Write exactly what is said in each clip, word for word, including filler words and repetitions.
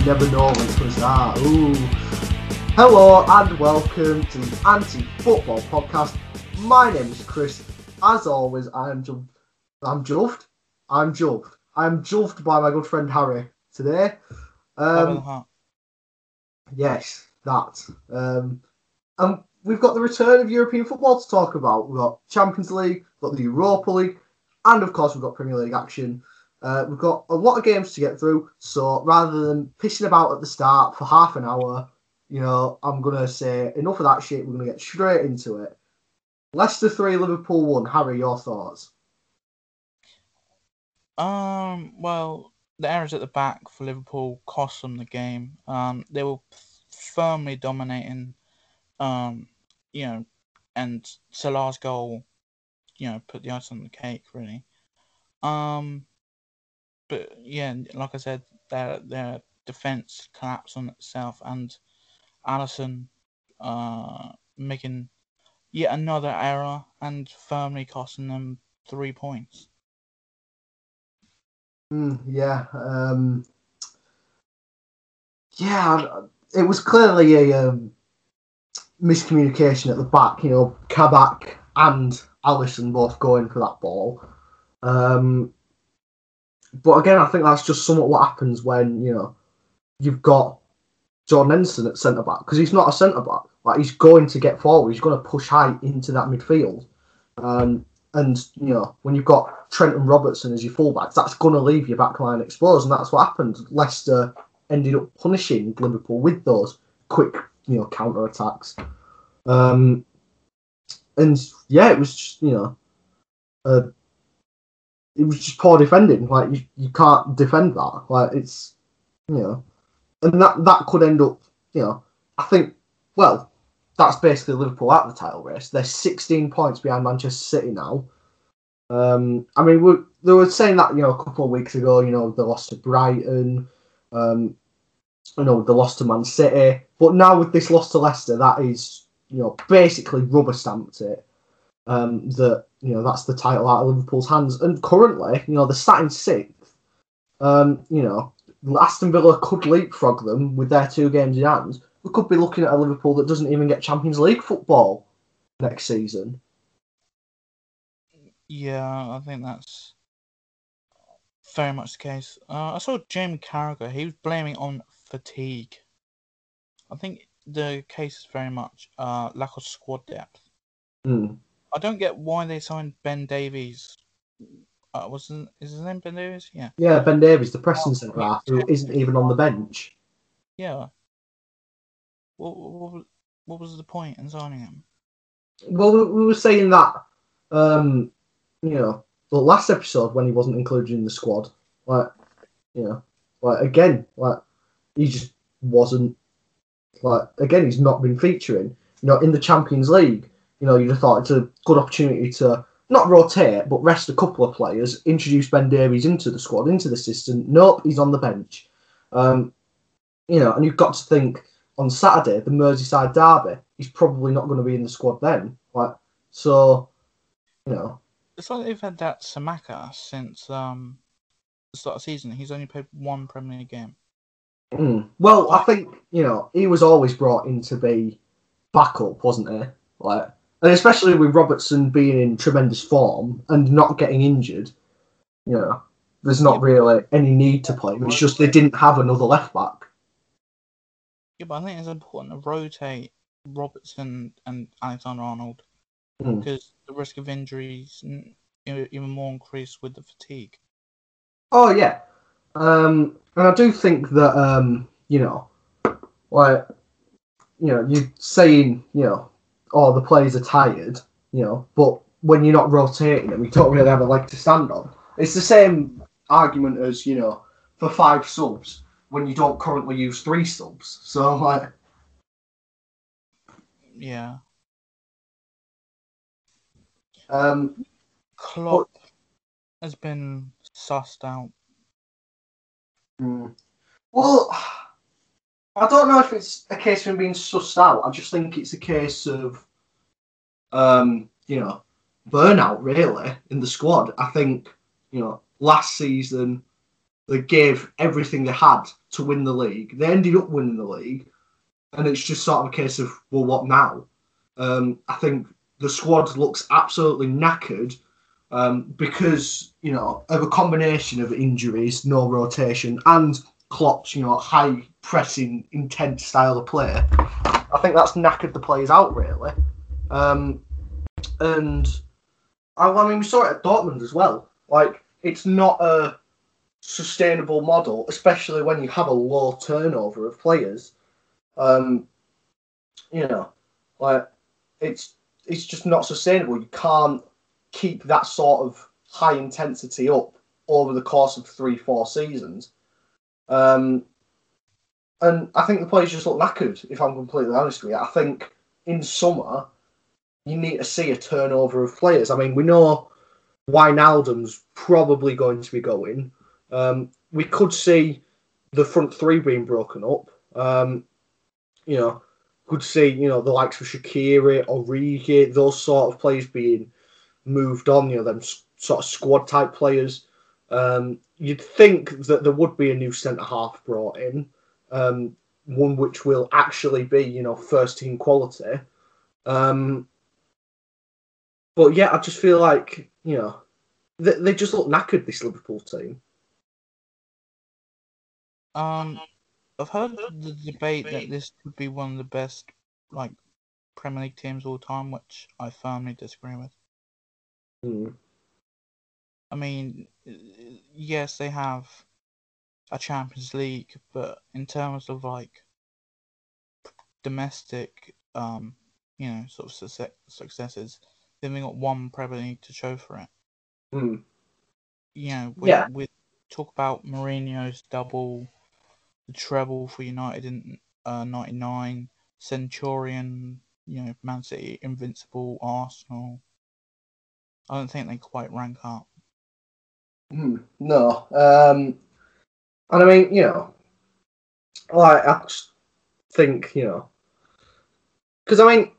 never know when it's going to start. Ooh. Hello and welcome to the Anti-Football Podcast. My name is Chris. As always, I'm jumped. I'm juffed. I'm juffed. I'm juffed by my good friend Harry today. Um, yes, that. Um, and we've got the return of European football to talk about. We've got Champions League, we've got the Europa League, and of course we've got Premier League action. Uh, we've got a lot of games to get through, so rather than pissing about at the start for half an hour, you know, I'm going to say enough of that shit. We're going to get straight into it. Leicester three, Liverpool one. Harry, your thoughts? Um, well, the errors at the back for Liverpool cost them the game. Um, they were firmly dominating, um, you know, and Salah's goal, you know, put the ice on the cake, really. Um, but yeah, like I said, their their defense collapsed on itself, and Alisson, uh, making yet another error and firmly costing them three points. Mm, yeah, um, yeah, it was clearly a um, miscommunication at the back. You know, Kabak and Alisson both going for that ball. Um, but again, I think that's just somewhat what happens when, you know, you've got Jordan Henderson at centre back, because he's not a centre back. Like, he's going to get forward. He's going to push high into that midfield. Um, and you know, when you've got Trent and Robertson as your fullbacks, that's going to leave your back line exposed, and that's what happened. Leicester ended up punishing Liverpool with those quick, you know, counter attacks. Um, and yeah, it was just, you know, uh, it was just poor defending. Like, you, you can't defend that. Like, it's, you know, and that that could end up, you know, I think, well, that's basically Liverpool at the title race. They're sixteen points behind Manchester City now. Um, I mean, we, they were saying that, you know, a couple of weeks ago, you know, they lost to Brighton, um, you know, they lost to Man City. But now with this loss to Leicester, that is, you know, basically rubber stamped it. Um, that, you know, that's the title out of Liverpool's hands. And currently, you know, they're sat in sixth. Um, you know, Aston Villa could leapfrog them with their two games in hand. We could be looking at a Liverpool that doesn't even get Champions League football next season. Yeah, I think that's very much the case. Uh, I saw Jamie Carragher. He was blaming on fatigue. I think the case is very much uh, lack of squad depth. Mm. I don't get why they signed Ben Davies. Uh, was his, is his name Ben Davies? Yeah. Yeah, Ben Davies, the Preston centre half, who isn't even on the bench. Yeah. What, what, what was the point in signing him? Well, we, we were saying that, um, you know, the last episode when he wasn't included in the squad, like, you know, like again, like he just wasn't, like again, he's not been featuring. You know, in the Champions League, you know, you'd have thought it's a good opportunity to not rotate, but rest a couple of players, introduce Ben Davies into the squad, into the system. Nope, he's on the bench. Um, you know, and you've got to think on Saturday, the Merseyside derby, he's probably not going to be in the squad then. Like, so, you know. It's like they've had that Samaka since um, the start of the season. He's only played one Premier League game. Mm. Well, I think, you know, he was always brought in to be backup, wasn't he? Like, and especially with Robertson being in tremendous form and not getting injured, you know, there's not yeah, really any need to play. It's just they didn't have another left back. Yeah, but I think it's important to rotate Robertson and Alexander-Arnold mm. because the risk of injuries even more increased with the fatigue. Oh, yeah. Um, and I do think that, um, you know, like, you know, you're saying, you know, oh, the players are tired, you know, but when you're not rotating them, you don't really have a leg to stand on. It's the same argument as, you know, for five subs when you don't currently use three subs. So, like... Yeah. Um, Klopp but, has been sussed out. Hmm. Well, I don't know if it's a case of him being sussed out. I just think it's a case of, um, you know, burnout, really, in the squad. I think, you know, last season, They gave everything they had to win the league. They ended up winning the league, and it's just sort of a case of, well, what now? Um, I think the squad looks absolutely knackered um, because, you know, of a combination of injuries, no rotation, and Klopp's, you know, high pressing, intense style of play. I think that's knackered the players out, really. Um, and, I, I mean, we saw it at Dortmund as well. Like, it's not a sustainable model, especially when you have a low turnover of players. Um, you know, like it's it's just not sustainable. You can't keep that sort of high intensity up over the course of three, four seasons. Um, and I think the players just look knackered, if I'm completely honest with you. I think in summer, you need to see a turnover of players. I mean, we know Wijnaldum's probably going to be going. Um, we could see the front three being broken up. Um, you know, could see, you know, the likes of Shaqiri, Origi, those sort of players being moved on, you know, them sort of squad type players. Um, you'd think that there would be a new centre half brought in, um, one which will actually be, you know, first team quality. Um, but yeah, I just feel like, you know, they, they just look knackered, this Liverpool team. Um, I've heard the debate that this could be one of the best, like, Premier League teams of all time, which I firmly disagree with. Mm. I mean, yes, they have a Champions League, but in terms of like domestic, um, you know, sort of success, successes, they've only got one Premier League to show for it. Mm. You know, we Yeah. we talk about Mourinho's double, the treble for United in uh, ninety-nine, Centurion, you know, Man City, Invincible, Arsenal. I don't think they quite rank up. Mm. No. Um, and I mean, you know, like, I just think, you know, because I mean,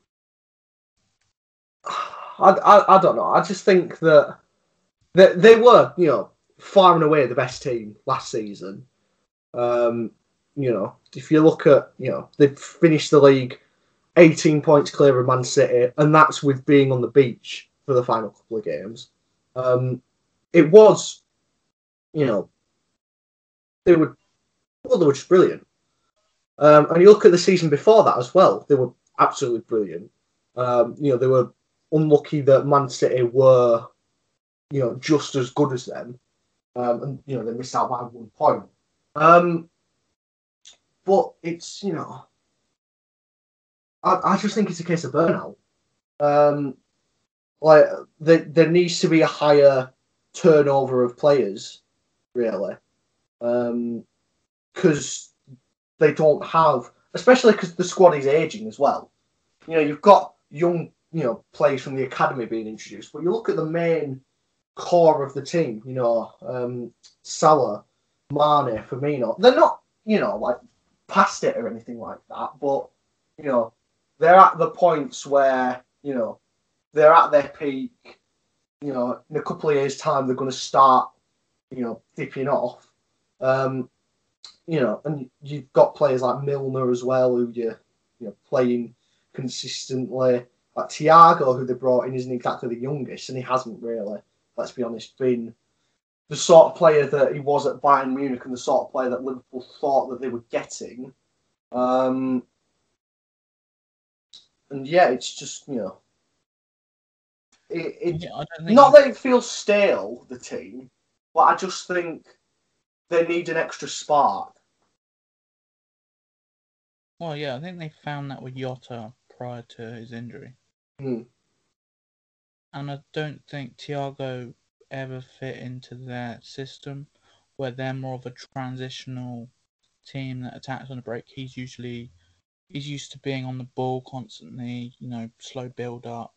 I, I, I don't know. I just think that they, they were, you know, far and away the best team last season. Um, you know, if you look at, you know, they finished the league eighteen points clear of Man City, and that's with being on the beach for the final couple of games. Um, it was, you know, they were, well, they were just brilliant. Um, and you look at the season before that as well, they were absolutely brilliant. Um, you know, they were unlucky that Man City were, you know, just as good as them. Um, and, you know, they missed out by one point. Um, but it's, you know, I, I just think it's a case of burnout. Um, like, there, there needs to be a higher turnover of players, really. Um, because they don't have, especially because the squad is aging as well. You know, you've got young, you know, players from the academy being introduced, but you look at the main core of the team, you know, um, Salah, Mane, Firmino. They're not, you know, like past it or anything like that, but, you know, they're at the points where, you know, they're at their peak. You know, in a couple of years' time, they're going to start, you know, dipping off. Um, you know, and you've got players like Milner as well, who you're, you know, playing consistently. Like Thiago, who they brought in, isn't exactly the youngest, and he hasn't really, let's be honest, been the sort of player that he was at Bayern Munich and the sort of player that Liverpool thought that they were getting. Um, and yeah, it's just, you know, it, it Yeah, I don't think not you... that it feels stale, the team, but I just think they need an extra spark. Well, yeah, I think they found that with Jota prior to his injury. Hmm. And I don't think Thiago ever fit into their system, where they're more of a transitional team that attacks on the break. He's usually he's used to being on the ball constantly, you know, slow build up.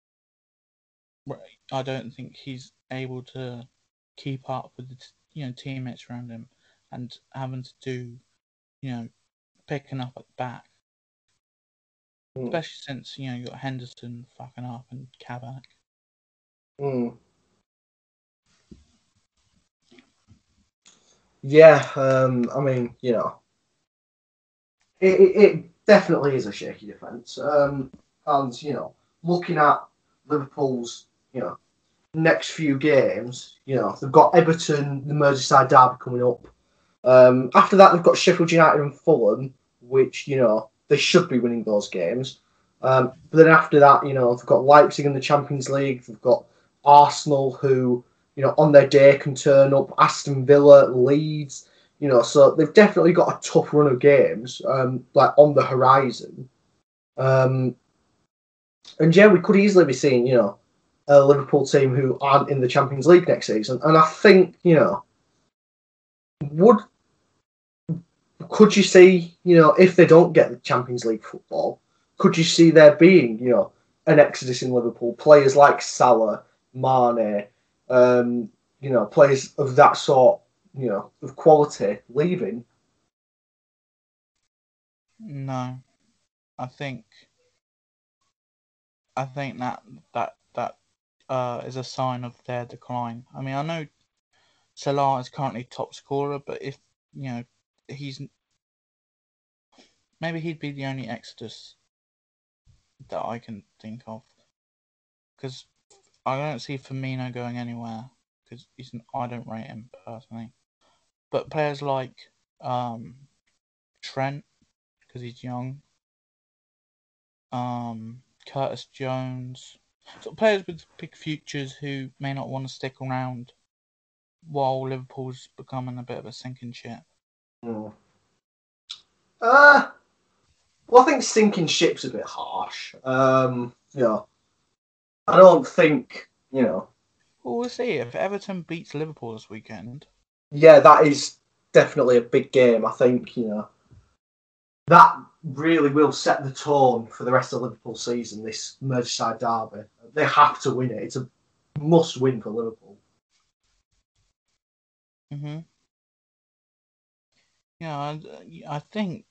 I don't think he's able to keep up with the you know teammates around him and having to do you know picking up at the back. Hmm. Especially since, you know, you got Henderson fucking up and Kabak. Hmm. Yeah, um, I mean, you know, it, it, it definitely is a shaky defence. Um, and, you know, looking at Liverpool's, you know, next few games, you know, they've got Everton, the Merseyside derby coming up. Um, after that, they've got Sheffield United and Fulham, which, you know, they should be winning those games. Um, but then after that, you know, they've got Leipzig in the Champions League. They've got Arsenal, who, you know, on their day can turn up. Aston Villa, Leeds, you know, so they've definitely got a tough run of games, um, like on the horizon. Um, and yeah, we could easily be seeing, you know, a Liverpool team who aren't in the Champions League next season. And I think, you know, would could you see, you know, if they don't get the Champions League football, could you see there being, you know, an exodus in Liverpool? Players like Salah, Mane, um, you know, players of that sort, you know, of quality leaving? No, I think I think that that that uh, is a sign of their decline. I mean, I know Salah is currently top scorer, but if you know he's maybe he'd be the only exodus that I can think of, because I don't see Firmino going anywhere because he's I don't rate him personally. But players like um, Trent, because he's young, um, Curtis Jones, so players with big futures who may not want to stick around while Liverpool's becoming a bit of a sinking ship. Hmm. Uh, well, I think sinking ship's a bit harsh. Um, you know, I don't think, you know, Well, we'll see if Everton beats Liverpool this weekend. yeah, that is definitely a big game. I think, you know, that really will set the tone for the rest of the Liverpool season, this Merseyside derby. They have to win it. It's a must win for Liverpool. Mm-hmm. Yeah, I, I think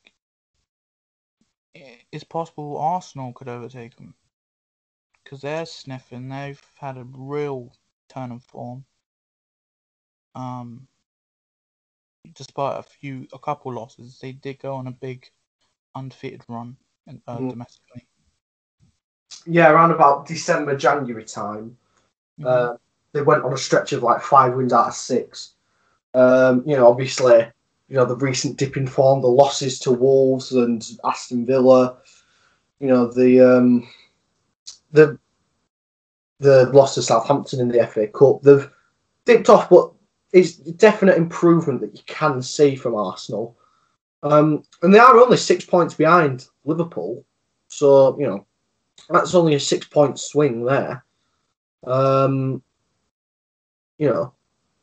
it's possible Arsenal could overtake them because they're sniffing. They've had a real turn of form. Um, despite a few, a couple losses, they did go on a big undefeated run in, uh, Mm. domestically. Yeah, around about December, January time, Mm-hmm. uh, they went on a stretch of like five wins out of six. Um, you know, obviously, you know, the recent dip in form, the losses to Wolves and Aston Villa, you know, the um, the the loss to Southampton in the F A Cup. They've dipped off, but it's definite improvement that you can see from Arsenal. Um, and they are only six points behind Liverpool, so you know that's only a six-point swing there. Um, you know,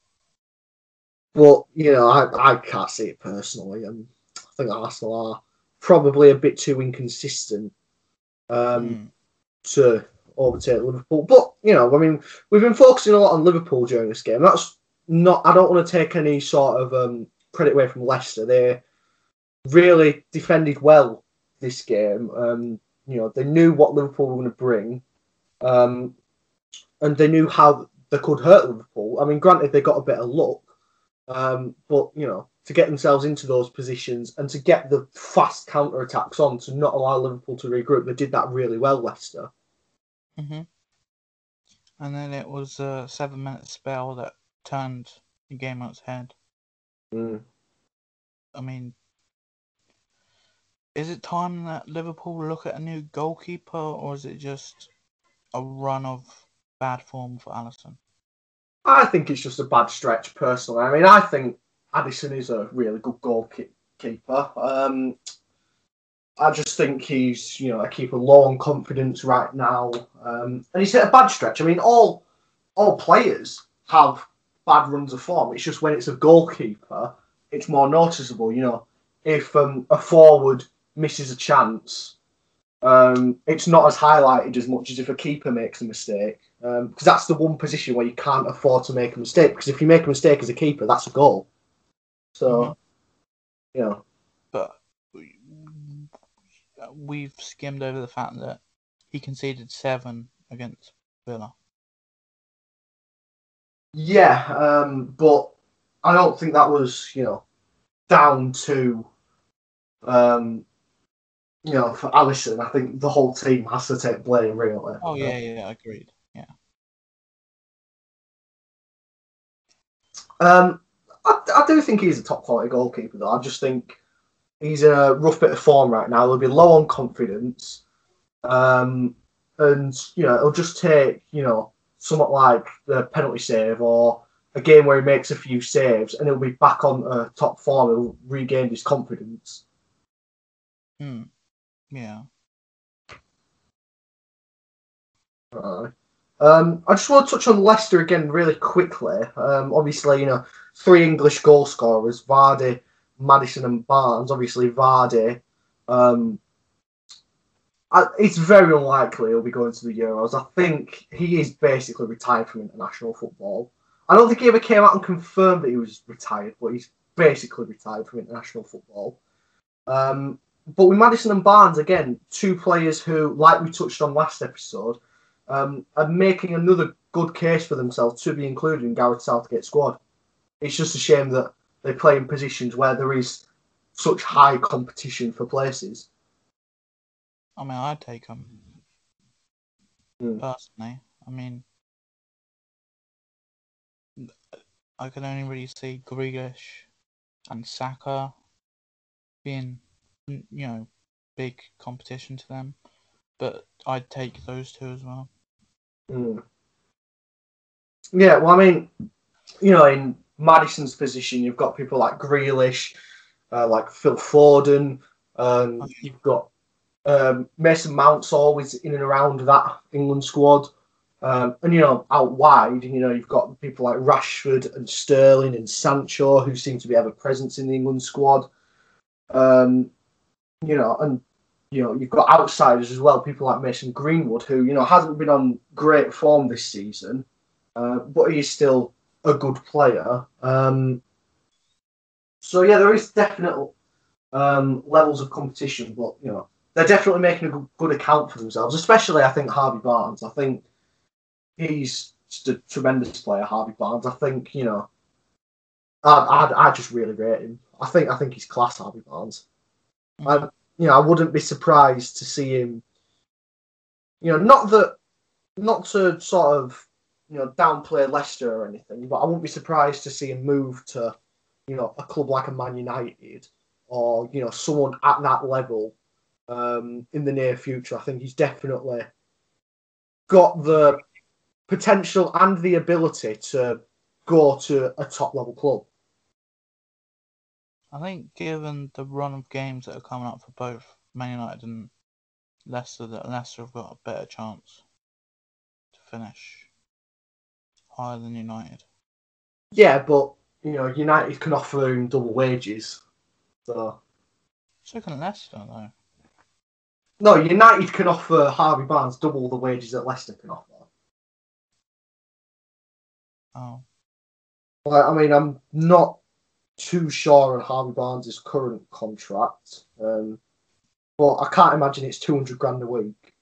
but you know I, I can't see it personally, and I think Arsenal are probably a bit too inconsistent um, Mm. to overtake Liverpool. But you know, I mean, we've been focusing a lot on Liverpool during this game. That's not. I don't want to take any sort of um, credit away from Leicester. They really defended well this game. Um, you know, they knew what Liverpool were going to bring, um, and they knew how they could hurt Liverpool. I mean, granted, they got a bit of luck, um, but you know, to get themselves into those positions and to get the fast counter attacks on to not allow Liverpool to regroup, they did that really well, Leicester. Mm-hmm. And then it was a seven-minute spell that turned the game on its head. Mm. I mean, is it time that Liverpool look at a new goalkeeper, or is it just a run of bad form for Alisson? I think it's just a bad stretch, personally. I mean, I think Addison is a really good goalkeeper. Um, I just think he's, you know, a keeper low on confidence right now, um, and he's hit a bad stretch. I mean, all all players have bad runs of form. It's just when it's a goalkeeper, it's more noticeable. You know, if um, a forward misses a chance, um, it's not as highlighted as much as if a keeper makes a mistake. Because um, that's the one position where you can't afford to make a mistake. Because if you make a mistake as a keeper, that's a goal. So, Mm-hmm. you know. But we've skimmed over the fact that he conceded seven against Villa. Yeah, um, but I don't think that was, you know, down to, um, you know, for Alisson. I think the whole team has to take blame, really. Oh yeah, yeah, agreed. Yeah. Um, I, I do think he's a top quality goalkeeper, though. I just think he's in a rough bit of form right now. He'll be low on confidence, um, and you know, it'll just take, you know, somewhat like the penalty save or a game where he makes a few saves, and he'll be back on uh, top form. He'll regain his confidence. Hmm. Yeah. Right. Um, I just want to touch on Leicester again really quickly. Um, obviously, you know, three English goal scorers, Vardy, Maddison and Barnes. Obviously, Vardy, um, I, it's very unlikely he'll be going to the Euros. I think he is basically retired from international football. I don't think he ever came out and confirmed that he was retired, but he's basically retired from international football. Um, but with Maddison and Barnes, again, two players who, like we touched on last episode, um, are making another good case for themselves to be included in Gareth Southgate's squad. It's just a shame that they play in positions where there is such high competition for places. I mean, I'd take him Mm. personally. I mean, I can only really see Grealish and Saka being, you know, big competition to them. But I'd take those two as well. Mm. Yeah, well, I mean, you know, in Maddison's position, you've got people like Grealish, uh, like Phil Foden. Um, Okay. you've got um, Mason Mount's always in and around that England squad. Um, and, you know, out wide, you know, you've got people like Rashford and Sterling and Sancho who seem to be ever presence in the England squad. Um, you know, and, you know, you've got outsiders as well, people like Mason Greenwood, who, you know, hasn't been on great form this season, uh, but he's still a good player. Um, so, yeah, there is definite um, levels of competition, but, you know, they're definitely making a good, good account for themselves, especially, I think, Harvey Barnes. I think he's just a tremendous player, Harvey Barnes. I think, you know, I, I, I just really rate him. I think I think he's class, Harvey Barnes. Mm-hmm. I, you know, I wouldn't be surprised to see him. You know, not that, not to sort of, you know, downplay Leicester or anything, but I wouldn't be surprised to see him move to, you know, a club like a Man United or, you know, someone at that level um, in the near future. I think he's definitely got the potential and the ability to go to a top level club. I think given the run of games that are coming up for both Man United and Leicester, that Leicester have got a better chance to finish higher than United. Yeah, but you know, United can offer him double wages. So So can Leicester, though. no, United can offer Harvey Barnes double the wages that Leicester can offer. Oh. Like, I mean, I'm not too sure on Harvey Barnes' current contract, um, but I can't imagine it's two hundred grand a week.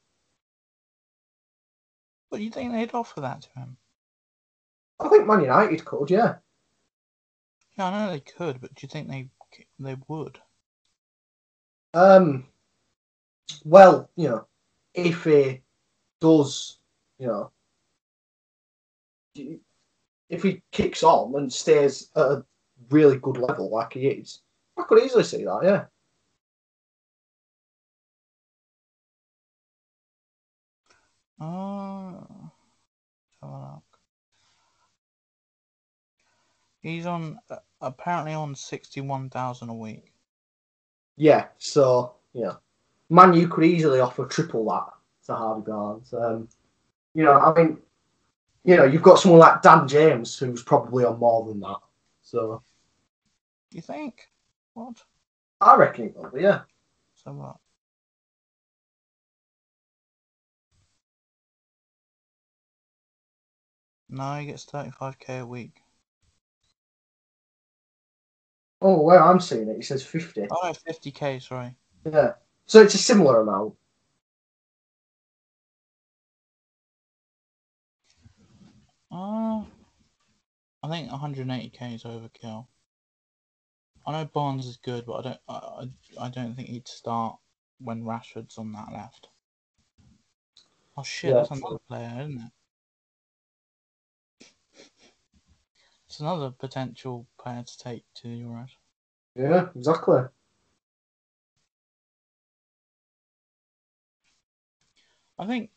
But you think they'd offer that to him? I think Man United could, yeah. Yeah, I know they could, but do you think they they would? Um, well, you know, if he does, you know, if he kicks on and stays at a really good level like he is, I could easily see that, yeah. Oh, have a look. He's on uh, apparently on sixty-one thousand a week. Yeah, so, you know, Man U could easily offer triple that to Harvey Barnes. Um, you know, I mean, you know, you've got someone like Dan James who's probably on more than that. So You think? What? I reckon he will be, yeah. So what? No, he gets thirty-five k a week. Oh, where I'm seeing it, it says fifty. Oh, no, fifty k, sorry. Yeah. So it's a similar amount. Uh, I I think one hundred eighty k is overkill. I know Barnes is good, but I don't. I, I don't think he'd start when Rashford's on that left. Oh shit, Yeah. that's another player, isn't it? It's another potential player to take to the Euros. Yeah, exactly. I think.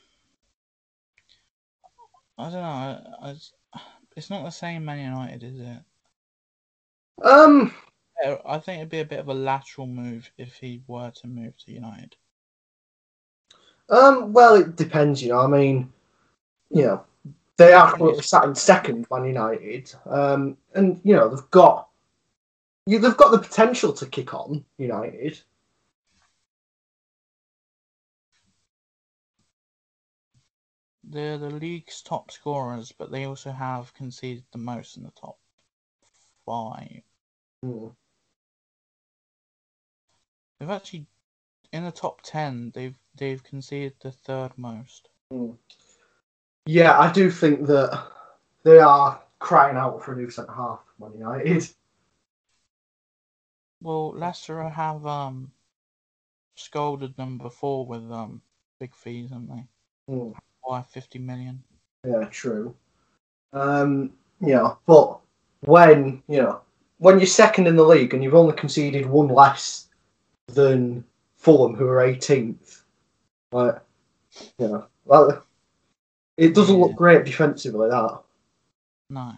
I don't know. I, I, it's not the same Man United, is it? Um, I think it'd be a bit of a lateral move if he were to move to United. Um, well, it depends, you know. I mean, you know, they are currently sat in second, Man United, um, and you know they've got, you, they've got the potential to kick on, United. They're the league's top scorers, but they also have conceded the most in the top five. Hmm. They've actually, in the top ten, they've they've conceded the third most. Hmm. Yeah, I do think that they are crying out for a new centre half, Man United. Well, Leicester have um scolded them before with um big fees, haven't they? Hmm. Why fifty million? Yeah, true. Um, you know, but when you know when you're second in the league and you've only conceded one less than Fulham, who are eighteenth, like, you know, well, it doesn't Yeah. look great defensively. That. No.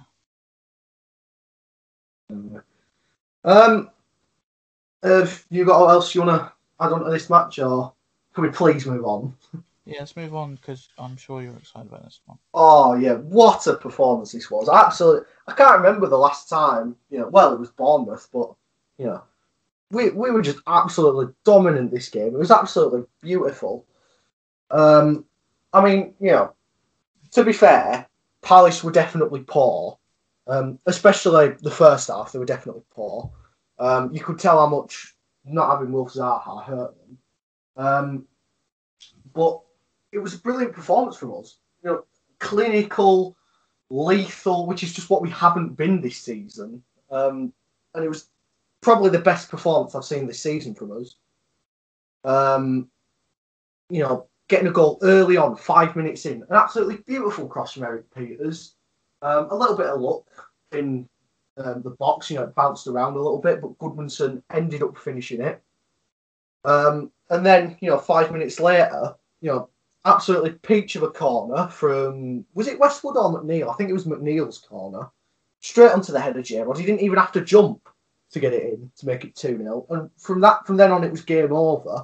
Um, have you got what else you want to add on to this match, or can we please move on? Yeah, let's move on because I'm sure you're excited about this one. Oh yeah, what a performance this was! Absolutely, I can't remember the last time. You know, well, it was Bournemouth, but you know, we we were just absolutely dominant this game. It was absolutely beautiful. Um, I mean, you know, to be fair, Palace were definitely poor, um, especially the first half. They were definitely poor. Um, you could tell how much not having Wilf Zaha hurt them. Um, but it was a brilliant performance from us. You know, clinical, lethal, which is just what we haven't been this season. Um, and it was probably the best performance I've seen this season from us. Um, you know, getting a goal early on, five minutes in, an absolutely beautiful cross from Eric Peters. Um, a little bit of luck in um, the box, you know, it bounced around a little bit, but Goodmanson ended up finishing it. Um, and then, you know, five minutes later, you know, absolutely peach of a corner from, was it Westwood or McNeil? I think it was McNeil's corner. Straight onto the head of J-Rod. He didn't even have to jump to get it in to make it two nil. And from that, from then on, it was game over.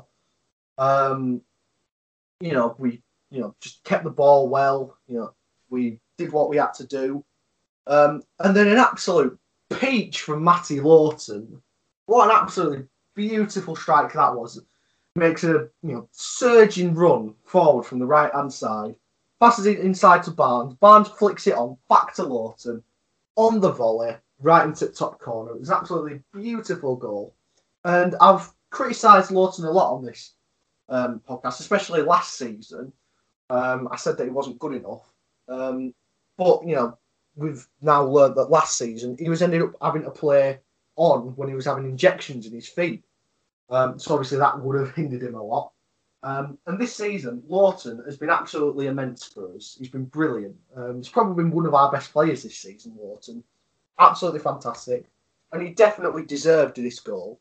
Um, you know, we, you know, just kept the ball well. You know, we did what we had to do. Um, and then an absolute peach from Matty Lawton. What an absolutely beautiful strike that was. Makes a you know surging run forward from the right hand side. Passes it inside to Barnes. Barnes flicks it on back to Lawton on the volley right into the top corner. It was an absolutely beautiful goal. And I've criticised Lawton a lot on this um, podcast, especially last season. Um, I said that he wasn't good enough. Um, but, you know, we've now learned that last season he was ended up having to play on when he was having injections in his feet. Um, so obviously that would have hindered him a lot. Um, and this season, Lawton has been absolutely immense for us. He's been brilliant. Um, he's probably been one of our best players this season, Lawton. Absolutely fantastic. And he definitely deserved this goal.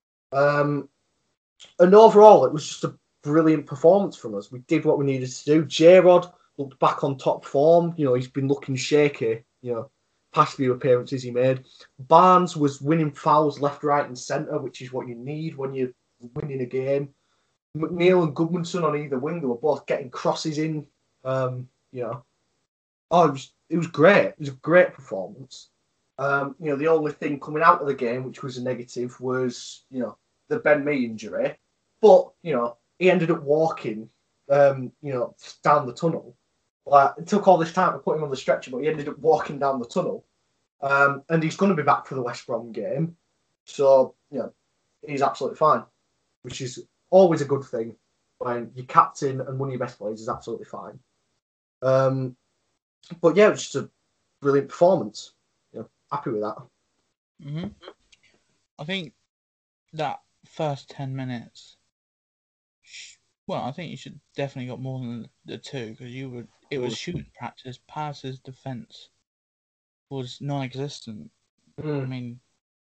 Um, and overall, it was just a brilliant performance from us. We did what we needed to do. J-Rod looked back on top form. You know, he's been looking shaky, you know, past few appearances he made. Barnes was winning fouls left, right, and centre, which is what you need when you're winning a game. McNeil and Goodmanson on either wing, they were both getting crosses in. Um, you know, oh, it was it was great. It was a great performance. Um, you know, the only thing coming out of the game, which was a negative, was you know the Ben Mee injury. But you know, he ended up walking, um, you know, down the tunnel. Like it took all this time to put him on the stretcher, but he ended up walking down the tunnel. Um, and he's going to be back for the West Brom game, so you know, he's absolutely fine, which is always a good thing when your captain and one of your best players is absolutely fine. Um, but yeah, it was just a brilliant performance. You know, happy with that. Mm-hmm. I think that first ten minutes. Well, I think you should definitely got more than the two because you would. It was shooting practice. Palace's defense was non-existent. Mm. I mean,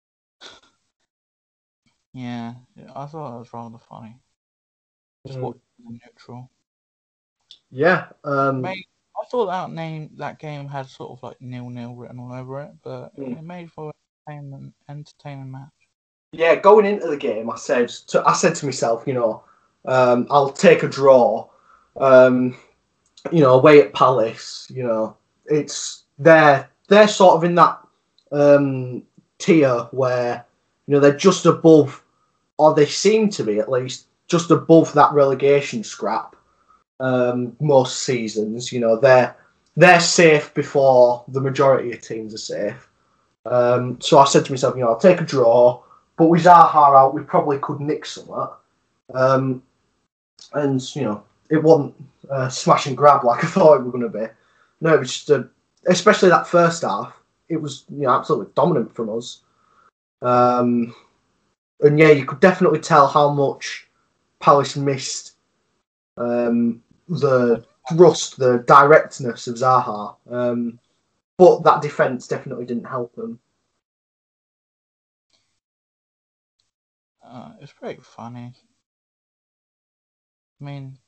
yeah, I thought that was rather funny. Just Mm. what neutral. Yeah. Um, Mate, I thought that name, that game had sort of like nil nil written all over it, but mm. it made for an entertaining match. Yeah, going into the game, I said to I said to myself, you know, um, I'll take a draw. Um, you know, away at Palace. You know, it's they're they're sort of in that um, tier where you know they're just above, or they seem to be at least just above that relegation scrap. Um, most seasons, you know, they're they're safe before the majority of teams are safe. Um, so I said to myself, you know, I'll take a draw, but with Zaha out, we probably could nick some. Um, and you know, it wasn't uh, smash and grab like I thought it was going to be. No, it was just a, especially that first half. It was you know absolutely dominant from us. Um, and yeah, you could definitely tell how much Palace missed um, the thrust, the directness of Zaha. Um, but that defence definitely didn't help them. Uh, it's pretty funny. I mean,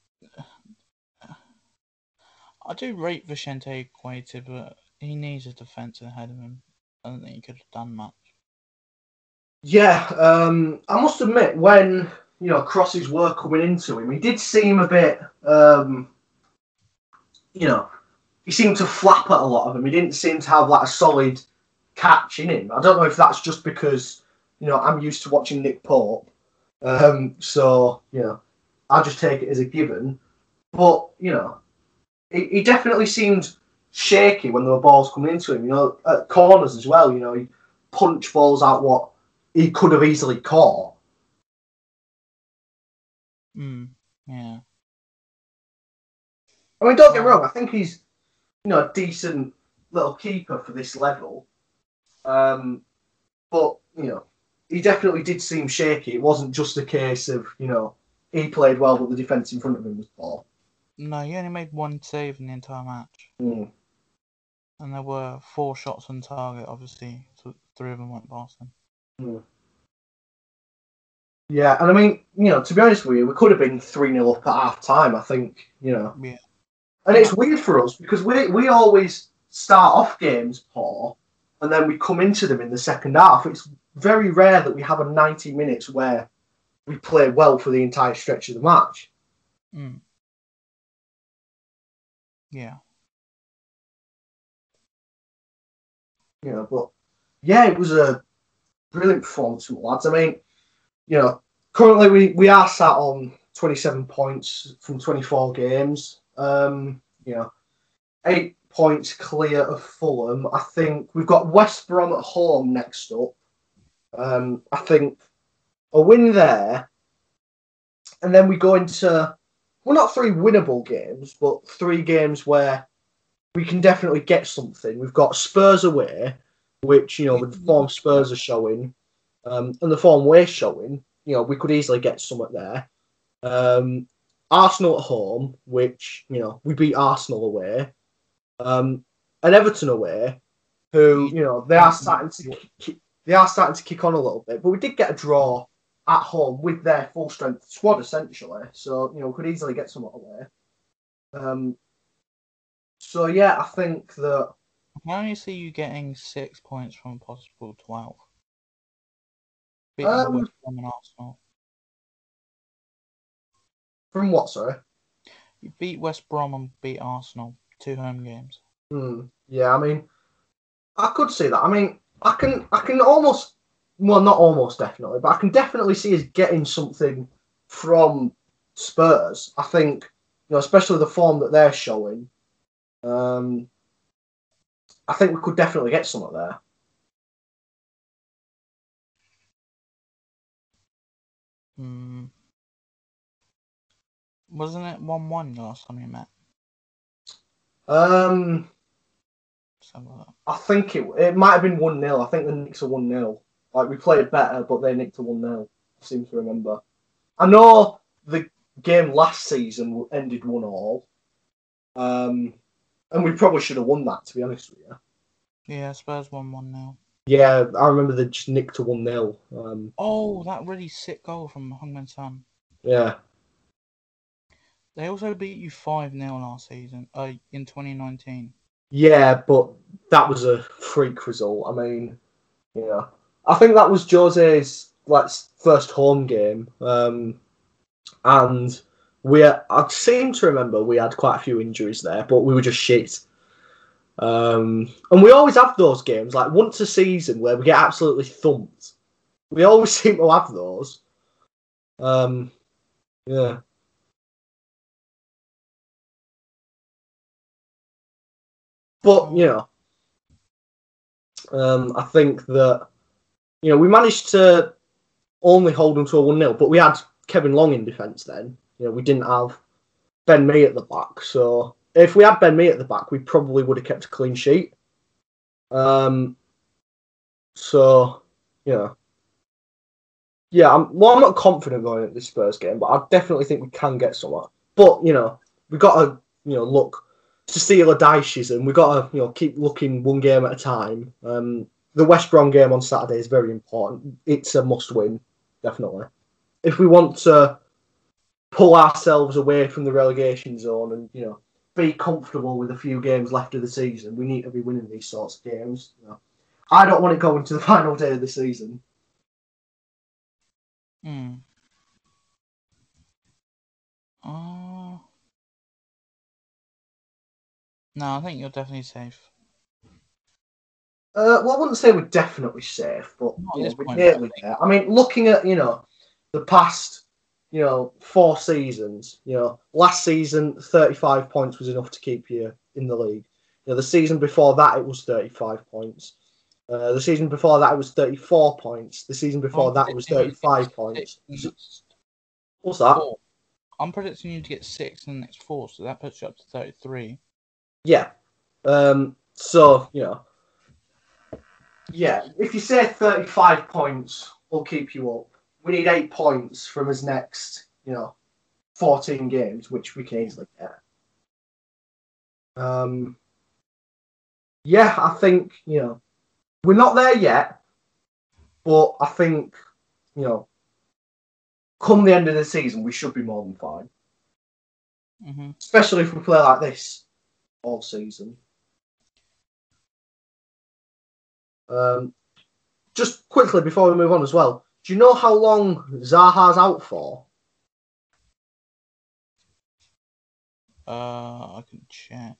I do rate Vicente Guaita, but he needs a defence ahead of him. I don't think he could have done much. Yeah, um, I must admit, when you know crosses were coming into him, he did seem a bit, um, you know, he seemed to flap at a lot of them. He didn't seem to have like a solid catch in him. I don't know if that's just because you know I'm used to watching Nick Pope, um, so you know I just take it as a given. But you know, he, he definitely seemed shaky when there were balls coming into him. You know, at corners as well. You know, he punched balls out what he could have easily caught. Hmm. Yeah. I mean, don't get me Well, wrong. I think he's you know a decent little keeper for this level. Um, but you know, he definitely did seem shaky. It wasn't just a case of you know he played well, but the defence in front of him was poor. no, he only made one save in the entire match. Mm. And there were four shots on target, obviously. So three of them went past him. Mm. Yeah, and I mean, you know, to be honest with you, we could have been three nil up at half time, I think, you know. Yeah. And it's weird for us because we we always start off games poor and then we come into them in the second half. It's very rare that we have a ninety minutes where we play well for the entire stretch of the match. Mm. Yeah. You know, but yeah, it was a brilliant performance from the lads. I mean, you know, currently we, we are sat on twenty-seven points from twenty-four games. Um, you know, eight points clear of Fulham. I think we've got West Brom at home next up. Um, I think a win there, and then we go into well, not three winnable games, but three games where we can definitely get something. We've got Spurs away, which you know the form Spurs are showing, um, and the form we're showing. You know we could easily get something there. Um, Arsenal at home, which you know we beat Arsenal away, um, and Everton away, who you know they are starting to kick, they are starting to kick on a little bit. But we did get a draw at home with their full strength squad essentially, so you know we could easily get somewhat away. Um, so yeah, I think that I only see you getting six points from possible twelve. Beating um, West Brom and Arsenal. from what sorry. You beat West Brom and beat Arsenal. Two home games. Hmm. Yeah, I mean, I could see that. I mean, I can, I can almost, well, not almost definitely, but I can definitely see us getting something from Spurs. I think, you know, especially the form that they're showing. Um, I think we could definitely get something there. Hmm. Wasn't it one one the last time you met? Um, Let's have a look. I think it it might have been one nil. I think the Knicks are one nil. Like, we played better, but they nicked a one nil. I seem to remember. I know the game last season ended one all. Um, and we probably should have won that, to be honest with you. Yeah, Spurs won one nil. Yeah, I remember they just nicked a one nil. Um, oh, that really sick goal from Heung-min Son. Yeah. They also beat you five nil last season, uh, in twenty nineteen. Yeah, but that was a freak result. I mean, yeah. I think that was Jose's like first home game. Um, and we, I seem to remember we had quite a few injuries there, but we were just shit. Um, and we always have those games, like once a season, where we get absolutely thumped. We always seem to have those. Um, yeah. But, you know, um, I think that, you know, we managed to only hold them to a one nil, but we had Kevin Long in defence then. You know, we didn't have Ben Mee at the back. So if we had Ben Mee at the back, we probably would have kept a clean sheet. Um, so, you know. Yeah, I'm, well, I'm not confident going at this Spurs game, but I definitely think we can get somewhere. But, you know, we've got to, you know, look to steal a dice, and we've got to, you know, keep looking one game at a time. Um, the West Brom game on Saturday is very important. It's a must-win, definitely. If we want to pull ourselves away from the relegation zone and, you know, be comfortable with a few games left of the season, we need to be winning these sorts of games. You know. I don't want it going to the final day of the season. Hmm. Uh, no, I think you're definitely safe. Uh, well, I wouldn't say we're definitely safe, but Not you at know, this we're point, nearly I there. I mean, looking at, you know, the past, you know, four seasons, you know, last season, thirty-five points was enough to keep you in the league. You know, the season before that, it was thirty-five points. Uh, the season before that, it was thirty-four points. The season before I'm that, it was predicting you to thirty-five get points. six in the next What's that? four. I'm predicting you to get six in the next four, so that puts you up to thirty-three. Yeah. Um, so, you know, yeah, if you say thirty-five points will keep you up, we need eight points from his next, you know, fourteen games, which we can easily get. Um, yeah, I think, you know, we're not there yet, but I think, you know, come the end of the season, we should be more than fine. Mm-hmm. Especially if we play like this all season. Um, just quickly before we move on as well, do you know how long Zaha's out for? Uh, I can check.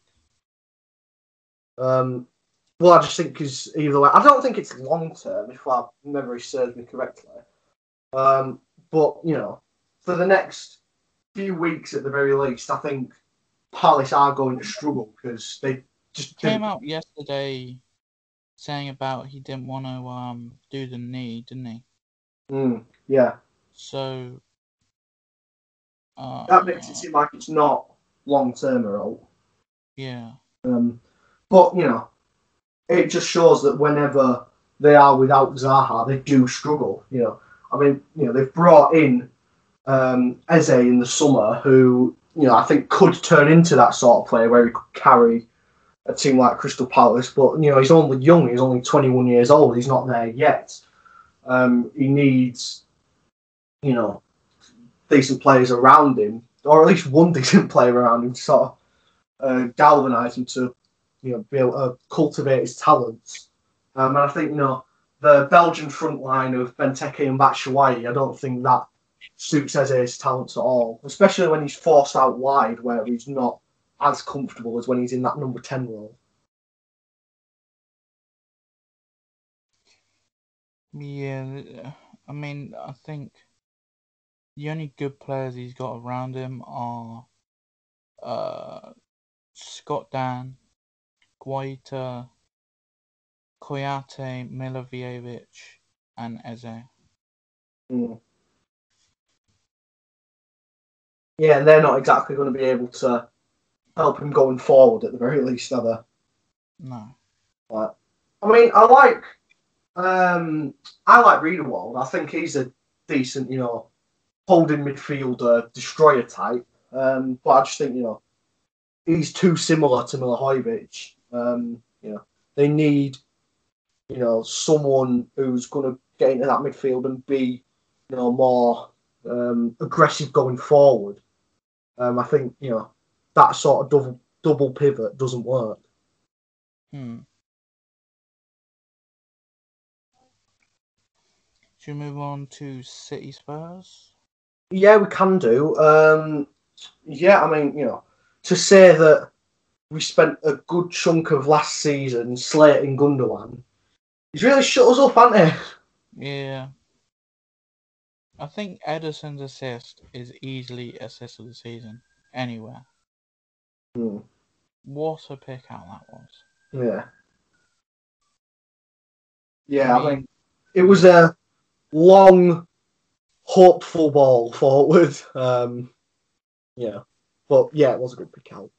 Um, well, I just think because either way, I don't think it's long term, if my memory serves me correctly. Um, but, you know, for the next few weeks at the very least, I think Palace are going to struggle because they just Came didn't. out yesterday saying about he didn't want to um do the knee, didn't he? Mm, yeah. So uh, That makes it seem like it's not long term at all. Yeah. Um, but, you know, it just shows that whenever they are without Zaha, they do struggle. You know, I mean, you know, they've brought in um, Eze in the summer, who, you know, I think could turn into that sort of player where he could carry a team like Crystal Palace. But, you know, he's only young. He's only twenty-one years old. He's not there yet. Um, he needs, you know, decent players around him, or at least one decent player around him to sort of uh, galvanise him to, you know, be able to cultivate his talents. Um, and I think, you know, the Belgian front line of Benteke and Batshuayi, I don't think that suits Eze's talents at all, especially when he's forced out wide where he's not as comfortable as when he's in that number ten role. Yeah, I mean, I think the only good players he's got around him are uh, Scott Dan, Guaita, Koyate, Milivojevic, and Eze. Mm. Yeah, and they're not exactly going to be able to help him going forward at the very least, are they? No. But, I mean, I like um, I like Riedewald. I think he's a decent, you know, holding midfielder, destroyer type. Um, but I just think, you know, he's too similar to Milivojevic. Um, you know, they need, you know, someone who's going to get into that midfield and be, you know, more um, aggressive going forward. Um, I think, you know, that sort of double double pivot doesn't work. Hmm. Should we move on to City Spurs? Yeah, we can do. Um, yeah, I mean, you know, to say that we spent a good chunk of last season slating Gundogan, he's really shut us up, hasn't he? Yeah. I think Ederson's assist is easily assist of the season anywhere. Hmm. What a pick out that was. Yeah. Yeah, I I mean, mean, it was a long, hopeful ball forward. Um, yeah. But yeah, it was a good pick out.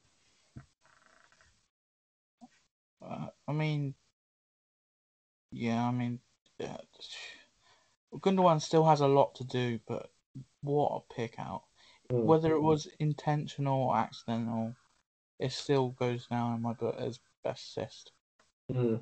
uh, I mean, yeah, I mean, yeah, Gundogan still has a lot to do, but what a pick out. Hmm. Whether it was intentional or accidental, it still goes down in my book as best assist. Hmm.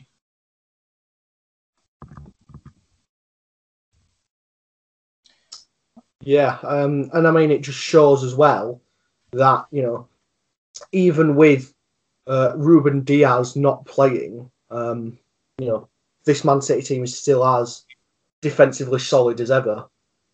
Yeah, um, and I mean, it just shows as well that, you know, even with uh, Ruben Diaz not playing, um, you know, this Man City team is still as defensively solid as ever.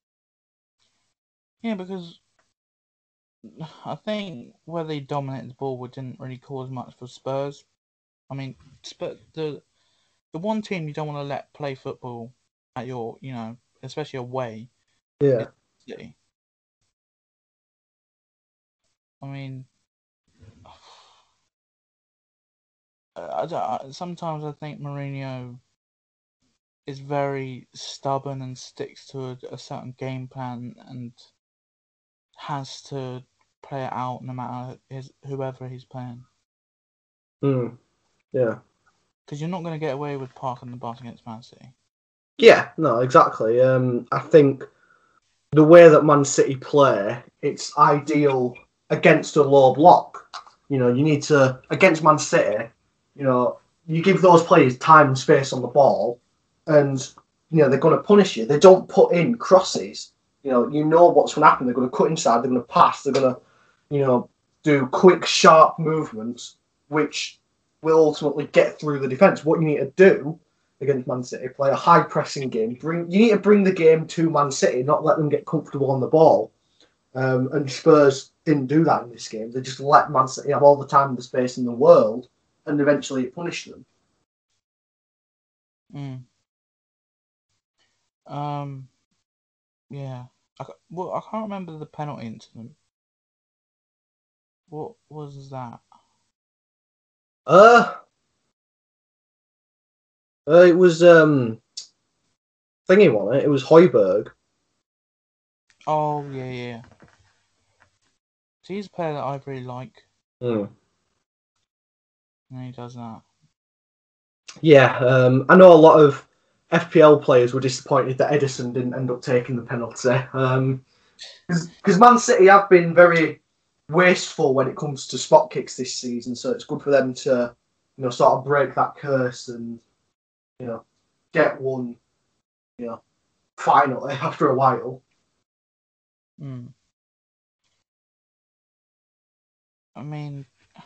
Yeah, because I think where they dominated the ball didn't really cause much for Spurs. I mean, Spurs, the the one team you don't want to let play football at your, you know, especially away, is Yeah. City. I mean, I, I, sometimes I think Mourinho is very stubborn and sticks to a, a certain game plan and has to play it out no matter his whoever he's playing. Mm, yeah. Because you're not going to get away with parking the bus against Man City. Yeah, no, exactly. Um, I think the way that Man City play, it's ideal against a low block. You know, you need to, against Man City, you know, you give those players time and space on the ball, and, you know, they're going to punish you. They don't put in crosses. You know, you know what's going to happen. They're going to cut inside, they're going to pass, they're going to, you know, do quick, sharp movements, which will ultimately get through the defence. What you need to do against Man City, play a high pressing game. Bring you need to bring the game to Man City, not let them get comfortable on the ball. Um, and Spurs didn't do that in this game. They just let Man City have all the time and the space in the world, and eventually it punished them. Mm. Um. Yeah. I, well, I can't remember the penalty incident. What was that? Uh, uh it was um thingy one. It? it was Højbjerg. Oh yeah, yeah. So he's a player that I really like, Mm. and he does that. Yeah, um, I know a lot of F P L players were disappointed that Ederson didn't end up taking the penalty. Um, because Man City have been very wasteful when it comes to spot kicks this season, so it's good for them to, you know, sort of break that curse and, you know, get one, you know, finally after a while. Mm. I mean,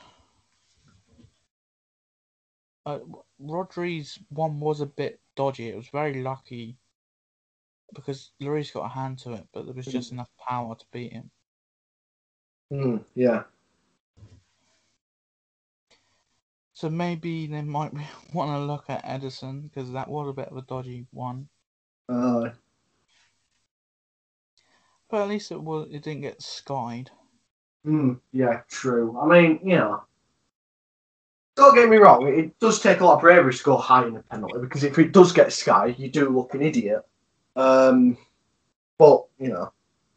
uh, Rodri's one was a bit dodgy. It was very lucky because Lloris got a hand to it, but there was just Mm. enough power to beat him. Mm, yeah. So maybe they might want to look at Ederson because that was a bit of a dodgy one. Uh, But at least it was it didn't get skied. mm, yeah, true. I mean, you know, don't get me wrong, it does take a lot of bravery to go high in a penalty because if it does get sky, you do look an idiot. Um, but, you know,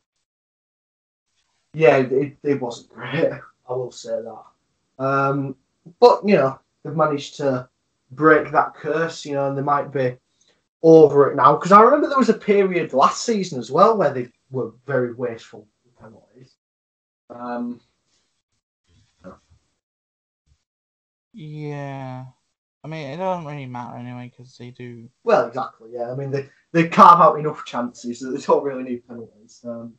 yeah, it, it wasn't great. I will say that. Um, but you know, they've managed to break that curse, you know, and they might be over it now. Because I remember there was a period last season as well where they were very wasteful with penalties. Um, Yeah. I mean, it doesn't really matter anyway because they do. well, exactly, yeah. I mean, they, they carve out enough chances that they don't really need penalties. Um,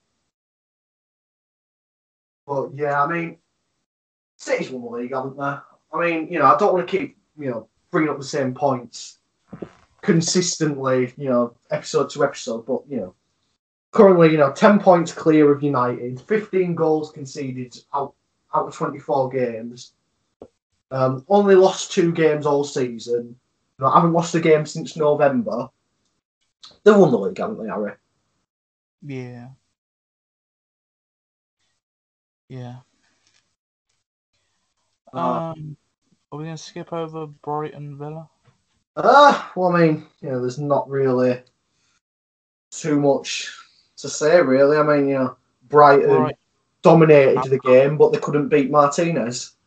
but yeah, I mean, City's won the league, haven't they? I mean, you know, I don't want to keep, you know, bringing up the same points consistently, you know, episode to episode, but, you know, currently, you know, ten points clear of United, fifteen goals conceded out, out of twenty-four games, um, only lost two games all season, you know, haven't lost a game since November. They've won the league, haven't they, Harry? Yeah. Yeah. Uh, Um, are we going to skip over Brighton Villa? uh, well, I mean, you know, there's not really too much to say, really. I mean, you know, Brighton Right. dominated the game, but they couldn't beat Martinez.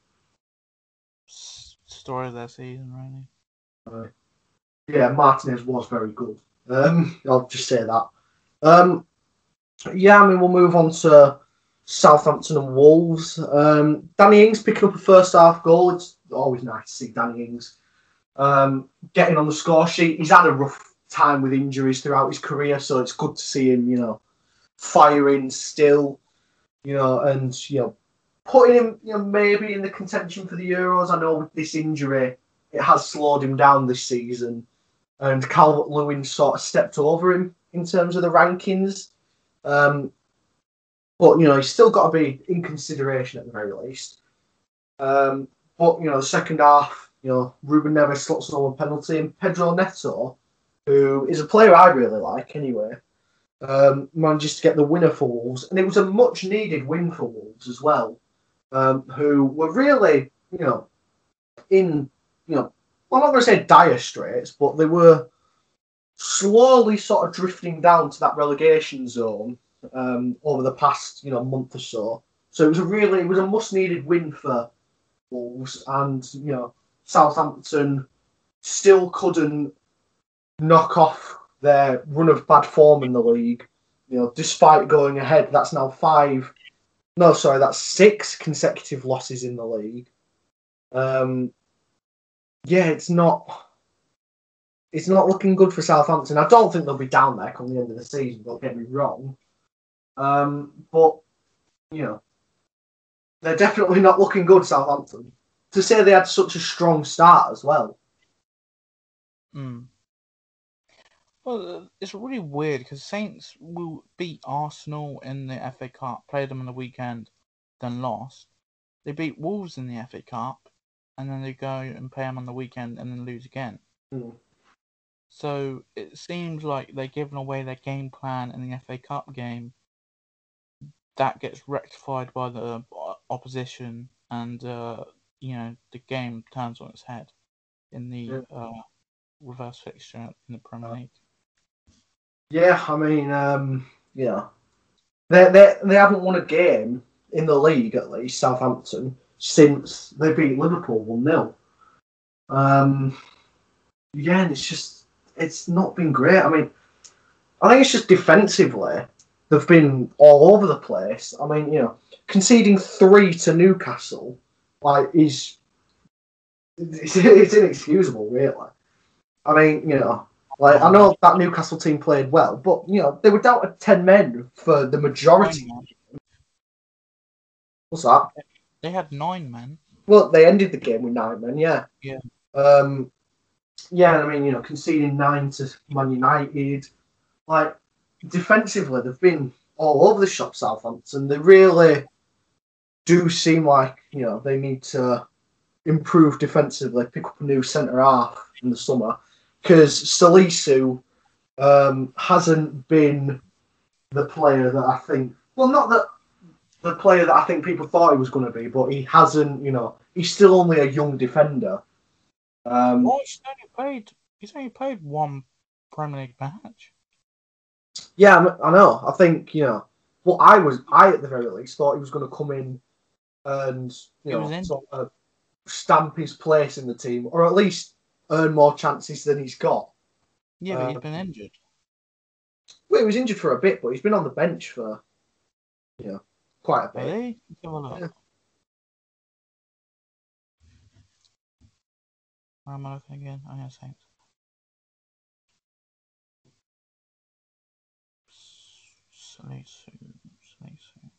Story of their season, really. Uh, yeah, Martinez was very good. Um, I'll just say that. Um, yeah, I mean, we'll move on to Southampton and Wolves. Um, Danny Ings picking up a first half goal. It's always nice to see Danny Ings um, getting on the score sheet. He's had a rough time with injuries throughout his career, so it's good to see him, you know, firing still, you know, and, you know, putting him, you know, maybe in the contention for the Euros. I know with this injury, it has slowed him down this season, and Calvert-Lewin sort of stepped over him in terms of the rankings. Um, but, you know, he's still got to be in consideration at the very least. Um, but, you know, the second half, you know, Ruben Neves slots on a penalty, and Pedro Neto, who is a player I really like anyway, um, manages to get the winner for Wolves. And it was a much-needed win for Wolves as well, um, who were really, you know, in, you know, well, I'm not going to say dire straits, but they were slowly sort of drifting down to that relegation zone um, over the past, you know, month or so. So it was a really, it was a must-needed win for Wolves, and, you know, Southampton still couldn't knock off their run of bad form in the league. You know, despite going ahead, that's now five. No, sorry, that's six consecutive losses in the league. Um, yeah, it's not. It's not looking good for Southampton. I don't think they'll be down there come the end of the season. Don't get me wrong. Um, but you know, they're definitely not looking good, Southampton. To say they had such a strong start as well. Mm. Well, it's really weird because Saints will beat Arsenal in the F A Cup, played them on the weekend, then lost. They beat Wolves in the F A Cup, and then they go and play them on the weekend and then lose again. Mm. So it seems like they're giving away their game plan in the F A Cup game. That gets rectified by the opposition, and uh, you know the game turns on its head in the Yeah. uh, reverse fixture in the Premier League. Yeah, I mean, um, you know, they they they haven't won a game in the league at least, Southampton, since they beat Liverpool one nil. Um, yeah, and it's just it's not been great. I mean, I think it's just defensively they've been all over the place. I mean, you know, conceding three to Newcastle like is it's, it's inexcusable, really. I mean, you know. Like, I know that Newcastle team played well, but, you know, they were down to ten men for the majority. What's that? They had nine men. Well, they ended the game with nine men, yeah. Yeah. Um, yeah, I mean, you know, conceding nine to Man United. Like, defensively, they've been all over the shop, Southampton. They really do seem like, you know, they need to improve defensively, pick up a new centre-half in the summer. Because Salisu um, hasn't been the player that I think. Well, not that the player that I think people thought he was going to be, but he hasn't. You know, he's still only a young defender. Um, well, he's only played. He's only played one Premier League match. Yeah, I know. I think you know. Well, I was. I at the very least thought he was going to come in and you know sort of stamp his place in the team, or at least earn more chances than he's got. Yeah, but Uh, he's been injured. Well, he was injured for a bit, but he's been on the bench for, you know, quite a bit. Really? Let's have a look. Yeah. Where am I looking again? Oh, yeah, Saints. Salisu, Salisu.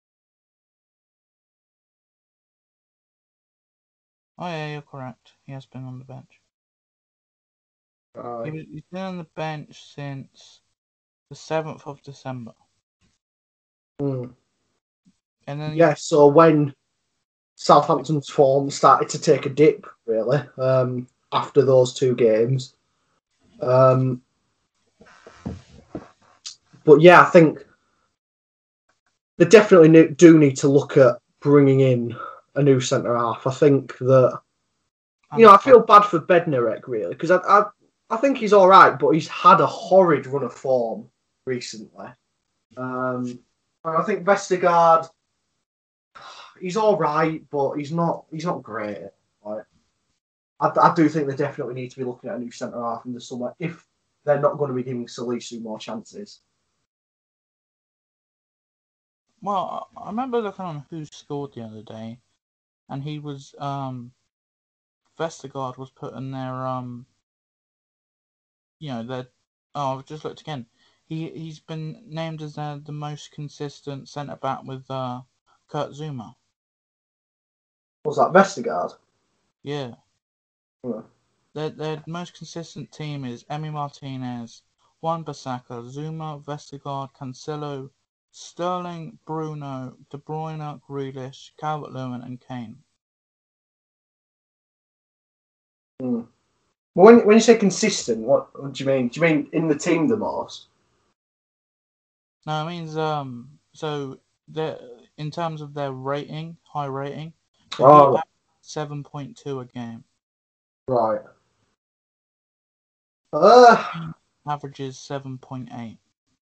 Oh yeah, you're correct. He has been on the bench. Uh, He was, he's been on the bench since the seventh of December. mm. And then Yeah, so when Southampton's form started to take a dip, really, um, after those two games. Um, but yeah, I think they definitely do need to look at bringing in a new centre half. I think that, you know, I feel bad for Bednarek, really, because I, I, I think he's all right, but he's had a horrid run of form recently. Um, I think Vestergaard, he's all right, but he's not he's not great. Like, I, I do think they definitely need to be looking at a new centre half in the summer if they're not going to be giving Salisu more chances. Well, I remember looking on Who Scored the other day, and he was um, Vestergaard was put in their um, you know, their. Oh, I've just looked again. He he's been named as uh, the most consistent centre back with uh, Kurt Zouma. Was that Vestergaard? Yeah. Yeah. Their their most consistent team is Emi Martinez, Wan-Bissaka, Zouma, Vestergaard, Cancelo, Sterling, Bruno, De Bruyne, Grealish, Calvert-Lewin, and Kane. Hmm. Well, when when you say consistent, what, what do you mean? Do you mean in the team the most? No, it means um. So they in terms of their rating, high rating, so Oh, he seven point two a game. right. Uh, Averages seven point eight.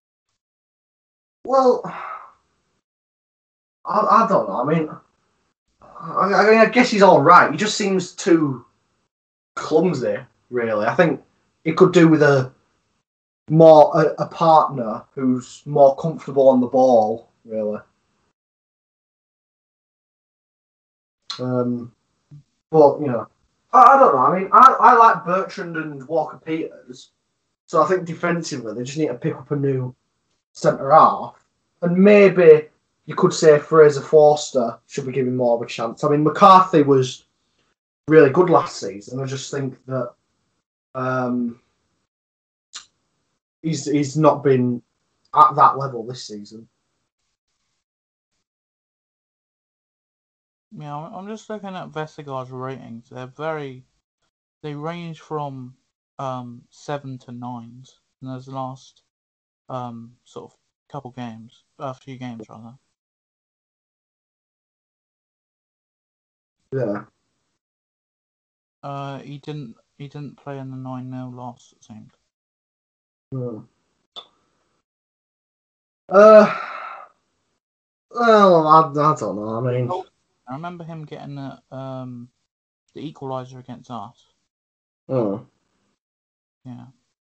well, I, I don't know. I mean, I, I mean, I guess he's all right. He just seems too clumsy, really. I think it could do with a more a, a partner who's more comfortable on the ball, really. Um, but you know, I, I don't know. I mean, I, I like Bertrand and Walker Peters, so I think defensively they just need to pick up a new centre half, and maybe you could say Fraser Forster should be given more of a chance. I mean, McCarthy was really good last season. I just think that um, he's he's not been at that level this season. Yeah, I'm I'm just looking at Vestergaard's ratings. They're very, they range from um seven to nines in those last um sort of couple games, a few games rather. Yeah. Uh, he didn't he didn't play in the nine nil loss, it seemed. Hmm. Uh, well, I, I don't know. I mean, I remember him getting the um the equaliser against us. oh. Yeah.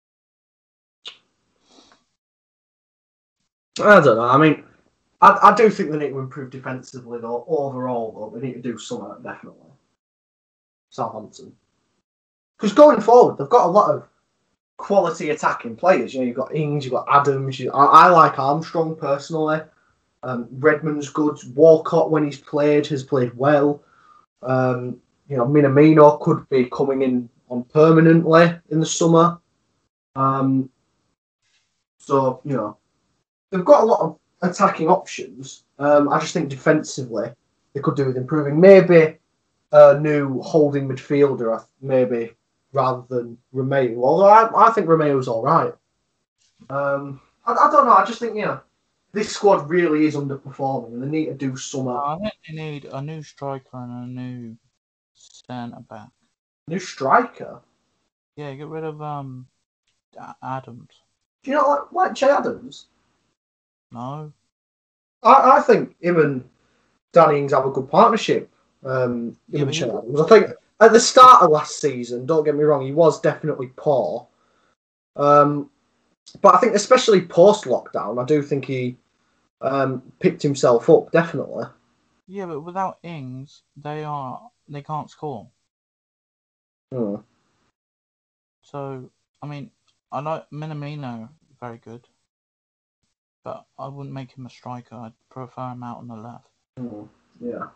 I don't know. I mean, I, I do think they need to improve defensively, though. Overall, though, they need to do something, definitely. Southampton. Because going forward, they've got a lot of quality attacking players. You know, you've got Ings, you've got Adams. You, I, I like Armstrong, personally. Um, Redmond's good. Walcott, when he's played, has played well. Um, you know, Minamino could be coming in on permanently in the summer. Um, so, you know, they've got a lot of attacking options. Um, I just think defensively they could do with improving. Maybe a new holding midfielder, maybe, rather than Romeo. Although I, I think Romeo's all right. Um, I, I don't know. I just think, you know, this squad really is underperforming and they need to do something. I think they need a new striker and a new centre back. New striker? Yeah, get rid of um Adams. Do you not like, like Che Adams? No. I, I think him and Danny Ings have a good partnership. Um, him Yeah, and but Che he- Adams. I think at the start of last season, don't get me wrong, he was definitely poor. Um, but I think especially post-lockdown, I do think he um, picked himself up, definitely. Yeah, but without Ings, they are they can't score. Hmm. So, I mean, I like Minamino, very good. But I wouldn't make him a striker. I'd prefer him out on the left. Hmm. Yeah.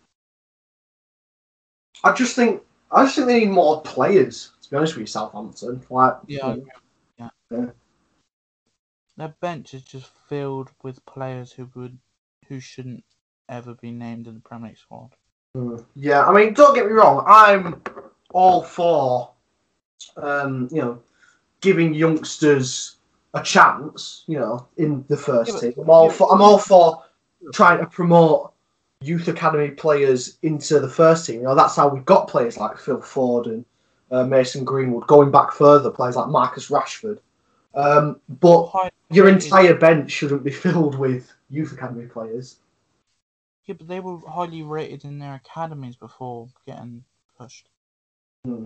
I just think I just think they need more players, to be honest with you, Southampton. Like, Yeah, you know, yeah. yeah. Their bench is just filled with players who would, who shouldn't ever be named in the Premier League squad. Mm. Yeah, I mean, don't get me wrong. I'm all for, um, you know, giving youngsters a chance. You know, in the first Yeah, team. but, I'm all yeah, for. I'm all for trying to promote youth academy players into the first team. You know, that's how we've got players like Phil Ford and uh, Mason Greenwood. Going back further, players like Marcus Rashford. Um, but high your rated, entire bench shouldn't be filled with youth academy players. yeah, but they were highly rated in their academies before getting pushed. Hmm.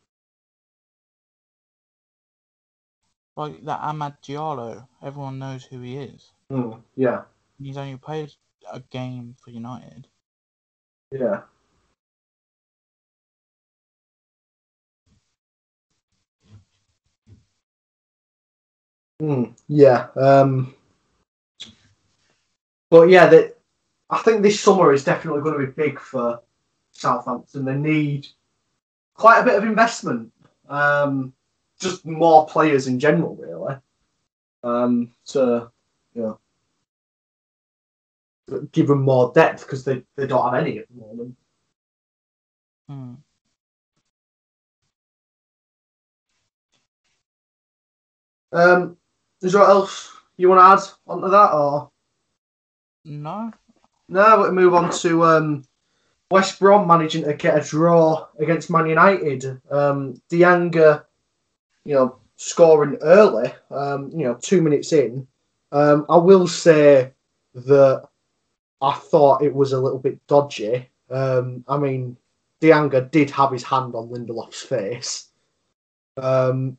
Like that Amad Diallo, everyone knows who he is. Hmm. Yeah. He's only played a game for United. Yeah. Mm, yeah. Um, but yeah, the, I think this summer is definitely going to be big for Southampton. They need quite a bit of investment. Um, just more players in general, really. Um, to you know, give them more depth because they, they don't have any at the moment. Hmm. Um, is there what else you want to add onto that, or No. no? We move on to um, West Brom managing to get a draw against Man United. Um, Dianga, you know, scoring early. Um, you know, two minutes in. Um, I will say that I thought it was a little bit dodgy. Um, I mean, Dianga did have his hand on Lindelof's face. Um,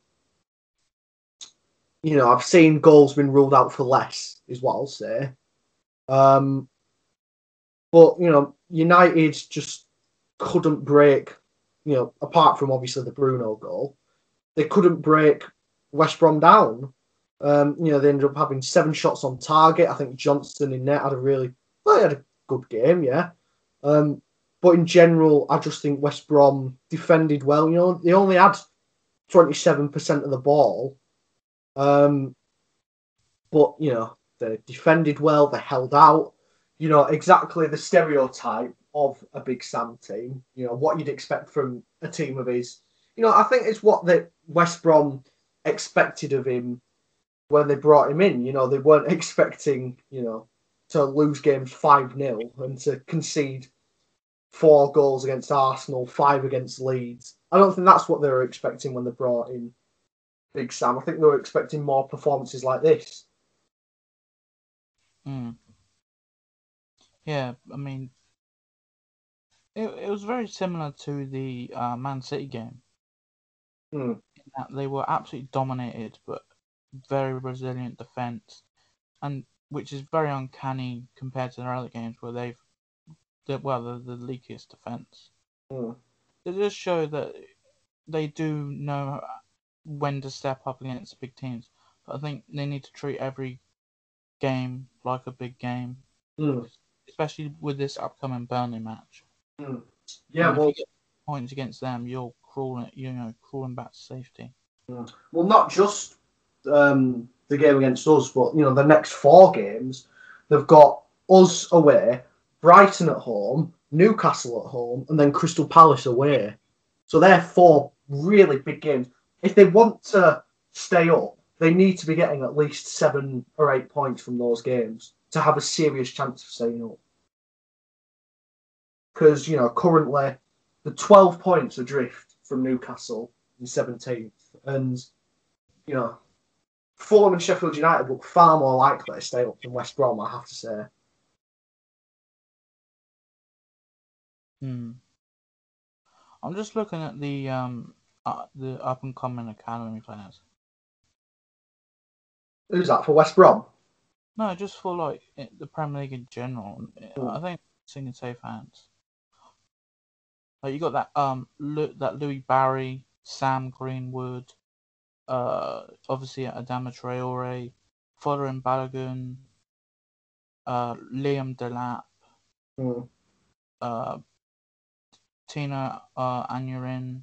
you know, I've seen goals been ruled out for less, is what I'll say. Um, but you know, United just couldn't break. You know, apart from obviously the Bruno goal, they couldn't break West Brom down. Um, you know, they ended up having seven shots on target. I think Johnson in net had a really, well, he had a good game, yeah. Um, but in general, I just think West Brom defended well. You know, they only had twenty-seven percent of the ball. Um, but, you know, they defended well, they held out. You know, exactly the stereotype of a Big Sam team. You know, what you'd expect from a team of his. You know, I think it's what the West Brom expected of him when they brought him in. You know, they weren't expecting, you know, to lose games five nil and to concede four goals against Arsenal, five against Leeds. I don't think that's what they were expecting when they brought in Big Sam. I think they were expecting more performances like this. Hmm. Yeah, I mean, it, it was very similar to the uh, Man City game. Hmm. In that they were absolutely dominated, but very resilient defense, and which is very uncanny compared to their other games where they've, they're, well, the the leakiest defense. Hmm. It does show that they do know when to step up against big teams, but I think they need to treat every game like a big game, Hmm. especially with this upcoming Burnley match. Hmm. I Yeah, mean, if well, you get points against them, you're crawling, you know, crawling back to safety. hmm. well, not just um, the game against us, but you know, the next four games, they've got us away, Brighton at home, Newcastle at home, and then Crystal Palace away. So they're four really big games. If they want to stay up, they need to be getting at least seven or eight points from those games to have a serious chance of staying up. Because, you know, currently the twelve points adrift from Newcastle in seventeenth. And, you know, Fulham and Sheffield United look far more likely to stay up than West Brom, I have to say. Hmm. I'm just looking at the um uh, the up and coming academy players. Who's that for West Brom? No, just for like the Premier League in general. Hmm. I think it's in safe hands. Like you got that um Lu- that Louis Barry, Sam Greenwood, uh obviously Adama Traore, Folarin Balogun, uh Liam Delap, Hmm. uh Tina uh Anurin,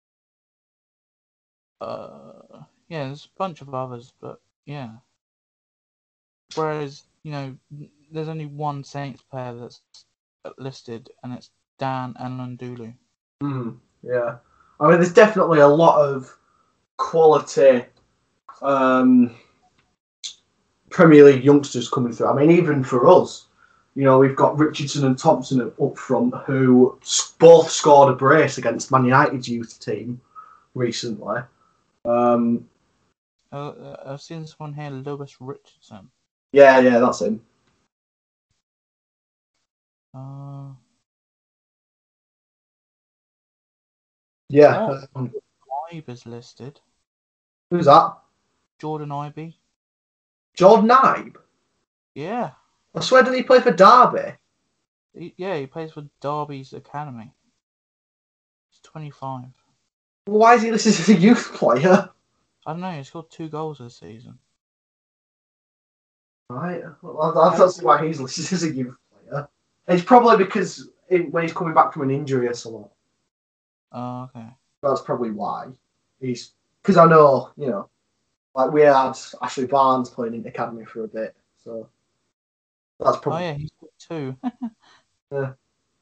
uh yeah, there's a bunch of others, but yeah. Whereas, you know, there's only one Saints player that's listed, and it's Dan Elundulu. Hmm. Yeah. I mean, there's definitely a lot of quality um, Premier League youngsters coming through. I mean, even for us, you know, we've got Richardson and Thompson up front who both scored a brace against Man United's youth team recently. Um, Uh, I've seen this one here, Lewis Richardson. yeah, yeah, that's him. Uh, Yeah. oh, Um, Ibe is listed. who's that? Jordan Ibe. Jordan Ibe? Yeah. I swear, did he play for Derby? He, yeah, he plays for Derby's academy. He's twenty-five. Why is he listed as a youth player? I don't know, he scored two goals this season. Right. Well, I, I don't see why he's listed as a youth player. It's probably because it, when he's coming back from an injury or something. Oh, okay. That's probably why. He's because I know, you know, like we had Ashley Barnes playing in the academy for a bit, so that's Oh, probably. yeah, he's got two. Yeah.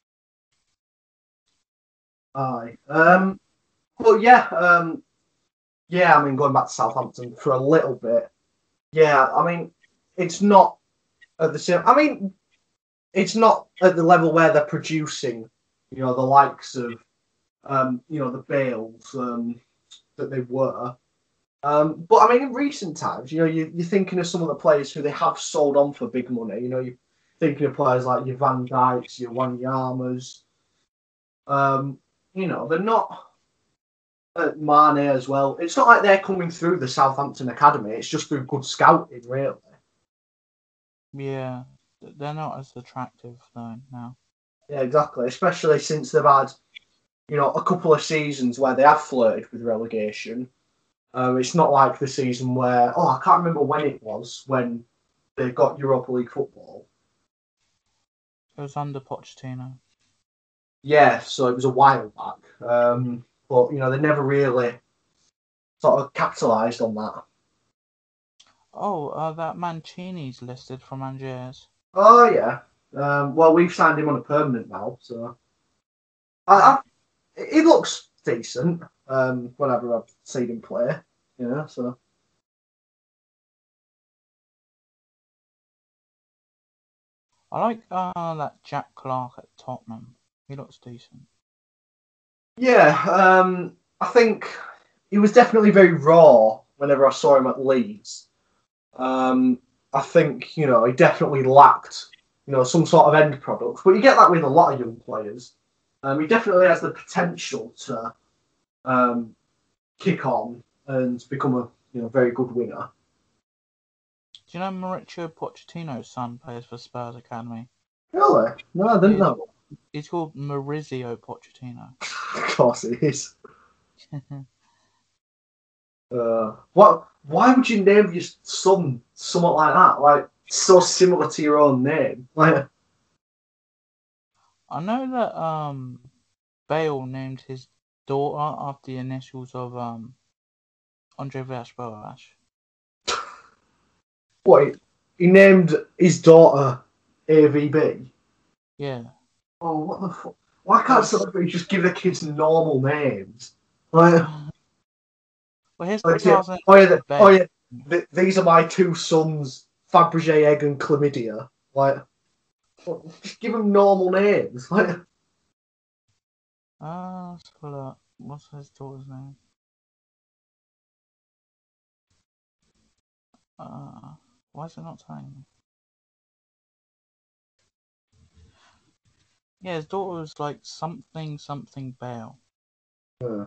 Aye. Um. But yeah. Um. Yeah. I mean, going back to Southampton for a little bit. Yeah. I mean, it's not at the same. I mean, it's not at the level where they're producing, you know, the likes of, um, you know, the Bales um, that they were. Um, but I mean, in recent times, you know, you, you're thinking of some of the players who they have sold on for big money. You know, you're thinking of players like your Van Dijks, your Wanyamas. Um, you know, they're not uh, Mane as well. It's not like they're coming through the Southampton academy. It's just through good scouting, really. Yeah, they're not as attractive though now. Yeah, exactly. Especially since they've had, you know, a couple of seasons where they have flirted with relegation. Um, it's not like the season where, oh, I can't remember when it was when they got Europa League football. It was under Pochettino. Yeah, so it was a while back. Um, but, you know, they never really sort of capitalised on that. Oh, uh, that Mancini's listed from Angers. Oh, yeah. Um, well, we've signed him on a permanent now, so. I, Oh, I, he looks decent um, whenever I've seen him play, you know, so. I like uh, that Jack Clark at Tottenham. He looks decent. Yeah, um, I think he was definitely very raw whenever I saw him at Leeds. Um, I think, you know, he definitely lacked, you know, some sort of end product. But you get that with a lot of young players. Um, he definitely has the potential to um, kick on and become a, you know, very good winger. Do you know Mauricio Pochettino's son plays for Spurs Academy? Really? No, I didn't He's, know. he's called Maurizio Pochettino. Of course he is. Uh, what? Why would you name your son something like that? Like so similar to your own name? Like, I know that um, Bale named his daughter after the initials of um, Andre Villas-Boas. what? He named his daughter A V B. Yeah. Oh, what the fuck? Why can't Well, somebody just give the kids normal names? Like, well his like yeah, last name oh yeah, the, oh Bale. yeah. The, these are my two sons, Fabergé egg and chlamydia. Like, well, just give them normal names. Like, Ah, uh, let's pull up. What's his daughter's name? Uh, why is it not telling me? Yeah, his daughter was like something something Bale. Yeah.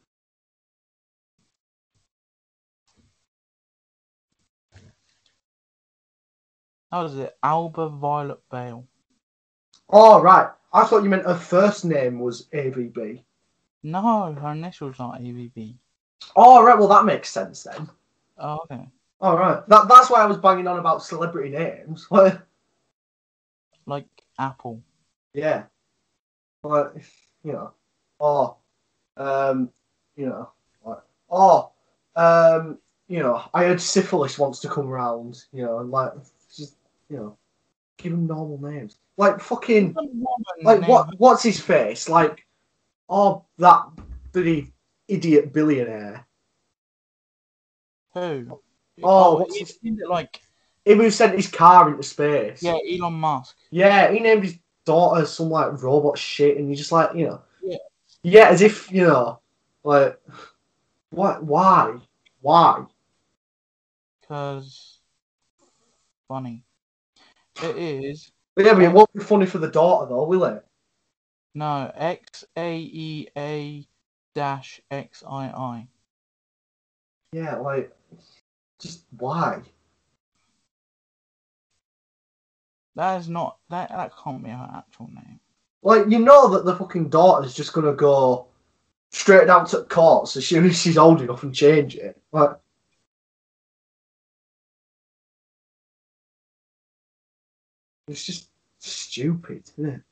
How is it? Alba Violet Bale. Oh, right. I thought you meant her first name was A V B. No, her initials aren't A V B. Oh, right. Well, that makes sense then. Oh, okay. All right. That, that's why I was banging on about celebrity names. Like Apple. Yeah. Like, you know. Oh, um, you know. Like, oh, um, you know, I heard syphilis wants to come around, you know, and like, just, you know, give them normal names. Like, fucking, like, what? what's his face? Like, oh, that bloody idiot billionaire. Who? Oh, Oh, what's he, his... he like Him who sent his car into space. yeah, Elon Musk. Yeah, he named his daughter some, like, robot shit, and you're just like, you know. Yeah. Yeah, as if, you know, like, what? Why? Why? Because funny. It is. But yeah, but it X, won't be funny for the daughter, though, will it? no, X A E A dash X I I. Yeah, like, just why? That is not that. That can't be her actual name. Like, you know that the fucking daughter's just gonna go straight down to the courts as soon as she's old enough and change it. Like, it's just stupid, isn't it?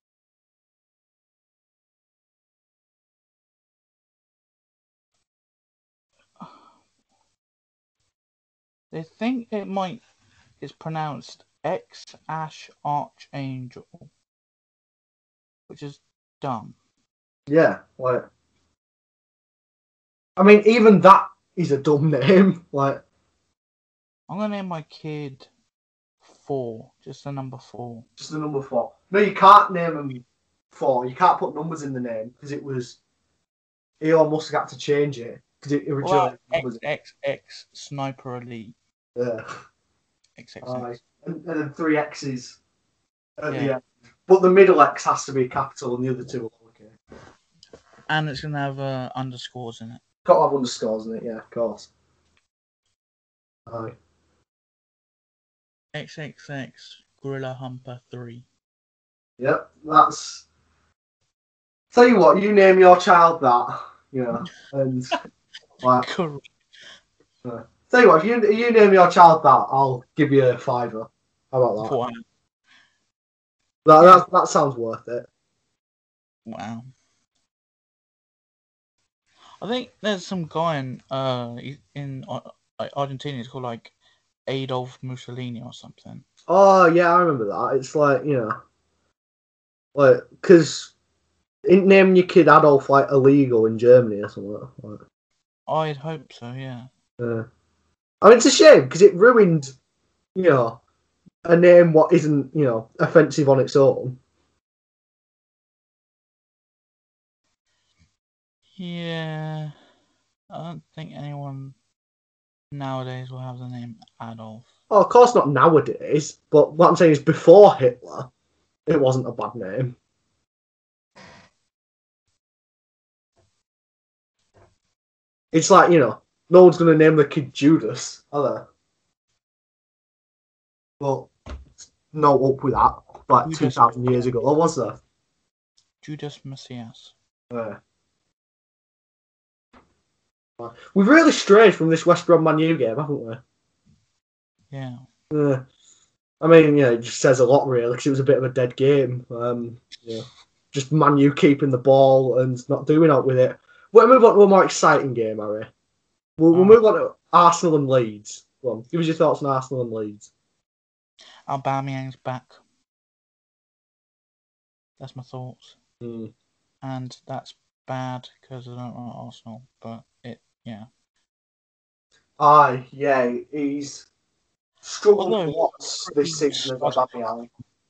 They think it might. It's pronounced X Ash Archangel, which is dumb. Yeah, like, I mean, even that is a dumb name. Like, I'm gonna name my kid four, just the number four. just the number four. No, you can't name them four. You can't put numbers in the name because it was Elon Musk had to change it because it originally Well, was X X X Sniper Elite. yeah. X X Aye. X. And, and then three X's at Yeah. the end. But the middle X has to be capital and the other two are lowercase. And it's gonna have uh, underscores in it. Got to have underscores in it, yeah, of course. Aye. X X X Gorilla Humper three. Yep, that's. Tell you what, you name your child that, you know, and like. Correct. Uh, tell you what, if you you name your child that, I'll give you a fiver. How about that? Wow. That that, that sounds worth it. Wow. I think there's some guy in uh in uh, Argentina. It's called like Adolf Mussolini or something. Oh yeah, I remember that. It's like, you know, like because isn't naming your kid Adolf like illegal in Germany or something? Like, I'd hope so. Yeah. uh, I mean, it's a shame because it ruined, you know, a name what isn't, you know, offensive on its own. Yeah. I don't think anyone nowadays will have the name Adolf. Oh, of course not nowadays, but what I'm saying is before Hitler, it wasn't a bad name. It's like, you know, no one's going to name the kid Judas, are they? Well, no up with that, like Judas. two thousand years ago, or was there? Judas Messias. Yeah. We've really strayed from this West Brom Man U game, haven't we? Yeah. Yeah. I mean, yeah, it just says a lot, really, because it was a bit of a dead game. Um, yeah. Just Man U keeping the ball and not doing out with it. We'll move on to a more exciting game, Harry. We'll, we'll move on to Arsenal and Leeds. Go on, give us your thoughts on Arsenal and Leeds. Aubameyang's back. That's my thoughts. Mm. And that's bad because I don't want Arsenal, but it, yeah. Aye, yeah, he's struggled Although, lots this season as Aubameyang.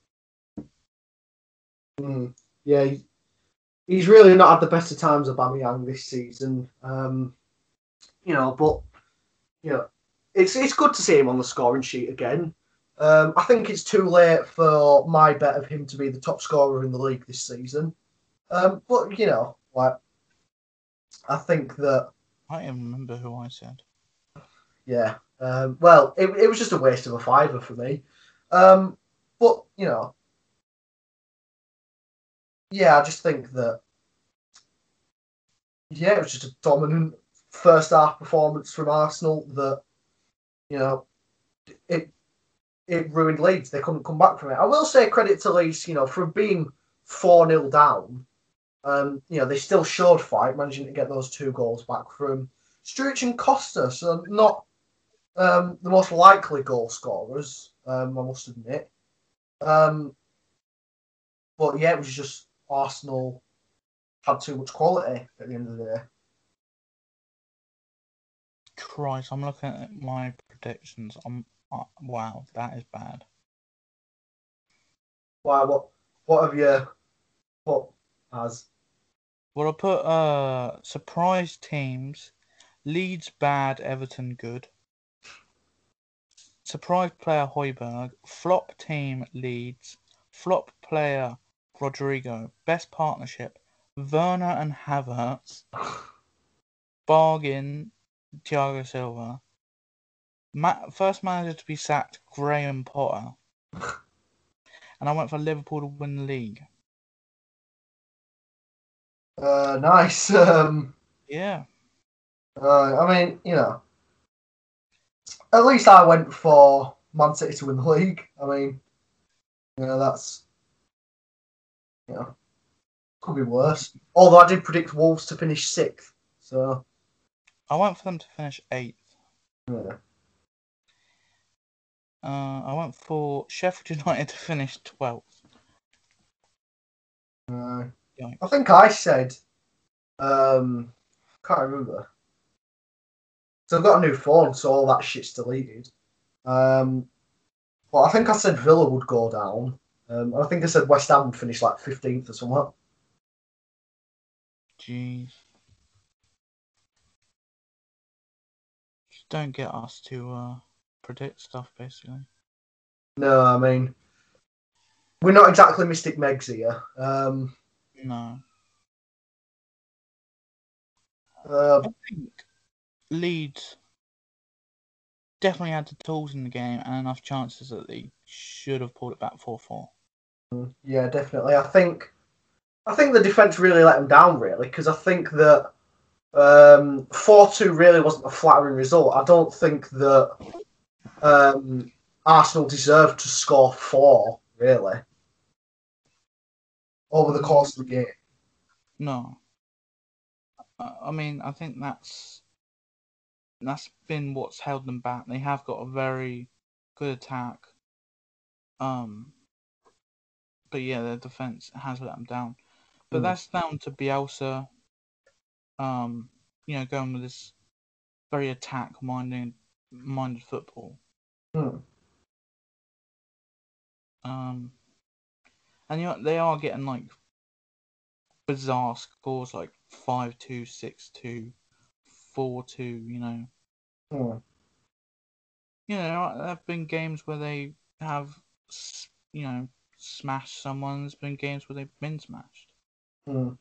Mm. Yeah, he, he's really not had the best of times of Aubameyang this season. Um, you know, but you know, it's it's good to see him on the scoring sheet again. Um, I think it's too late for my bet of him to be the top scorer in the league this season. Um, but you know, like I think that I don't even remember who I said. yeah. Um, well, it it was just a waste of a fiver for me. Um, but you know, yeah, I just think that yeah, it was just a dominant first half performance from Arsenal that you know it it ruined Leeds. They couldn't come back from it. I will say credit to Leeds, you know, from being four nil down. Um, you know, they still showed fight, managing to get those two goals back from Sturridge and Costa. So not um, the most likely goal scorers, um, I must admit. Um, but yeah, it was just Arsenal had too much quality at the end of the day. Christ, I'm looking at my predictions. I'm uh, wow, that is bad. Why? What? What have you put as? Well, I put uh surprise teams: Leeds bad, Everton good. Surprise player Højbjerg, flop team Leeds, flop player Rodrigo, best partnership Werner and Havertz, bargain Thiago Silva, Ma- first manager to be sacked Graham Potter, and I went for Liverpool to win the league. Uh, nice. Um, Yeah. uh, I mean, you know, at least I went for Man City to win the league. I mean, you know, that's you know could be worse. Although I did predict Wolves to finish sixth, so I went for them to finish eighth. yeah. Uh, I went for Sheffield United to finish twelfth. Uh, Yikes. I think I said, um, can't remember. So I've got a new phone, so all that shit's deleted. Um, but I think I said Villa would go down. Um, I think I said West Ham would finish like fifteenth or something. Jeez. Just don't get us to uh, predict stuff, basically. No, I mean, we're not exactly Mystic Megs here. Um, No. uh, I think Leeds definitely had the tools in the game and enough chances that they should have pulled it back four four. yeah, definitely. I think I think the defence really let them down, really, because I think that um, four two really wasn't a flattering result. I don't think that um, Arsenal deserved to score four, really, over the course of the game. No. I mean, I think that's that's been what's held them back. They have got a very good attack. Um, but yeah, their defense has let them down. But Mm. that's down to Bielsa. Um, you know, going with this very attack-minded minded football. Mm. Um, and you know, they are getting like bizarre scores like five two, six two, four two, you know. Mm. You know, there have been games where they have, you know, smashed someone. There's been games where they've been smashed. Mm.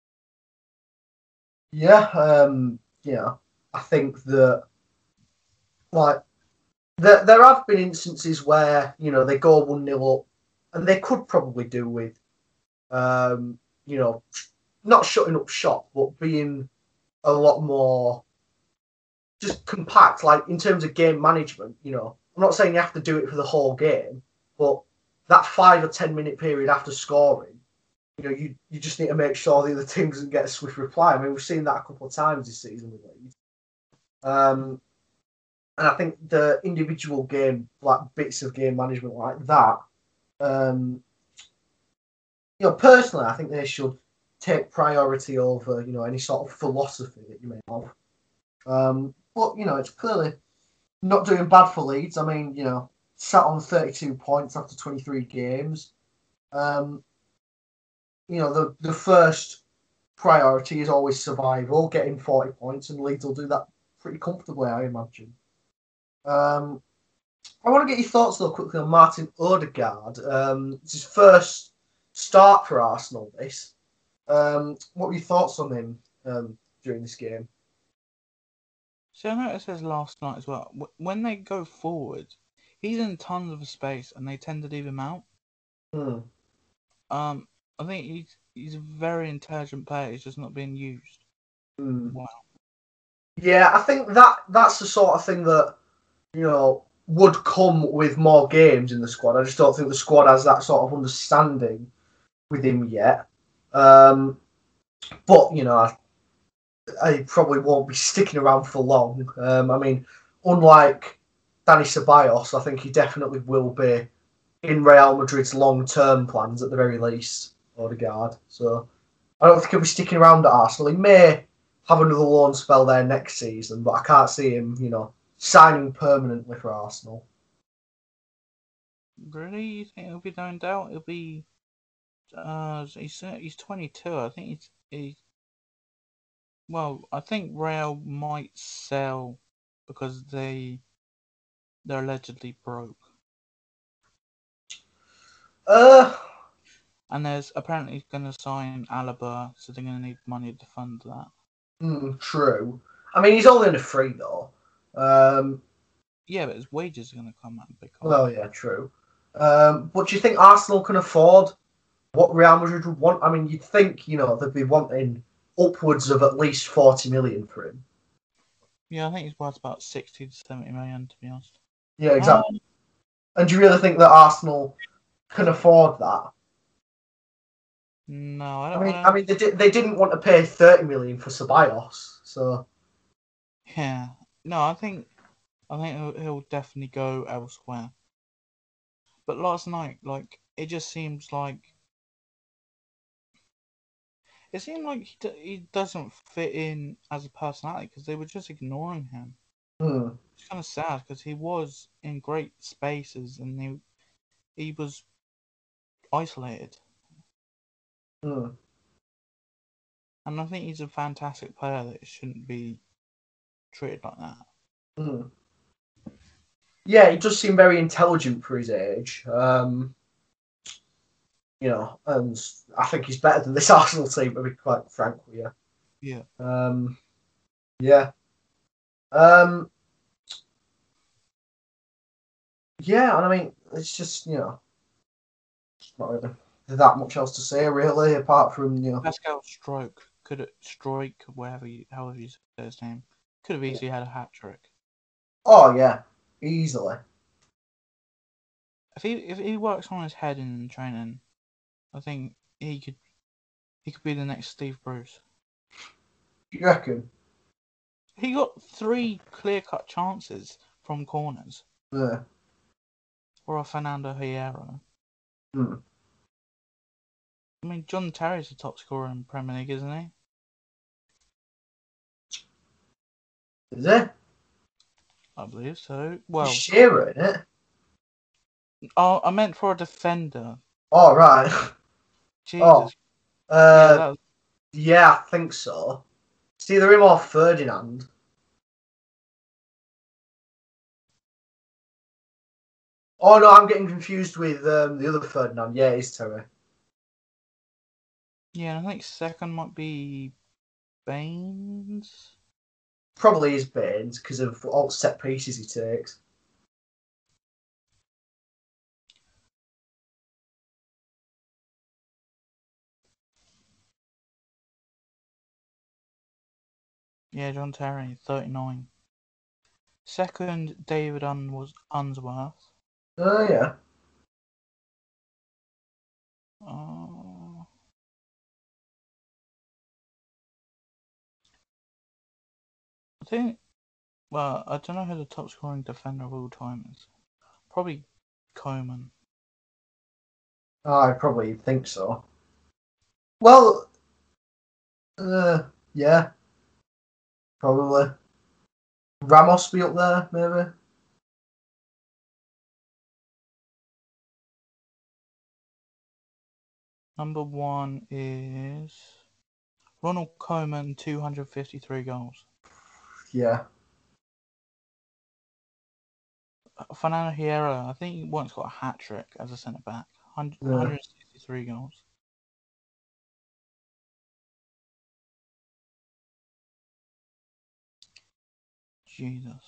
Yeah, um, yeah. I think that, like, there, there have been instances where, you know, they go one nil up and they could probably do with, um, you know, not shutting up shop, but being a lot more just compact, like in terms of game management. You know, I'm not saying you have to do it for the whole game, but that five or ten minute period after scoring, you know, you, you just need to make sure the other team doesn't get a swift reply. I mean, we've seen that a couple of times this season with Leeds. Um, and I think the individual game, like bits of game management like that, um, you know, personally, I think they should take priority over, you know, any sort of philosophy that you may have. Um, but you know, it's clearly not doing bad for Leeds. I mean, you know, sat on thirty-two points after twenty-three games. Um, you know, the the first priority is always survival, getting forty points, and Leeds will do that pretty comfortably, I imagine. Um, I want to get your thoughts though quickly on Martin Odegaard. Um, it's his first start for Arsenal. This. Um, what were your thoughts on him? Um, during this game. So I noticed this last night as well. When they go forward, he's in tons of space, and they tend to leave him out. Hmm. Um, I think he's he's a very intelligent player. He's just not being used. Hmm. Wow. Yeah, I think that that's the sort of thing that, you know, would come with more games in the squad. I just don't think the squad has that sort of understanding with him yet. Um, but you know, I, I probably won't be sticking around for long. Um, I mean, unlike Dani Ceballos, I think he definitely will be in Real Madrid's long-term plans at the very least, Odegaard. So I don't think he'll be sticking around at Arsenal. He may have another loan spell there next season, but I can't see him, you know, signing permanently for Arsenal. Really? You think it'll be no doubt? It'll be. Uh, he's he's twenty-two. I think he's he's. Well, I think Real might sell because they they're allegedly broke. Uh, And there's apparently going to sign Alaba, so they're going to need money to fund that. mm, true. I mean, he's only in a free though. Um, Yeah, but his wages are going to come out big. well, yeah, true. Um, but do you think Arsenal can afford what Real Madrid would want? I mean, you'd think, you know, they'd be wanting upwards of at least forty million for him. Yeah, I think he's worth about sixty to seventy million, to be honest. Yeah, exactly. Um, and do you really think that Arsenal can afford that? No, I don't. I mean, I, I mean, they did. They didn't want to pay thirty million for Ceballos, so. Yeah, no, I think, I think he'll, he'll definitely go elsewhere. But last night, like, it just seems like it seemed like he, d- he doesn't fit in as a personality because they were just ignoring him. Hmm. It's kind of sad because he was in great spaces and he he was isolated. Hmm. And I think he's a fantastic player that shouldn't be treated like that. Hmm. Yeah, he does seem very intelligent for his age. Um, you know, and I think he's better than this Arsenal team, to be quite frank with you. Yeah. Um, yeah. Um, yeah, and I mean, it's just, you know, not really that much else to say, really, apart from, you know. Pascal Stroke could have Stroik, whatever you, however you say his name, could have easily had a hat trick. Oh yeah, easily. If he if he works on his head in training, I think he could he could be the next Steve Bruce. You reckon? He got three clear cut chances from corners. Yeah. For a Fernando Hierro. Hmm. I mean, John Terry's the top scorer in Premier League, isn't he? Is it? I believe so. Well, Shearer, isn't it? Oh, I meant for a defender. Oh right. Jesus. Oh. Uh, yeah, that was... yeah, I think so. It's either him or Ferdinand. Oh no, I'm getting confused with um, the other Ferdinand. Yeah, it's Terry. Yeah, I think second might be Baines. Probably is Baines because of all set pieces he takes. Yeah, John Terry, thirty-nine. Second, David Un was Unsworth. Oh yeah. Uh, I think. Well, I don't know who the top scoring defender of all time is. Probably Coman. Oh, I probably think so. Well, uh, yeah, probably. Ramos be up there, maybe. Number one is Ronald Koeman, two hundred fifty-three goals. Yeah. Fernando Hierro, I think he once got a hat trick as a centre back. one hundred sixty-three yeah. goals. Jesus.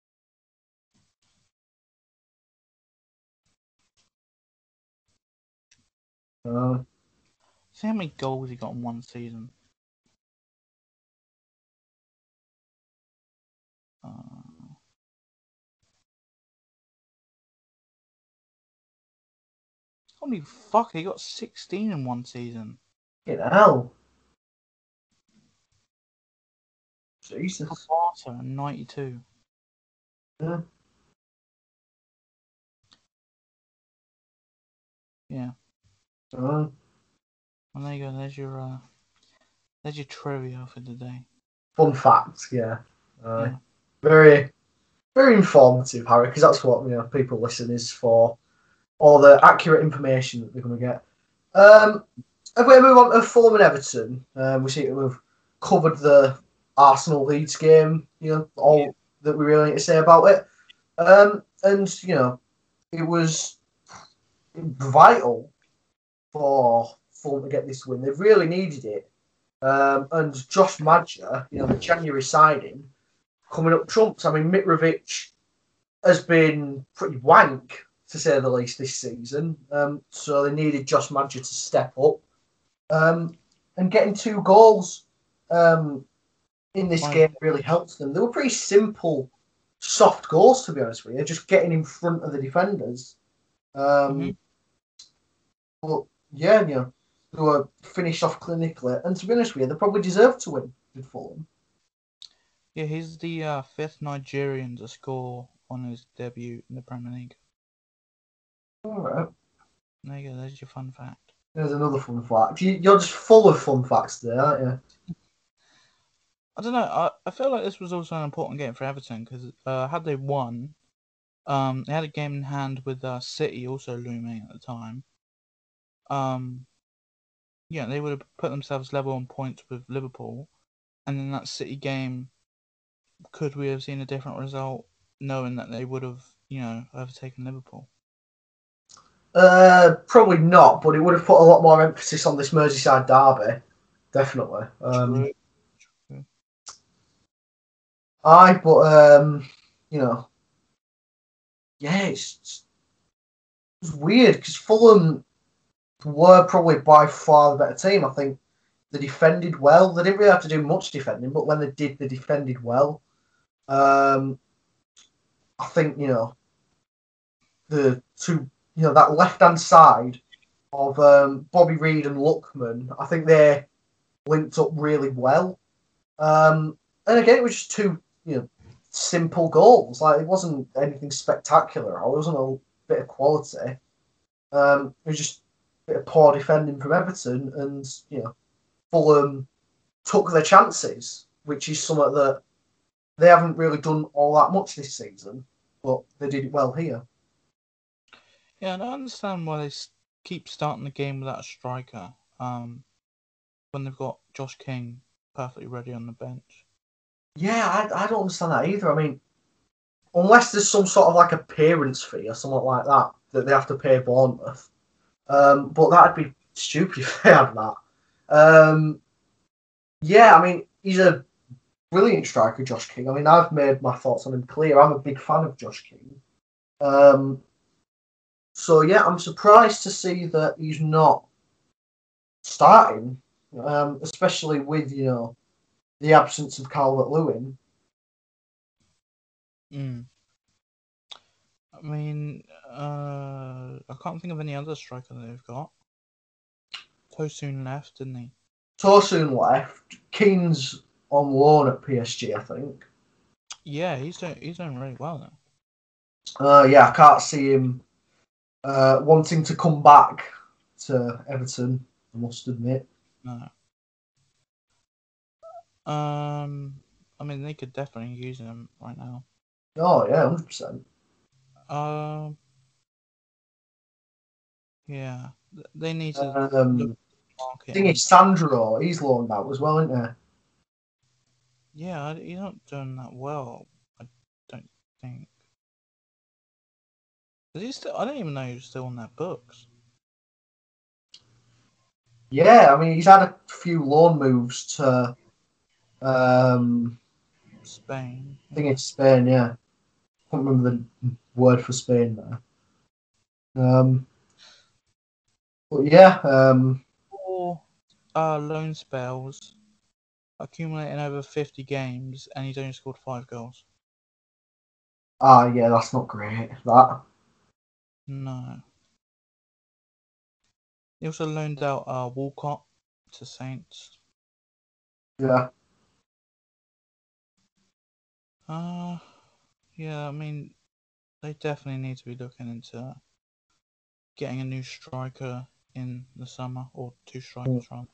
Uh, See how many goals he got in one season. Uh, holy fuck, he got sixteen in one season. you hell. Jesus. Barca in ninety-two. Yeah. Yeah. Uh, Well, there you go. There's your, uh, there's your trivia for today. fun facts, yeah. Uh, Yeah. Very, very informative, Harry, because that's what you know people listen is for, all the accurate information that they're going to get. Um, if we move on to Fulham and Everton, um, we see we've covered the Arsenal Leeds game. You know all Yeah. that we really need to say about it. Um, and you know it was vital for Fulham to get this win. They really needed it. Um, and Josh Madger, you know, the January signing, coming up trumps. I mean, Mitrovic has been pretty wank, to say the least, this season. Um, so they needed Josh Madger to step up. Um, and getting two goals um, in this Fine. game really helped them. They were pretty simple, soft goals, to be honest with you, just getting in front of the defenders. Um, mm-hmm. But yeah, you know, they were finished off clinically. And to be honest with you, they probably deserved to win with Fulham. Yeah, he's the uh, fifth Nigerian to score on his debut in the Premier League. All right. There you go. There's your fun fact. There's another fun fact. You, you're just full of fun facts today, aren't you? I don't know. I, I feel like this was also an important game for Everton because uh, had they won, um, they had a game in hand with uh, City also looming at the time. Um, yeah, they would have put themselves level on points with Liverpool, and in that City game, could we have seen a different result, knowing that they would have, you know, overtaken Liverpool? Uh, probably not, but it would have put a lot more emphasis on this Merseyside derby. Definitely. Um, True. True. Aye, but um, you know, yeah, it's, it's weird because Fulham were probably by far the better team. I think they defended well. They didn't really have to do much defending, but when they did, they defended well. Um, I think you know the two, you know, that left hand side of um, Bobby Reed and Lookman. I think they linked up really well. Um, and again, it was just two, you know, simple goals. Like it wasn't anything spectacular. It wasn't a bit of quality. Um, it was just a bit of poor defending from Everton, and you know, Fulham took their chances, which is something that they haven't really done all that much this season, but they did it well here. Yeah, and I understand why they keep starting the game without a striker. Um, when they've got Josh King perfectly ready on the bench. Yeah, I, I don't understand that either. I mean, unless there's some sort of like appearance fee or something like that that they have to pay Bournemouth. Um, but that'd be stupid if they had that. Um, yeah, I mean, he's a brilliant striker, Josh King. I mean, I've made my thoughts on him clear. I'm a big fan of Josh King. Um, so yeah, I'm surprised to see that he's not starting, um, especially with you know the absence of Calvert-Lewin. Mm. I mean, uh, I can't think of any other striker that they've got. Tosun left, didn't he? Tosun left. Keane's on loan at P S G, I think. Yeah, he's doing he's doing really well now. Uh, yeah, I can't see him uh, wanting to come back to Everton, I must admit. No. Um, I mean, they could definitely use him right now. Oh, yeah, one hundred percent. Um, yeah, they need to look Um, at the market. thing is, Sandro, he's loaned out as well, isn't he? Yeah, he's not doing that well. I don't think. Is he still? I don't even know he's still on their books. Yeah, I mean, he's had a few loan moves to um, Spain. I think it's Spain, yeah. I can't remember the word for Spain there. Um, but yeah, um, Four uh, loan spells, accumulating over fifty games, and he's only scored five goals. ah, yeah, that's not great. That. No. He also loaned out uh, Walcott to Saints. Yeah. Uh, yeah, I mean, they definitely need to be looking into getting a new striker in the summer, or two strikers, rather.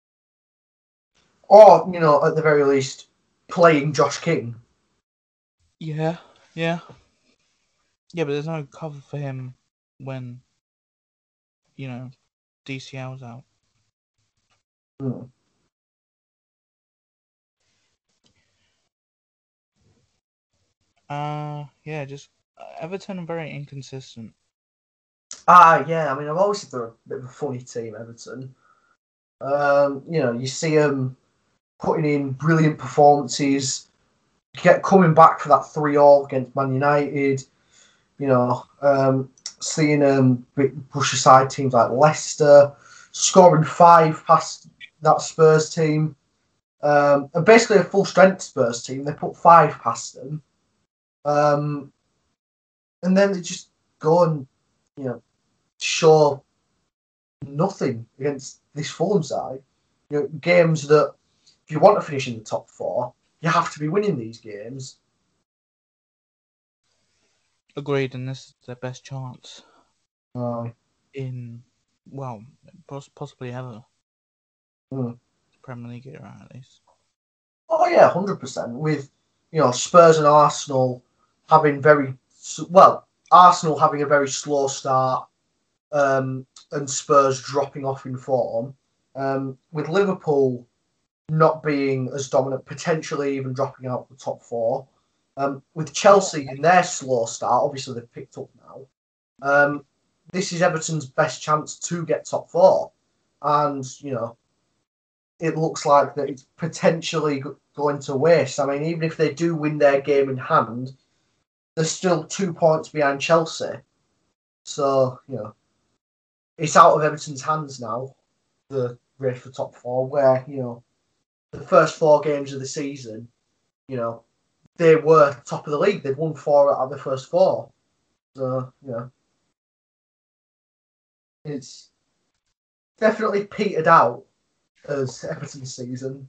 Or, you know, at the very least, playing Josh King. Yeah, yeah. Yeah, but there's no cover for him when, you know, D C L's out. Hmm. Uh, yeah, just uh, Everton are very inconsistent. Ah, yeah, I mean, I've always said they're a bit of a funny team, Everton. Um, you know, you see them putting in brilliant performances, get coming back for that three all against Man United. You know, um, seeing them push aside teams like Leicester, scoring five past that Spurs team, um, and basically a full strength Spurs team. They put five past them, um, and then they just go and you know show nothing against this Fulham side. You know, games that if you want to finish in the top four, you have to be winning these games. Agreed, and this is their best chance Uh, in, well, poss- possibly ever. hmm. Premier League era, at least. Oh yeah, hundred percent. With you know Spurs and Arsenal having very well, Arsenal having a very slow start, um, and Spurs dropping off in form. Um, with Liverpool not being as dominant, potentially even dropping out of the top four. Um, with Chelsea in their slow start, obviously they've picked up now. Um, this is Everton's best chance to get top four, and you know it looks like that it's potentially going to waste. I mean, even if they do win their game in hand, they're still two points behind Chelsea. So, you know, it's out of Everton's hands now, the race for top four, where, you know, the first four games of the season, you know, they were top of the league. They'd won four out of the first four. So, you know, it's definitely petered out as Everton's season.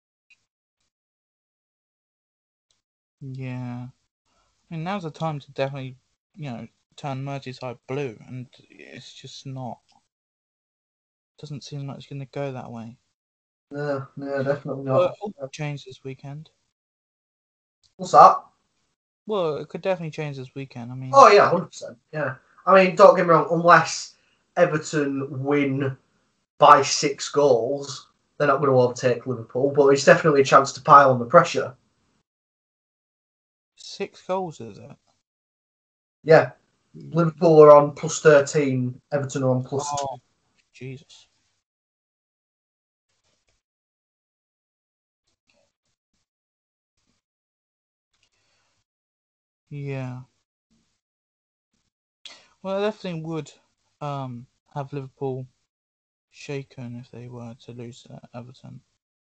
Yeah. I mean, now's the time to definitely, you know, turn Merseyside blue, and it's just not. Doesn't seem like it's going to go that way. No, no, definitely Well, not. it will change this weekend. What's that? Well, it could definitely change this weekend. I mean, Oh yeah, hundred percent. Yeah, I mean, don't get me wrong. Unless Everton win by six goals, they're not going to overtake Liverpool. But it's definitely a chance to pile on the pressure. six goals, is it? Yeah, Liverpool are on plus thirteen. Everton are on plus two. Oh, Jesus. Yeah. Well, I definitely would um have Liverpool shaken if they were to lose at Everton.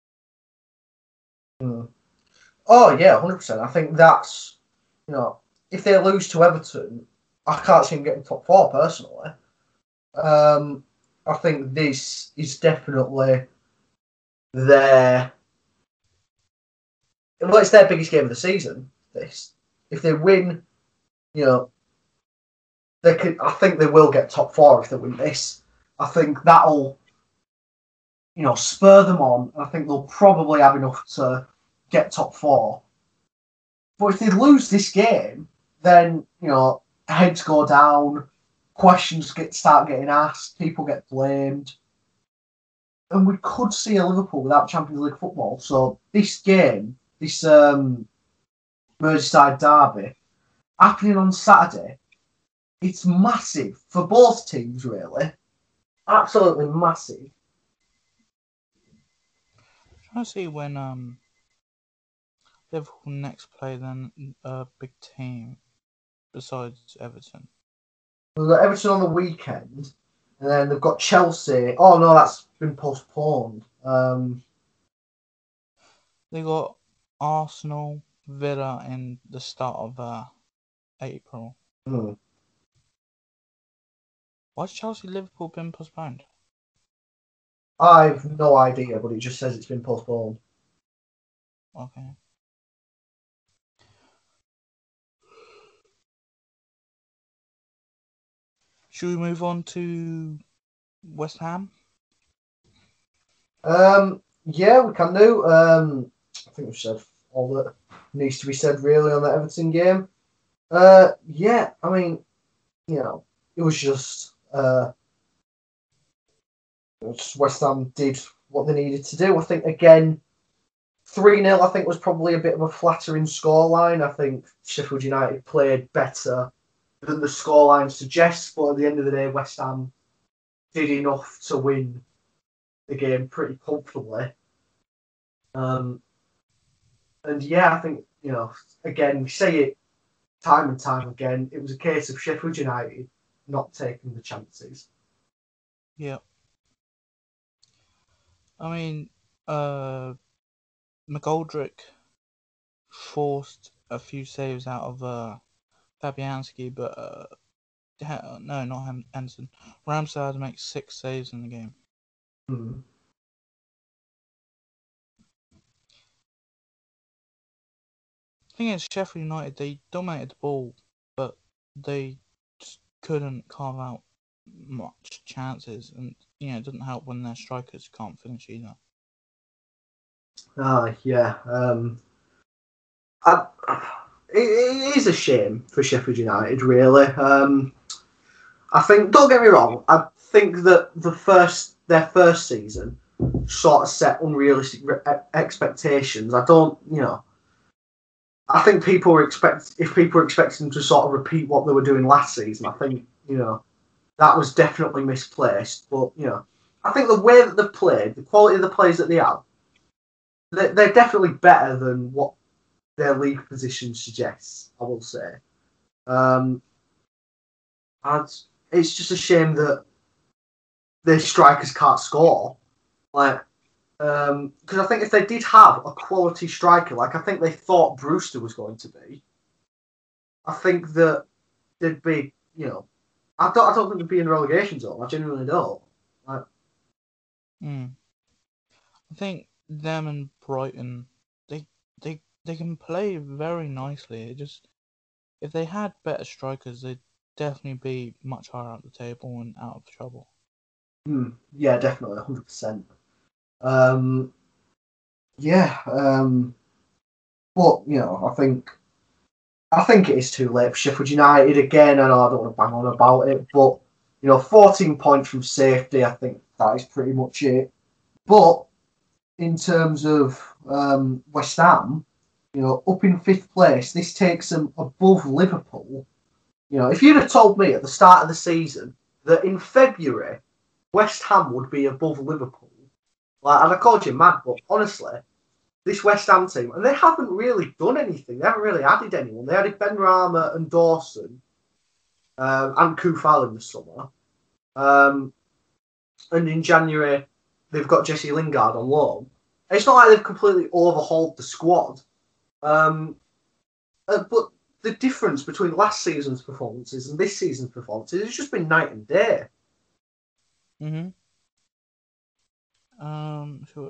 Mm. Oh yeah, hundred percent. I think that's you know if they lose to Everton, I can't see them getting top four personally. Um, I think this is definitely their well, it's their biggest game of the season. This, if they win, you know, they could. I think they will get top four if they win this. I think that'll, you know, spur them on. I think they'll probably have enough to get top four. But if they lose this game, then you know, heads go down, questions get start getting asked, people get blamed, and we could see a Liverpool without Champions League football. So this game, this um, Merseyside derby, happening on Saturday, it's massive for both teams, really. Absolutely massive. I'm trying to see when um Liverpool next play then a big team besides Everton. We've got Everton on the weekend, and then they've got Chelsea. Oh no, that's been postponed. Um, They got Arsenal, Villa in the start of uh, April. hmm. Why's Chelsea Liverpool been postponed? I've no idea, but it just says it's been postponed. Okay. Should we move on to West Ham? Um, yeah, we can do. Um, I think we've said all that needs to be said really on the Everton game. Uh, yeah, I mean, you know, it was just uh, it was just West Ham did what they needed to do. I think again, three nil. I think was probably a bit of a flattering scoreline. I think Sheffield United played better than the scoreline suggests, but at the end of the day, West Ham did enough to win the game pretty comfortably. Um, and yeah, I think, you know, again, we say it time and time again, it was a case of Sheffield United not taking the chances. Yeah. I mean, uh, McGoldrick forced a few saves out of uh, Fabianski, but uh, no, not Henderson. Ramsdale makes six saves in the game. Hmm. The thing is, Sheffield United, they dominated the ball, but they just couldn't carve out much chances, and you know, it doesn't help when their strikers can't finish either. Ah, yeah. Um, I, it, it is a shame for Sheffield United, really. Um, I think, don't get me wrong, I think that the first their first season sort of set unrealistic expectations. I don't, you know, I think people were expect if people were expecting them to sort of repeat what they were doing last season. I think, you know, that was definitely misplaced. But, you know, I think the way that they've played, the quality of the players that they have, they're, they're definitely better than what their league position suggests, I will say. Um, and it's just a shame that their strikers can't score. Like, because um, I think if they did have a quality striker, like I think they thought Brewster was going to be, I think that they'd be, you know, I don't, I don't think they'd be in the relegation zone. I genuinely don't. Like, mm. I think them and Brighton, they they they can play very nicely. It just if they had better strikers, they'd definitely be much higher up the table and out of trouble. mm, yeah, definitely, hundred percent. Um, yeah, um, but you know, I think I think it is too late for Sheffield United again. I know I don't want to bang on about it, but you know, fourteen points from safety, I think that is pretty much it. But in terms of um, West Ham, you know, up in fifth place, this takes them above Liverpool. You know, if you'd have told me at the start of the season that in February West Ham would be above Liverpool, like, I'd have called you mad. But honestly, this West Ham team, and they haven't really done anything. They haven't really added anyone. They added Benrahma and Dawson um, and Koufal in the summer. Um, and in January, they've got Jesse Lingard on loan. It's not like they've completely overhauled the squad. Um, uh, but the difference between last season's performances and this season's performances has just been night and day. Mm-hmm. Um, so,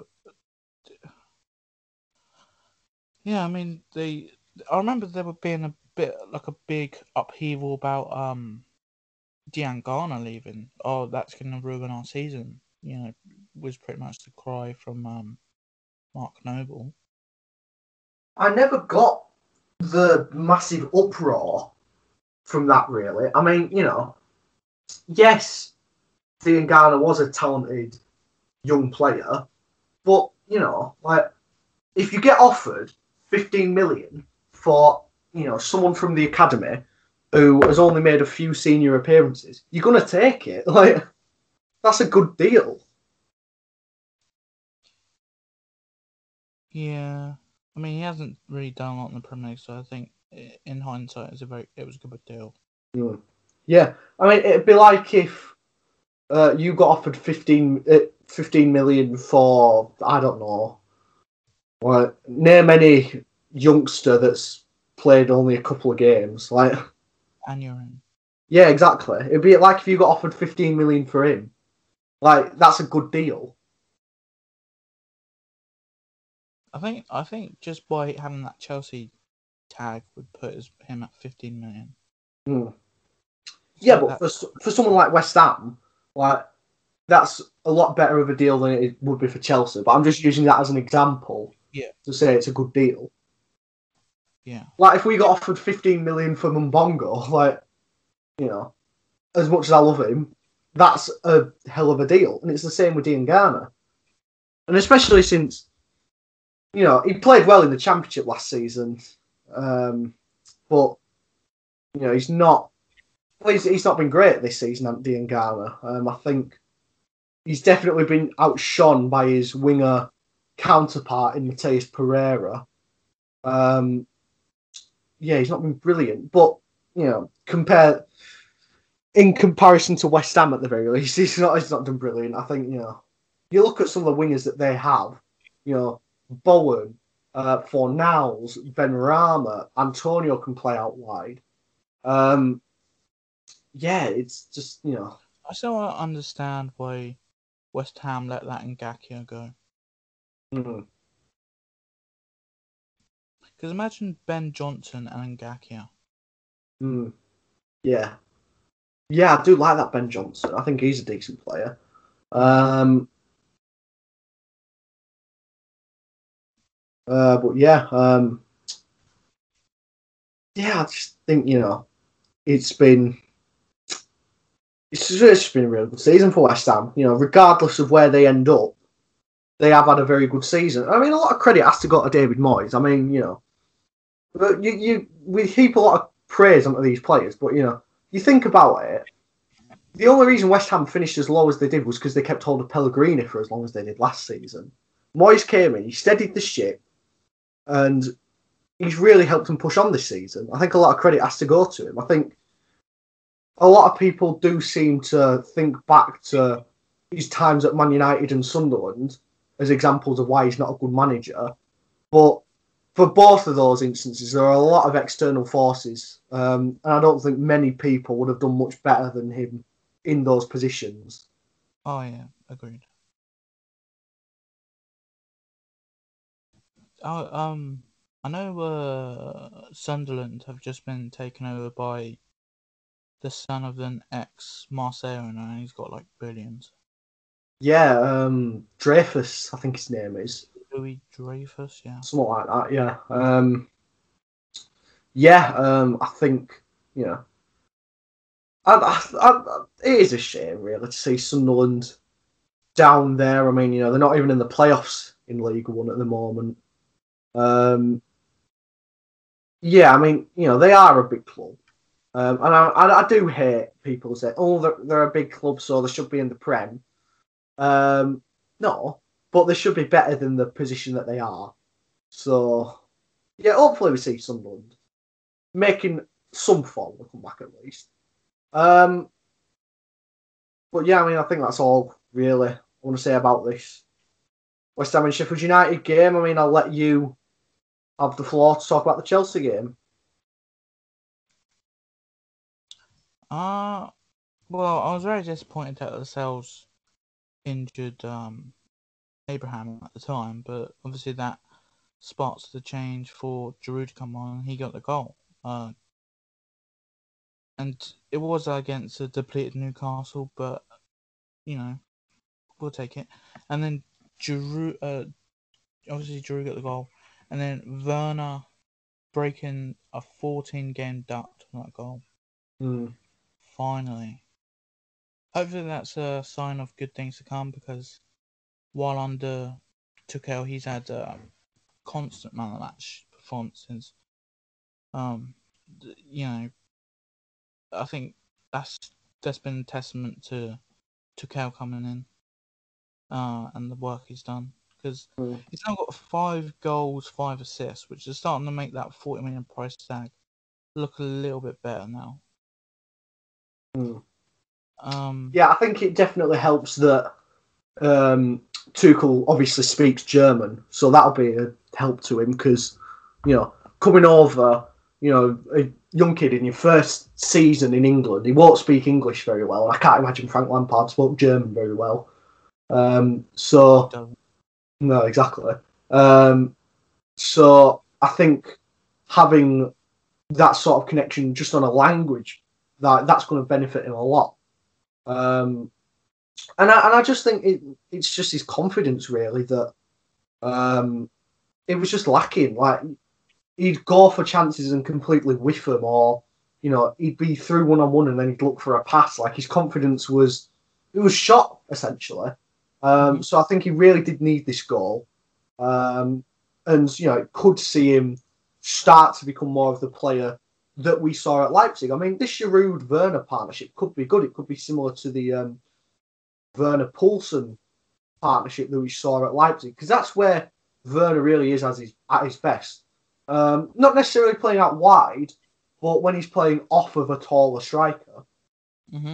yeah, I mean, they. I remember there were being a bit like a big upheaval about um, Diangana leaving. Oh, that's going to ruin our season. You know, was pretty much the cry from um, Mark Noble. I never got the massive uproar from that, really. I mean, you know, yes, Diangana was a talented young player, but, you know, like, if you get offered fifteen million for, you know, someone from the academy who has only made a few senior appearances, you're going to take it. Like, that's a good deal. Yeah, I mean, he hasn't really done a lot in the Premier League, so I think in hindsight, it's a very it was a good deal. Mm. Yeah, I mean, it'd be like if uh, you got offered fifteen, uh, fifteen million for, I don't know, well, name any youngster that's played only a couple of games. Like, And you're in. yeah, exactly. It'd be like if you got offered fifteen million for him. Like, that's a good deal. I think I think just by having that Chelsea tag would put his, him at fifteen million. Mm. So Yeah, but that, for for someone like West Ham, like that's a lot better of a deal than it would be for Chelsea. But I'm just using that as an example yeah, to say it's a good deal. yeah. Like if we got offered fifteen million for Mbongo, like you know, as much as I love him, that's a hell of a deal. And it's the same with Diangana, and especially since you know he played well in the Championship last season, um, but you know he's not. Well, he's, he's not been great this season, Diangana. Um, I think he's definitely been outshone by his winger counterpart in Mateus Pereira. Um, yeah, he's not been brilliant, but you know, compare in comparison to West Ham at the very least, he's not he's not done brilliant. I think you know, you look at some of the wingers that they have, you know, Bowen, uh, Fornals, Benrahma, Antonio can play out wide. Um, yeah, it's just you know, I still don't understand why West Ham let that Ngakia go. mm, Because imagine Ben Johnson and Ngakia. mm, yeah, yeah, I do like that Ben Johnson. I think he's a decent player. Um, uh, but yeah, um, yeah, I just think you know it's been it's just, it's just been a really good season for West Ham. You know, regardless of where they end up, they have had a very good season. I mean, a lot of credit has to go to David Moyes. I mean, you know, but you you we heap a lot of praise onto these players, but you know, you think about it. The only reason West Ham finished as low as they did was because they kept hold of Pellegrini for as long as they did last season. Moyes came in, he steadied the ship, and he's really helped them push on this season. I think a lot of credit has to go to him. I think a lot of people do seem to think back to his times at Man United and Sunderland as examples of why he's not a good manager. But for both of those instances, there are a lot of external forces, um, and I don't think many people would have done much better than him in those positions. Oh yeah, agreed. Oh, um, I know uh, Sunderland have just been taken over by the son of an ex-Marseille owner, and he's got like billions. Yeah, um, Dreyfus, I think his name is. Louis Dreyfus, yeah. Something like that, yeah. Um, yeah, um, I think, you know, I, I, I, it is a shame, really, to see Sunderland down there. I mean, you know, they're not even in the playoffs in League One at the moment. Um, yeah, I mean, you know, they are a big club. Um, and I, I, I do hate people who say, oh, they're, they're a big club, so they should be in the Prem. Um, no, but they should be better than the position that they are. So, yeah, hopefully we see Sunderland making some form of comeback at least. Um, but yeah, I mean, I think that's all really I want to say about this West Ham and Sheffield United game. I mean, I'll let you have the floor to talk about the Chelsea game. Uh, well, I was very disappointed that the Lascelles injured um, Abraham at the time, but obviously that sparks the change for Giroud to come on, and he got the goal. Uh, and it was against a depleted Newcastle, but you know, we'll take it. And then Giroud, uh, obviously Giroud got the goal, and then Werner breaking a fourteen game duck on that goal. Mm. Finally. Hopefully that's a sign of good things to come, because while under Tuchel, he's had a constant man of the match performances. Um, you know, I think that's that's been a testament to Tuchel coming in, uh, and the work he's done. because Mm. he's now got five goals, five assists, which is starting to make that forty million price tag look a little bit better now. Mm. Um, yeah, I think it definitely helps that um, Tuchel obviously speaks German, so that'll be a help to him because, you know, coming over, you know, a young kid in your first season in England, he won't speak English very well. I can't imagine Frank Lampard spoke German very well. Um, so, no, exactly. Um, so I think having that sort of connection just on a language, that that's going to benefit him a lot. Um, and I and I just think it it's just his confidence really that um, it was just lacking. Like he'd go for chances and completely whiff them, or you know he'd be through one on one and then he'd look for a pass. Like his confidence was it was shot essentially. Um, mm-hmm. So I think he really did need this goal, um, and you know it could see him start to become more of the player that we saw at Leipzig. I mean, this Giroud Werner partnership could be good. It could be similar to the um, Werner Poulsen partnership that we saw at Leipzig, because that's where Werner really is as his, at his best. Um, not necessarily playing out wide, but when he's playing off of a taller striker. Mm-hmm.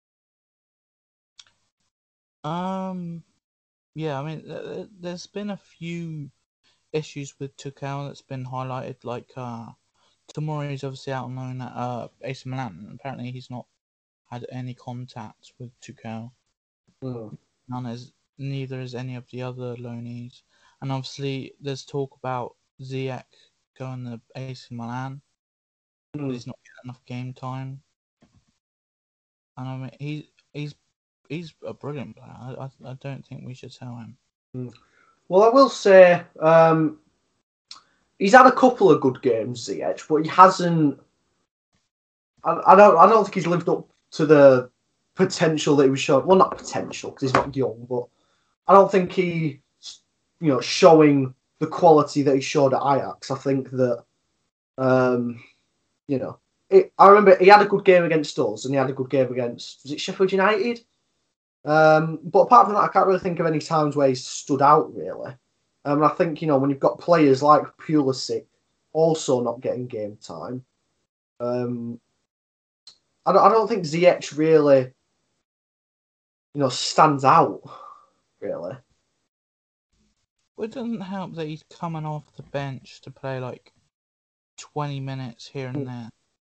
Um, yeah, I mean, there's been a few issues with Tuchel that's been highlighted, like uh, Tomori is obviously out on loan at uh, A C Milan. Apparently, he's not had any contact with Tuchel. Mm. None is neither is any of the other loanees, and obviously there's talk about Ziyech going to A C Milan. Mm. He's not getting enough game time, and I mean he he's he's a brilliant player. I I, I don't think we should sell him. Mm. Well, I will say um, he's had a couple of good games, Ziyech, but he hasn't. I, I don't. I don't think he's lived up to the potential that he was showing. Well, not potential because he's not young, but I don't think he, you know, showing the quality that he showed at Ajax. I think that, um, you know, it, I remember he had a good game against us and he had a good game against, was it Sheffield United? Um, but apart from that, I can't really think of any times where he's stood out, really. Um, and I think, you know, when you've got players like Pulisic also not getting game time, um, I don't, I don't think Ziyech really, you know, stands out, really. Well, it doesn't help that he's coming off the bench to play like twenty minutes here and there,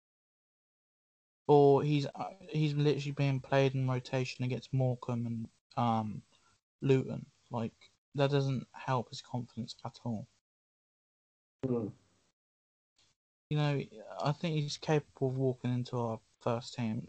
or he's uh, he's literally being played in rotation against Morecambe and um Luton. Like that doesn't help his confidence at all. Mm. You know, I think he's capable of walking into our first team.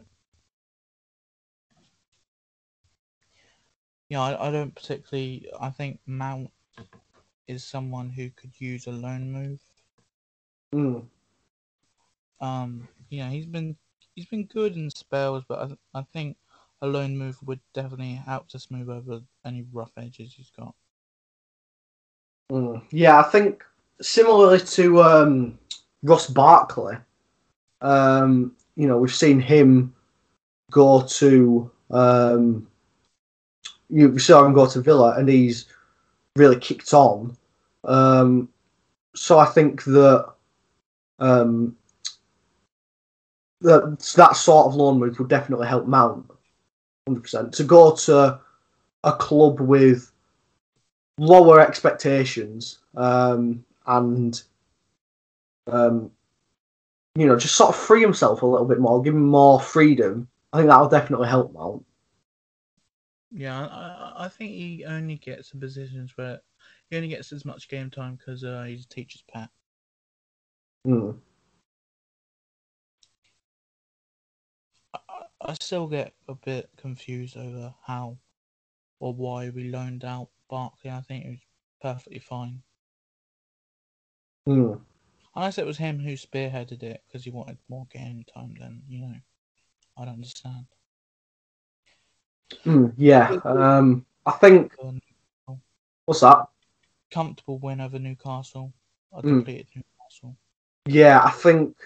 Yeah, I, I don't particularly. I think Mount is someone who could use a loan move. Mm. Um, you know, he's been he's been good in spells, but I I think a loan move would definitely help to smooth over any rough edges he's got. Mm. Yeah, I think similarly to um, Ross Barkley, um, you know, we've seen him go to um, you saw him go to Villa, and he's really kicked on. Um, so I think that um, that that sort of loan move would definitely help Mount, one hundred percent. To go to a club with lower expectations um, and um, you know, just sort of free himself a little bit more, give him more freedom. I think that'll definitely help Mount. Yeah, I, I think he only gets in positions where he only gets as much game time because uh, he's a teacher's pet. Mm. I, I still get a bit confused over how or why we loaned out Barkley. I think it was perfectly fine. Mm. Unless it was him who spearheaded it because he wanted more game time, then, you know, I'd understand. Mm. Yeah, um, I think. What's that? Comfortable win over Newcastle. I Mm. depleted Newcastle. Yeah, I think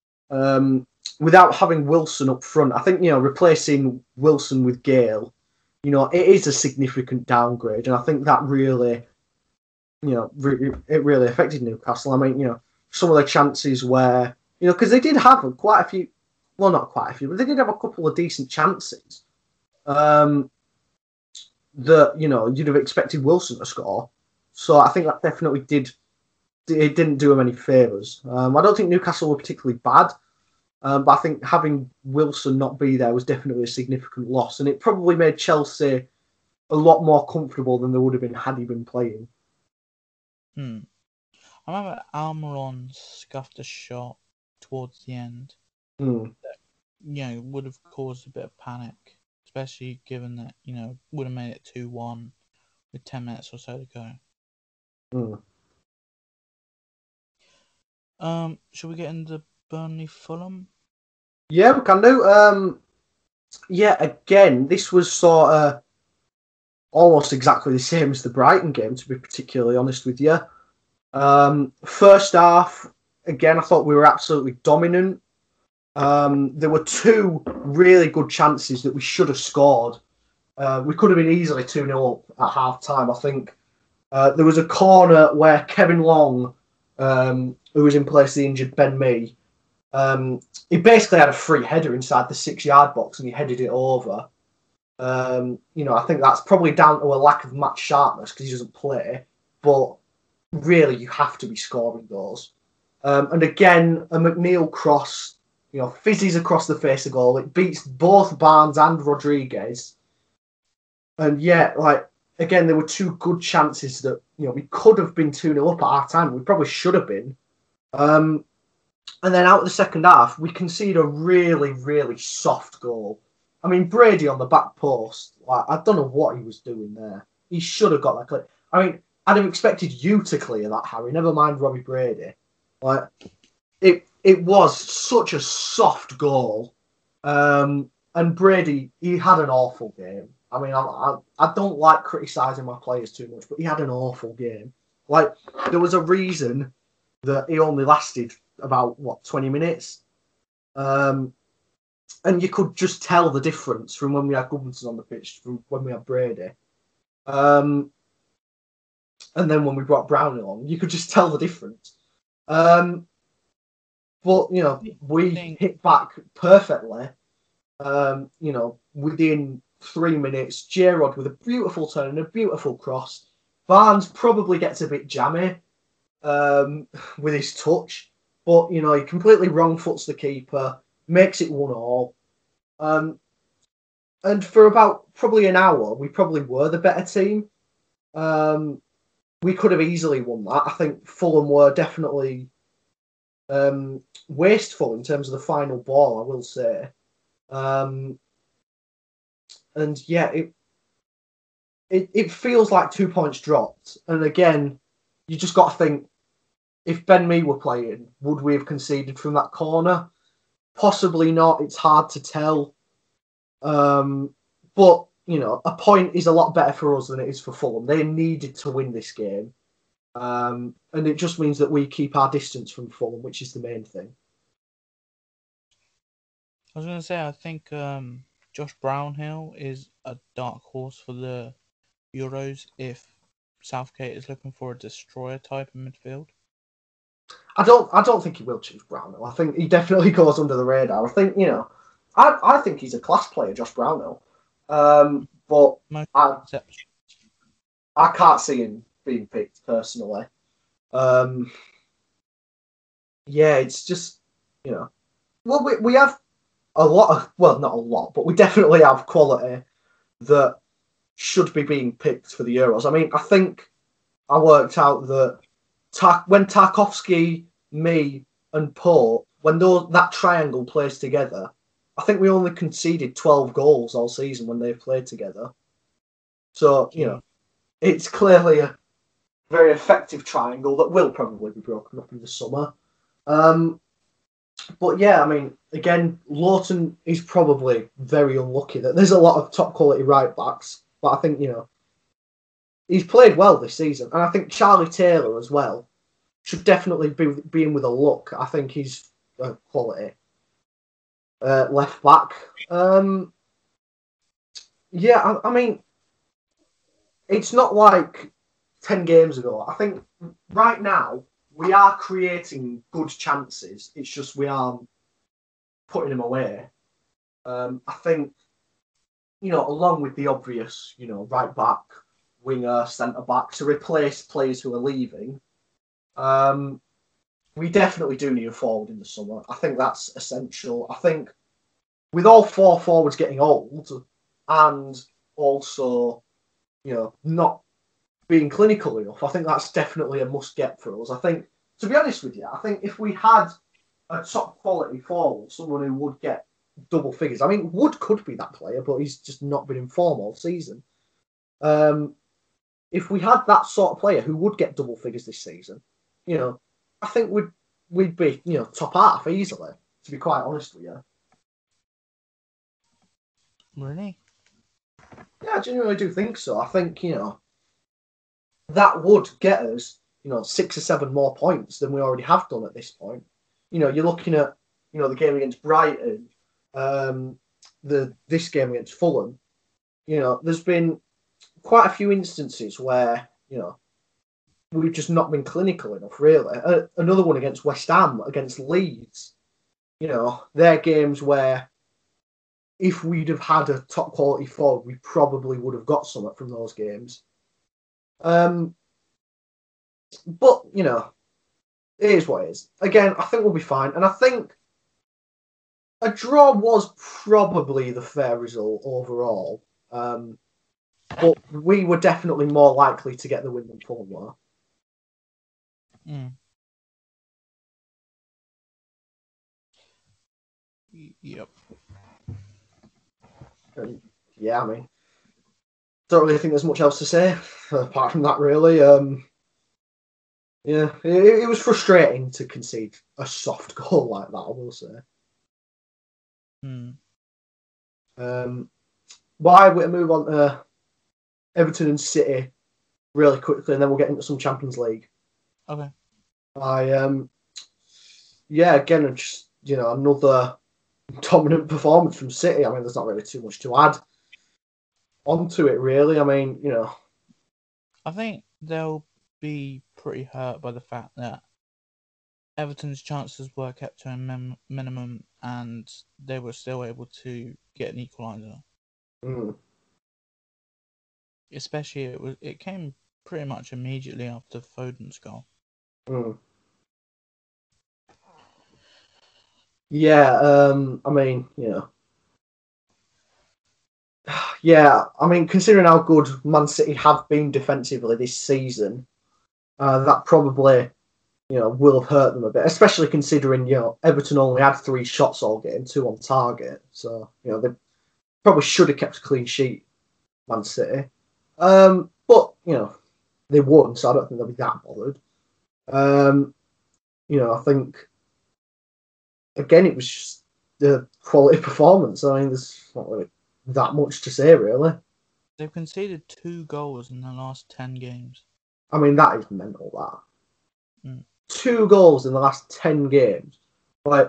um, without having Wilson up front, I think, you know, replacing Wilson with Gale you know, it is a significant downgrade, and I think that really, you know, re- it really affected Newcastle. I mean, you know, some of the chances where, you know, because they did have quite a few, well, not quite a few, but they did have a couple of decent chances um, that, you know, you'd have expected Wilson to score. So I think that definitely did, it didn't do them any favours. Um, I don't think Newcastle were particularly bad. Um, but I think having Wilson not be there was definitely a significant loss, and it probably made Chelsea a lot more comfortable than they would have been had he been playing. Hmm. I remember Almiron scuffed a shot towards the end. Hmm. That, you know, would have caused a bit of panic, especially given that, you know, would have made it two one with ten minutes or so to go. Hmm. Um, should we get into Burnley Fulham? Yeah, we can do. Um, yeah, again, this was sort of almost exactly the same as the Brighton game, to be particularly honest with you. Um, first half, again, I thought we were absolutely dominant. Um, there were two really good chances that we should have scored. Uh, we could have been easily two nil up at half time, I think. Uh, there was a corner where Kevin Long, um, who was in place of the injured Ben Mee, um, he basically had a free header inside the six-yard box and he headed it over. Um, you know, I think that's probably down to a lack of match sharpness because he doesn't play, but really you have to be scoring those. Um, and again, a McNeil cross, you know, fizzes across the face of goal. It beats both Barnes and Rodriguez. And yeah, like, again, there were two good chances that, you know, we could have been two nil up at our time. We probably should have been. Um, and then out of the second half, we concede a really, really soft goal. I mean, Brady on the back post, like, I don't know what he was doing there. He should have got that clear. I mean, I'd have expected you to clear that, Harry. Never mind Robbie Brady. Like, it it was such a soft goal. Um, and Brady, he had an awful game. I mean, I, I, I don't like criticising my players too much, but he had an awful game. Like, there was a reason that he only lasted about, what, twenty minutes? Um, and you could just tell the difference from when we had Goodmanson on the pitch from when we had Brady. Um, and then when we brought Brown along, you could just tell the difference. Um, but, you know, we hit back perfectly. Um, you know, within three minutes, J-Rod with a beautiful turn and a beautiful cross. Barnes probably gets a bit jammy um, with his touch, but, you know, he completely wrong foots the keeper, makes it one all. Um, and for about probably an hour, we probably were the better team. Um, we could have easily won that. I think Fulham were definitely um, wasteful in terms of the final ball, I will say. Um, and yeah, it, it it feels like two points dropped. And again, you just got to think, if Ben Mee were playing, would we have conceded from that corner? Possibly not. It's hard to tell. Um, but, you know, a point is a lot better for us than it is for Fulham. They needed to win this game. Um, and it just means that we keep our distance from Fulham, which is the main thing. I was going to say, I think um, Josh Brownhill is a dark horse for the Euros if Southgate is looking for a destroyer type in midfield. I don't I don't think he will choose Brownhill. I think he definitely goes under the radar. I think, you know, I, I think he's a class player, Josh Brownhill. Um, but I, I can't see him being picked personally. Um, yeah, it's just, you know, well, we, we have a lot of, well, not a lot, but we definitely have quality that should be being picked for the Euros. I mean, I think I worked out that Ta- when Tarkowski, me, and Pope, when those, that triangle plays together, I think we only conceded twelve goals all season when they've played together. So, you know, it's clearly a very effective triangle that will probably be broken up in the summer. Um, but yeah, I mean, again, Lawton is probably very unlucky that there's a lot of top quality right backs, but I think, you know, he's played well this season, and I think Charlie Taylor as well should definitely be, be in with a look. I think he's a quality uh, left back. Um, Yeah, I, I mean, it's not like ten games ago. I think right now we are creating good chances. It's just we aren't putting them away. Um, I think, you know, along with the obvious, you know, right back, winger, centre back to replace players who are leaving, um, we definitely do need a forward in the summer. I think that's essential. I think with all four forwards getting old and also, you know, not being clinical enough, I think that's definitely a must get for us. I think, to be honest with you, I think if we had a top quality forward, someone who would get double figures. I mean, Wood could be that player, but he's just not been in form all season. Um, if we had that sort of player who would get double figures this season, you know, I think we'd we'd be, you know, top half easily. To be quite honest with you. Really? Yeah, I genuinely do think so. I think, you know, that would get us, you know, six or seven more points than we already have done at this point. You know, you're looking at, you know, the game against Brighton, um, the this game against Fulham. You know, there's been quite a few instances where, you know, we've just not been clinical enough, really. Uh, another one against West Ham, against Leeds. You know, they're games where if we'd have had a top quality forward, we probably would have got something from those games. Um, but, you know, it is what it is. Again, I think we'll be fine. And I think a draw was probably the fair result overall. Um, but we were definitely more likely to get the win than Fulham were. Mm. Yep. And yeah, I mean, don't really think there's much else to say apart from that, really. Um, yeah, it, it was frustrating to concede a soft goal like that, I will say. Mm. Um, why we move on to Everton and City really quickly, and then we'll get into some Champions League. Okay. I um, yeah, again, just you know, another dominant performance from City. I mean, there's not really too much to add onto it, really. I mean, you know, I think they'll be pretty hurt by the fact that Everton's chances were kept to a min- minimum and they were still able to get an equaliser. mm, Especially it was it came pretty much immediately after Foden's goal. mm. yeah. Um, I mean, you know. Yeah, I mean, considering how good Man City have been defensively this season, uh, that probably, you know, will have hurt them a bit. Especially considering, you know, Everton only had three shots all game, two on target. So, you know, they probably should have kept a clean sheet, Man City. Um, but you know, they won, so I don't think they'll be that bothered. Um, you know, I think again it was just the quality performance. I mean, there's not really that much to say, really. They've conceded two goals in the last ten games. I mean, that is mental. That mm. two goals in the last ten games, like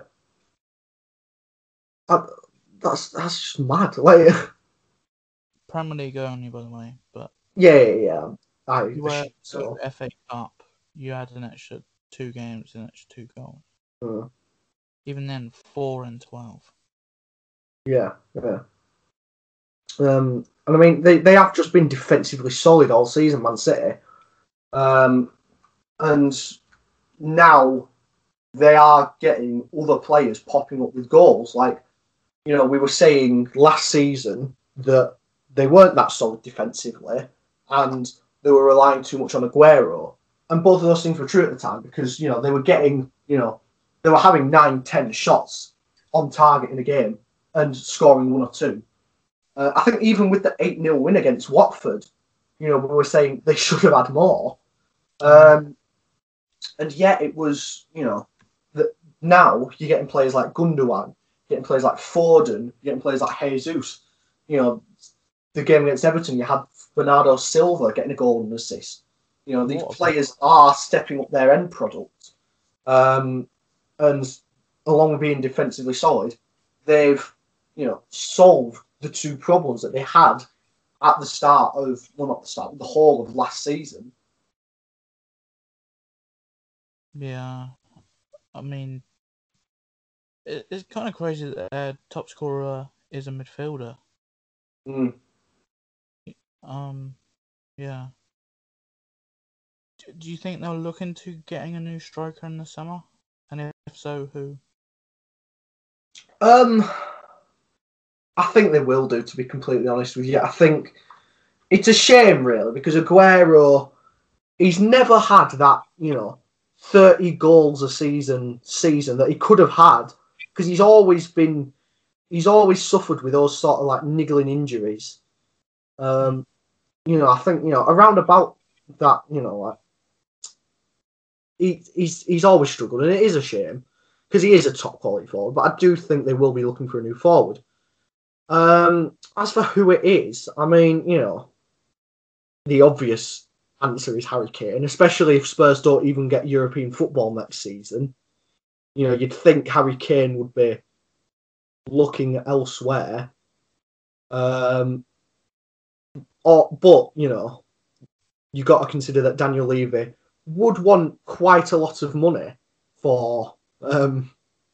I, that's that's just mad. Like Premier League only, by the way, but yeah, yeah, yeah. I you were so F A Cup. You had an extra two games, an extra two goals. uh, Even then, four and twelve. Yeah, yeah. Um, and I mean, they, they have just been defensively solid all season, Man City. Um, and now they are getting other players popping up with goals. Like, you know, we were saying last season that they weren't that solid defensively and they were relying too much on Aguero. And both of those things were true at the time because, you know, they were getting, you know, they were having nine, ten shots on target in a game and scoring one or two. Uh, I think even with the eight nil win against Watford, you know, we were saying they should have had more. Um, and yet it was, you know, that now you're getting players like Gundogan, getting players like Foden, you're getting players like Jesus. You know, the game against Everton, you had Bernardo Silva getting a goal and assist. You know, these players are stepping up their end product. Um, and along with being defensively solid, they've, you know, solved the two problems that they had at the start of, well, not the start, but the whole of last season. Yeah, I mean, it, it's kind of crazy that their top scorer is a midfielder. Mm. Um, yeah. Do, do you think they'll look into getting a new striker in the summer? And if so, who? Um, I think they will do, to be completely honest with you. I think it's a shame, really, because Aguero, he's never had that, you know, thirty goals a season season that he could have had, because he's always been, he's always suffered with those sort of like niggling injuries. Um, you know, I think, you know, around about that, you know, like, he, he's he's always struggled, and it is a shame because he is a top quality forward. But I do think they will be looking for a new forward. Um, as for who it is, I mean, you know, the obvious answer is Harry Kane, especially if Spurs don't even get European football next season. You know, you'd think Harry Kane would be looking elsewhere. Um, or, but, you know, you've got to consider that Daniel Levy would want quite a lot of money for um,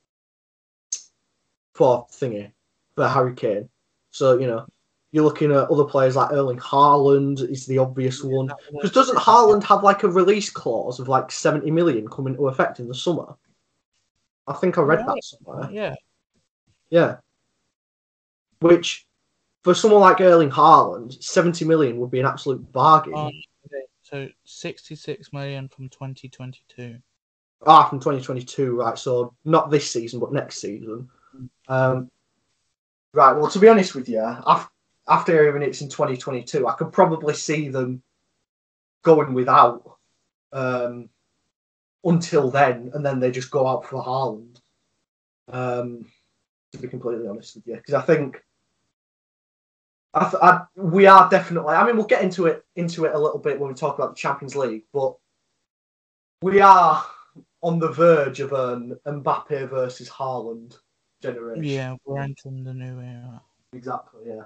for thingy, for Harry Kane. So, you know, you're looking at other players like Erling Haaland is the obvious one. Because doesn't Haaland have like a release clause of like seventy million coming into effect in the summer? I think I read Right. that somewhere. Yeah. Yeah. Which, for someone like Erling Haaland, seventy million would be an absolute bargain. Um, okay, so sixty-six million from twenty twenty-two. Ah, from twenty twenty-two, right. So not this season, but next season. Um, right. Well, to be honest with you, after, after hearing it's in twenty twenty-two, I could probably see them going without um, until then, and then they just go out for Haaland. Um, to be completely honest with you, because I think I, I, we are definitely. I mean, we'll get into it into it a little bit when we talk about the Champions League, but we are on the verge of an Mbappe versus Haaland generation. Yeah, we're entering the new era. Exactly. Yeah.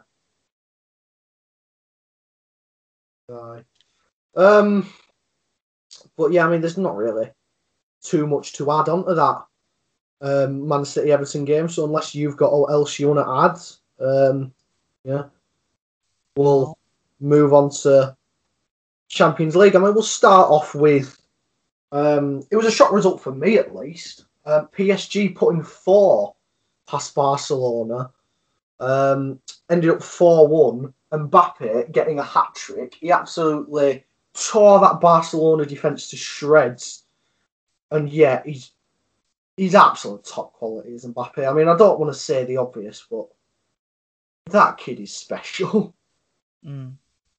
Right. Um. But yeah, I mean, there's not really too much to add on to that um, Man City Everton game. So unless you've got all else you want to add, um, yeah, we'll move on to Champions League. I mean, we'll start off with um, it was a shock result for me at least. Um, P S G putting four past Barcelona. Um, ended up four one. Mbappe getting a hat trick. He absolutely tore that Barcelona defence to shreds. And yeah, he's he's absolute top quality, is Mbappe. I mean, I don't want to say the obvious, but that kid is special. Mm.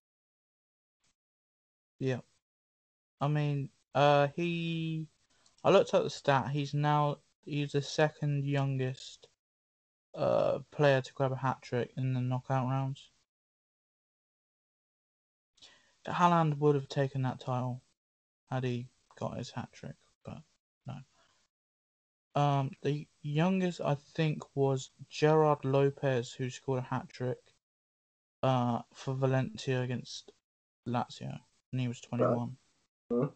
Yeah. I mean, uh, he. I looked at the stat. He's now he's the second youngest uh player to grab a hat trick in the knockout rounds. Haaland would have taken that title had he got his hat trick, but no. Um, the youngest I think was Gerard Lopez, who scored a hat trick uh, for Valencia against Lazio, and he was twenty-one. Right.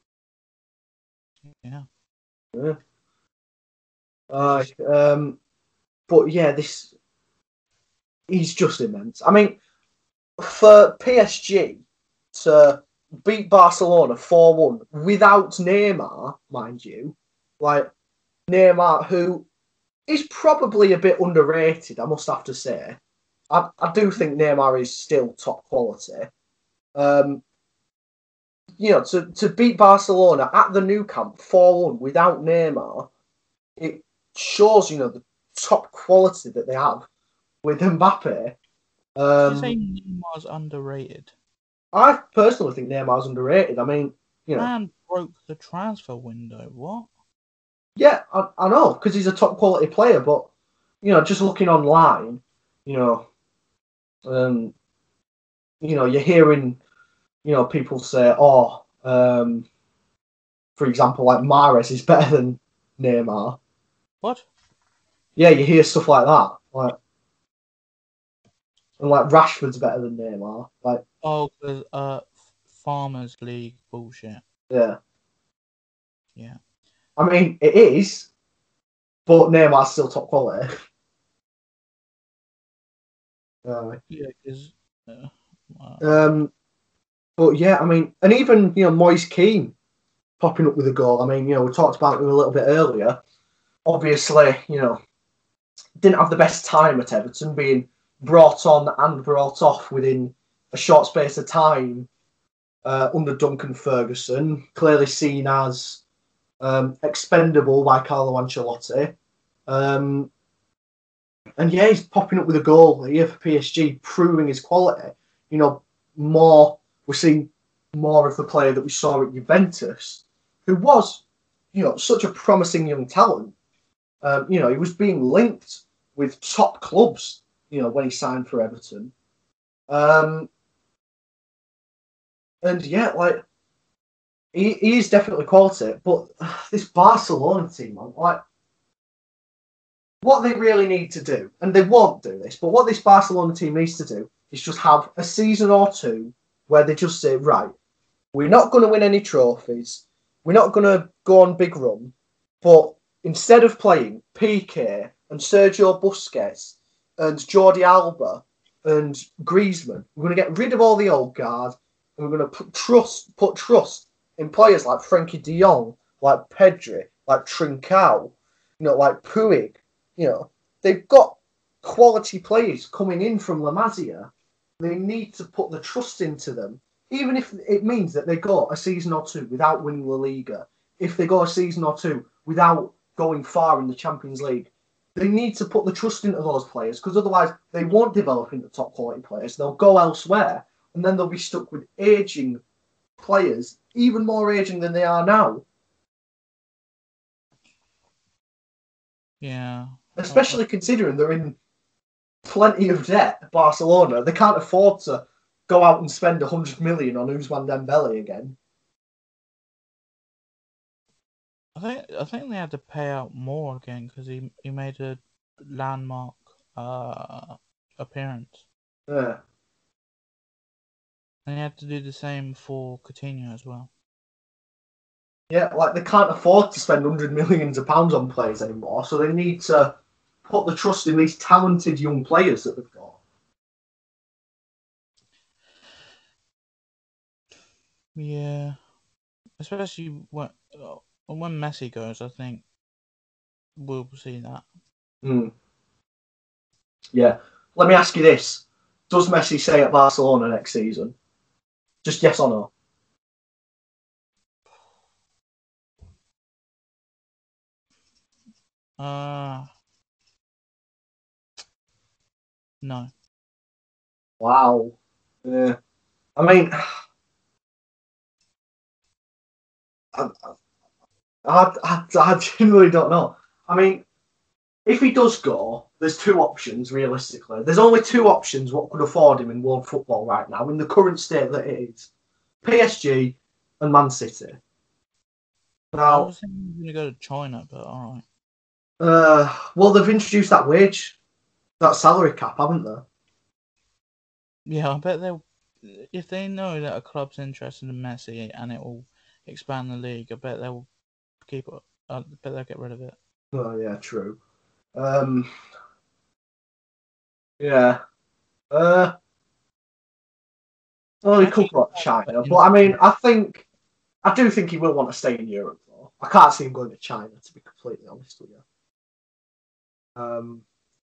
Yeah. Yeah. Uh, um, but yeah, this he's just immense. I mean, for P S G to beat Barcelona four one without Neymar, mind you, like Neymar, who is probably a bit underrated, I must have to say. I, I do think Neymar is still top quality. Um, you know, to, to beat Barcelona at the Nou Camp four one without Neymar, it shows, you know, the top quality that they have with Mbappe. Um, Did you say Neymar's underrated? I personally think Neymar's underrated. I mean, you know, Man broke the transfer window. What? yeah, I, I know, because he's a top quality player, but, you know, just looking online, you know, um, you know, you're hearing, you know, people say, oh, um, for example, like Mahrez is better than Neymar. What? Yeah, you hear stuff like that. Like, And like Rashford's better than Neymar. Like, Oh, 'cause, uh, Farmers League bullshit. yeah. Yeah. I mean, it is, but Neymar's still top quality. uh, Yeah, because. Uh, uh, um, but yeah, I mean, and even you know Moise Keane popping up with a goal. I mean, you know, we talked about him a little bit earlier. Obviously, you know, didn't have the best time at Everton, being brought on and brought off within a short space of time uh, under Duncan Ferguson. Clearly seen as um, expendable by Carlo Ancelotti. Um, and yeah, he's popping up with a goal here for P S G, proving his quality. You know, more we're seeing more of the player that we saw at Juventus, who was, you know, such a promising young talent. Um, you know, he was being linked with top clubs. You know, when he signed for Everton. Um, and yeah, like he, he is definitely quality, but uh, this Barcelona team, man, like what they really need to do, and they won't do this, but what this Barcelona team needs to do is just have a season or two where they just say, right, we're not going to win any trophies, we're not going to go on big run, but instead of playing P K and Sergio Busquets and Jordi Alba and Griezmann, we're going to get rid of all the old guard, and we're going to put trust, put trust in players like Frankie De Jong, like Pedri, like Trincao, you know, like Puig. You know, they've got quality players coming in from La Masia. They need to put the trust into them, even if it means that they go a season or two without winning La Liga. If they go a season or two without going far in the Champions League, they need to put the trust into those players because otherwise they won't develop into top quality players. They'll go elsewhere and then they'll be stuck with aging players, even more aging than they are now. yeah. Especially considering they're in plenty of debt. Barcelona, they can't afford to go out and spend a hundred million on Ousmane Dembele again. I think I think they had to pay out more again because he he made a landmark uh appearance, Yeah, and he had to do the same for Coutinho as well. yeah, like they can't afford to spend hundred millions of pounds on players anymore, so they need to put the trust in these talented young players that they've got. Yeah, especially when uh, when Messi goes, I think we'll see that. Mm. Yeah. Let me ask you this: does Messi stay at Barcelona next season? Just yes or no? Uh no. Wow. Yeah. I mean, I, I, I, I genuinely don't know. I mean, if he does go, there's two options realistically. There's only two options what could afford him in world football right now in the current state that it is: P S G and Man City. I Now, was thinking he was gonna go to China, but all right. uh, well, they've introduced that wage, that salary cap, haven't they? Yeah, I bet they'll. If they know that a club's interested in Messi and it will expand the league, I bet they'll keep it. I bet they'll get rid of it. Oh yeah, true. Um, yeah. Uh, well, he could Actually, go to China, but I mean, I think I do think he will want to stay in Europe though. I can't see him going to China, to be completely honest with you. Um,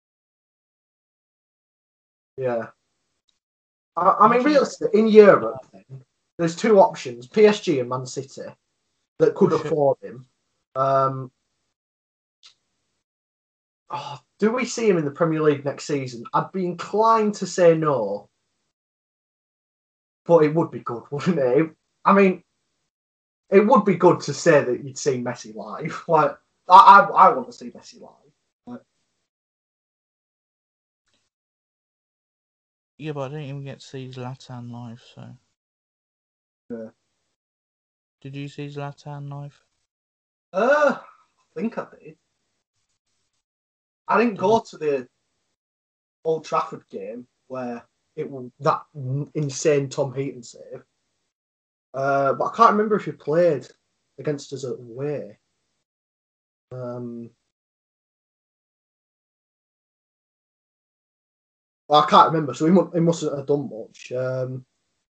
yeah. I, I mean, Imagine realistically, in Europe, then, there's two options: P S G and Man City that could push it. afford him. Um, oh, do we see him in the Premier League next season? I'd be inclined to say no, but it would be good, wouldn't it? I mean, it would be good to say that you'd see Messi live. Like, I, I, I want to see Messi live. Like, Yeah, but I didn't even get to see Zlatan live. So, yeah. did you see Zlatan live? Uh, I think I did. I didn't Did you? go to the Old Trafford game where it was that insane Tom Heaton save. Uh, but I can't remember if he played against us away. Um, well, I can't remember, so he, mu- he mustn't have done much. Um,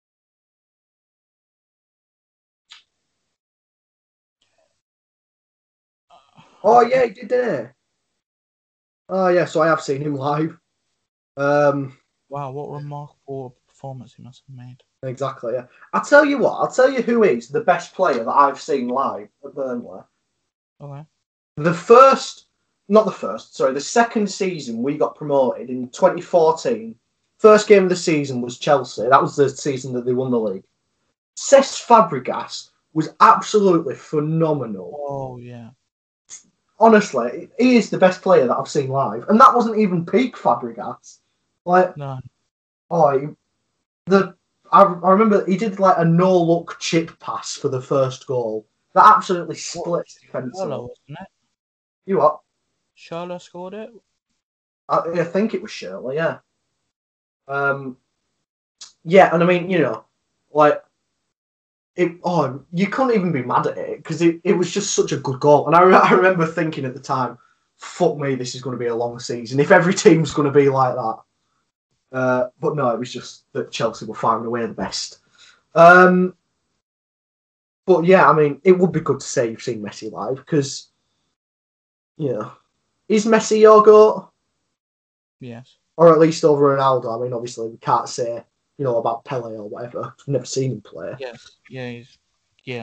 oh, yeah, he did, didn't he? Oh, yeah, so I have seen him live. Um, Wow, what remarkable performance he must have made. Exactly, yeah. I'll tell you what, I'll tell you who is the best player that I've seen live at Burnley. Okay. The first, not the first, sorry, the second season we got promoted in twenty fourteen. First game of the season was Chelsea. That was the season that they won the league. Cesc Fabregas was absolutely phenomenal. Oh, yeah. Honestly, he is the best player that I've seen live. And that wasn't even peak Fabregas. Like, No. oh, he, the I, I remember he did like a no-look chip pass for the first goal. That absolutely splits defence. Charlo, wasn't it? You what? Charlo scored it? I, I think it was Shirley, yeah. Um, yeah, and I mean, you know, like, it. Oh, you couldn't even be mad at it because it, it was just such a good goal. And I, re- I remember thinking at the time, fuck me, this is going to be a long season if every team's going to be like that. Uh, but no, it was just that Chelsea were firing away the best. Um, but yeah, I mean, it would be good to say you've seen Messi live because, you know, is Messi your goat? Yes. Or at least over Ronaldo. I mean, obviously, we can't say, you know, about Pele or whatever. I've never seen him play. Yes. Yeah, he's, yeah.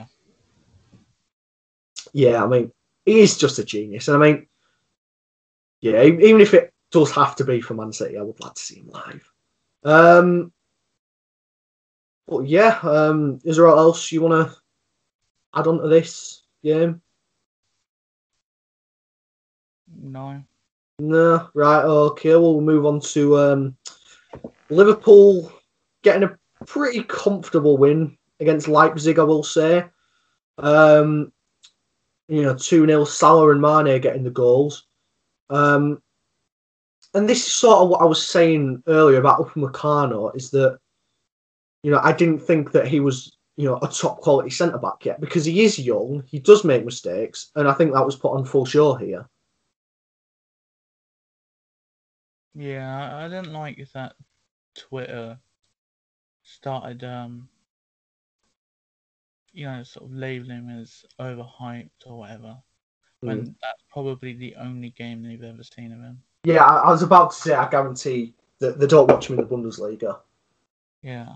Yeah, I mean, he is just a genius. And I mean, yeah, even if it does have to be for Man City, I would like to see him live. Um, but yeah, um, is there anything else you want to add on to this game? No. No, right, okay, well, we'll move on to um, Liverpool getting a pretty comfortable win against Leipzig, I will say. Um, you know, two nil, Salah and Mane getting the goals. Um, and this is sort of what I was saying earlier about Upamecano, is that, you know, I didn't think that he was, you know, a top quality centre back yet because he is young, he does make mistakes, and I think that was put on full show here. Yeah, I, I didn't like that Twitter started, um, you know, sort of labeling him as overhyped or whatever, when Mm. that's probably the only game they've ever seen of him. Yeah, I, I was about to say, I guarantee that they don't watch him in the Bundesliga. Yeah.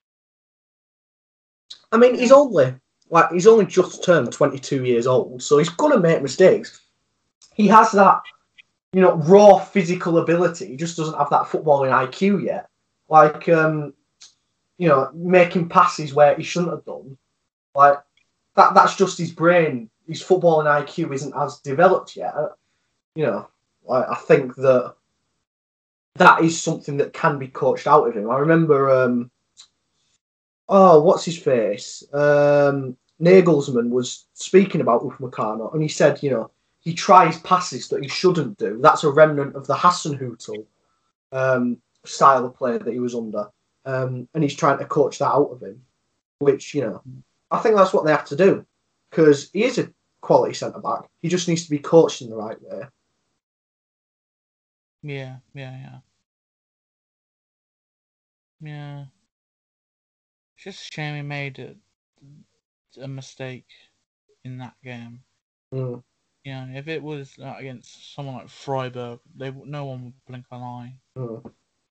I mean, he's Yeah. only like he's only just turned twenty-two years old, so he's gonna make mistakes. He has that, you know, raw physical ability. He just doesn't have that footballing I Q yet. Like, um, you know, making passes where he shouldn't have done. Like that. That's just his brain. His footballing I Q isn't as developed yet. You know, like, I think that that is something that can be coached out of him. I remember. Um, oh, what's his face? Um, Nagelsmann was speaking about Upamecano, and he said, you know, he tries passes that he shouldn't do. That's a remnant of the Hasenhüttl um, style of play that he was under, um, and he's trying to coach that out of him. Which, you know, I think that's what they have to do because he is a quality centre back. He just needs to be coached in the right way. Yeah, yeah, yeah. Yeah. It's just a shame he made a, a mistake in that game. Mm. You know, if it was uh, against someone like Freiburg, they no one would blink an eye. Mm.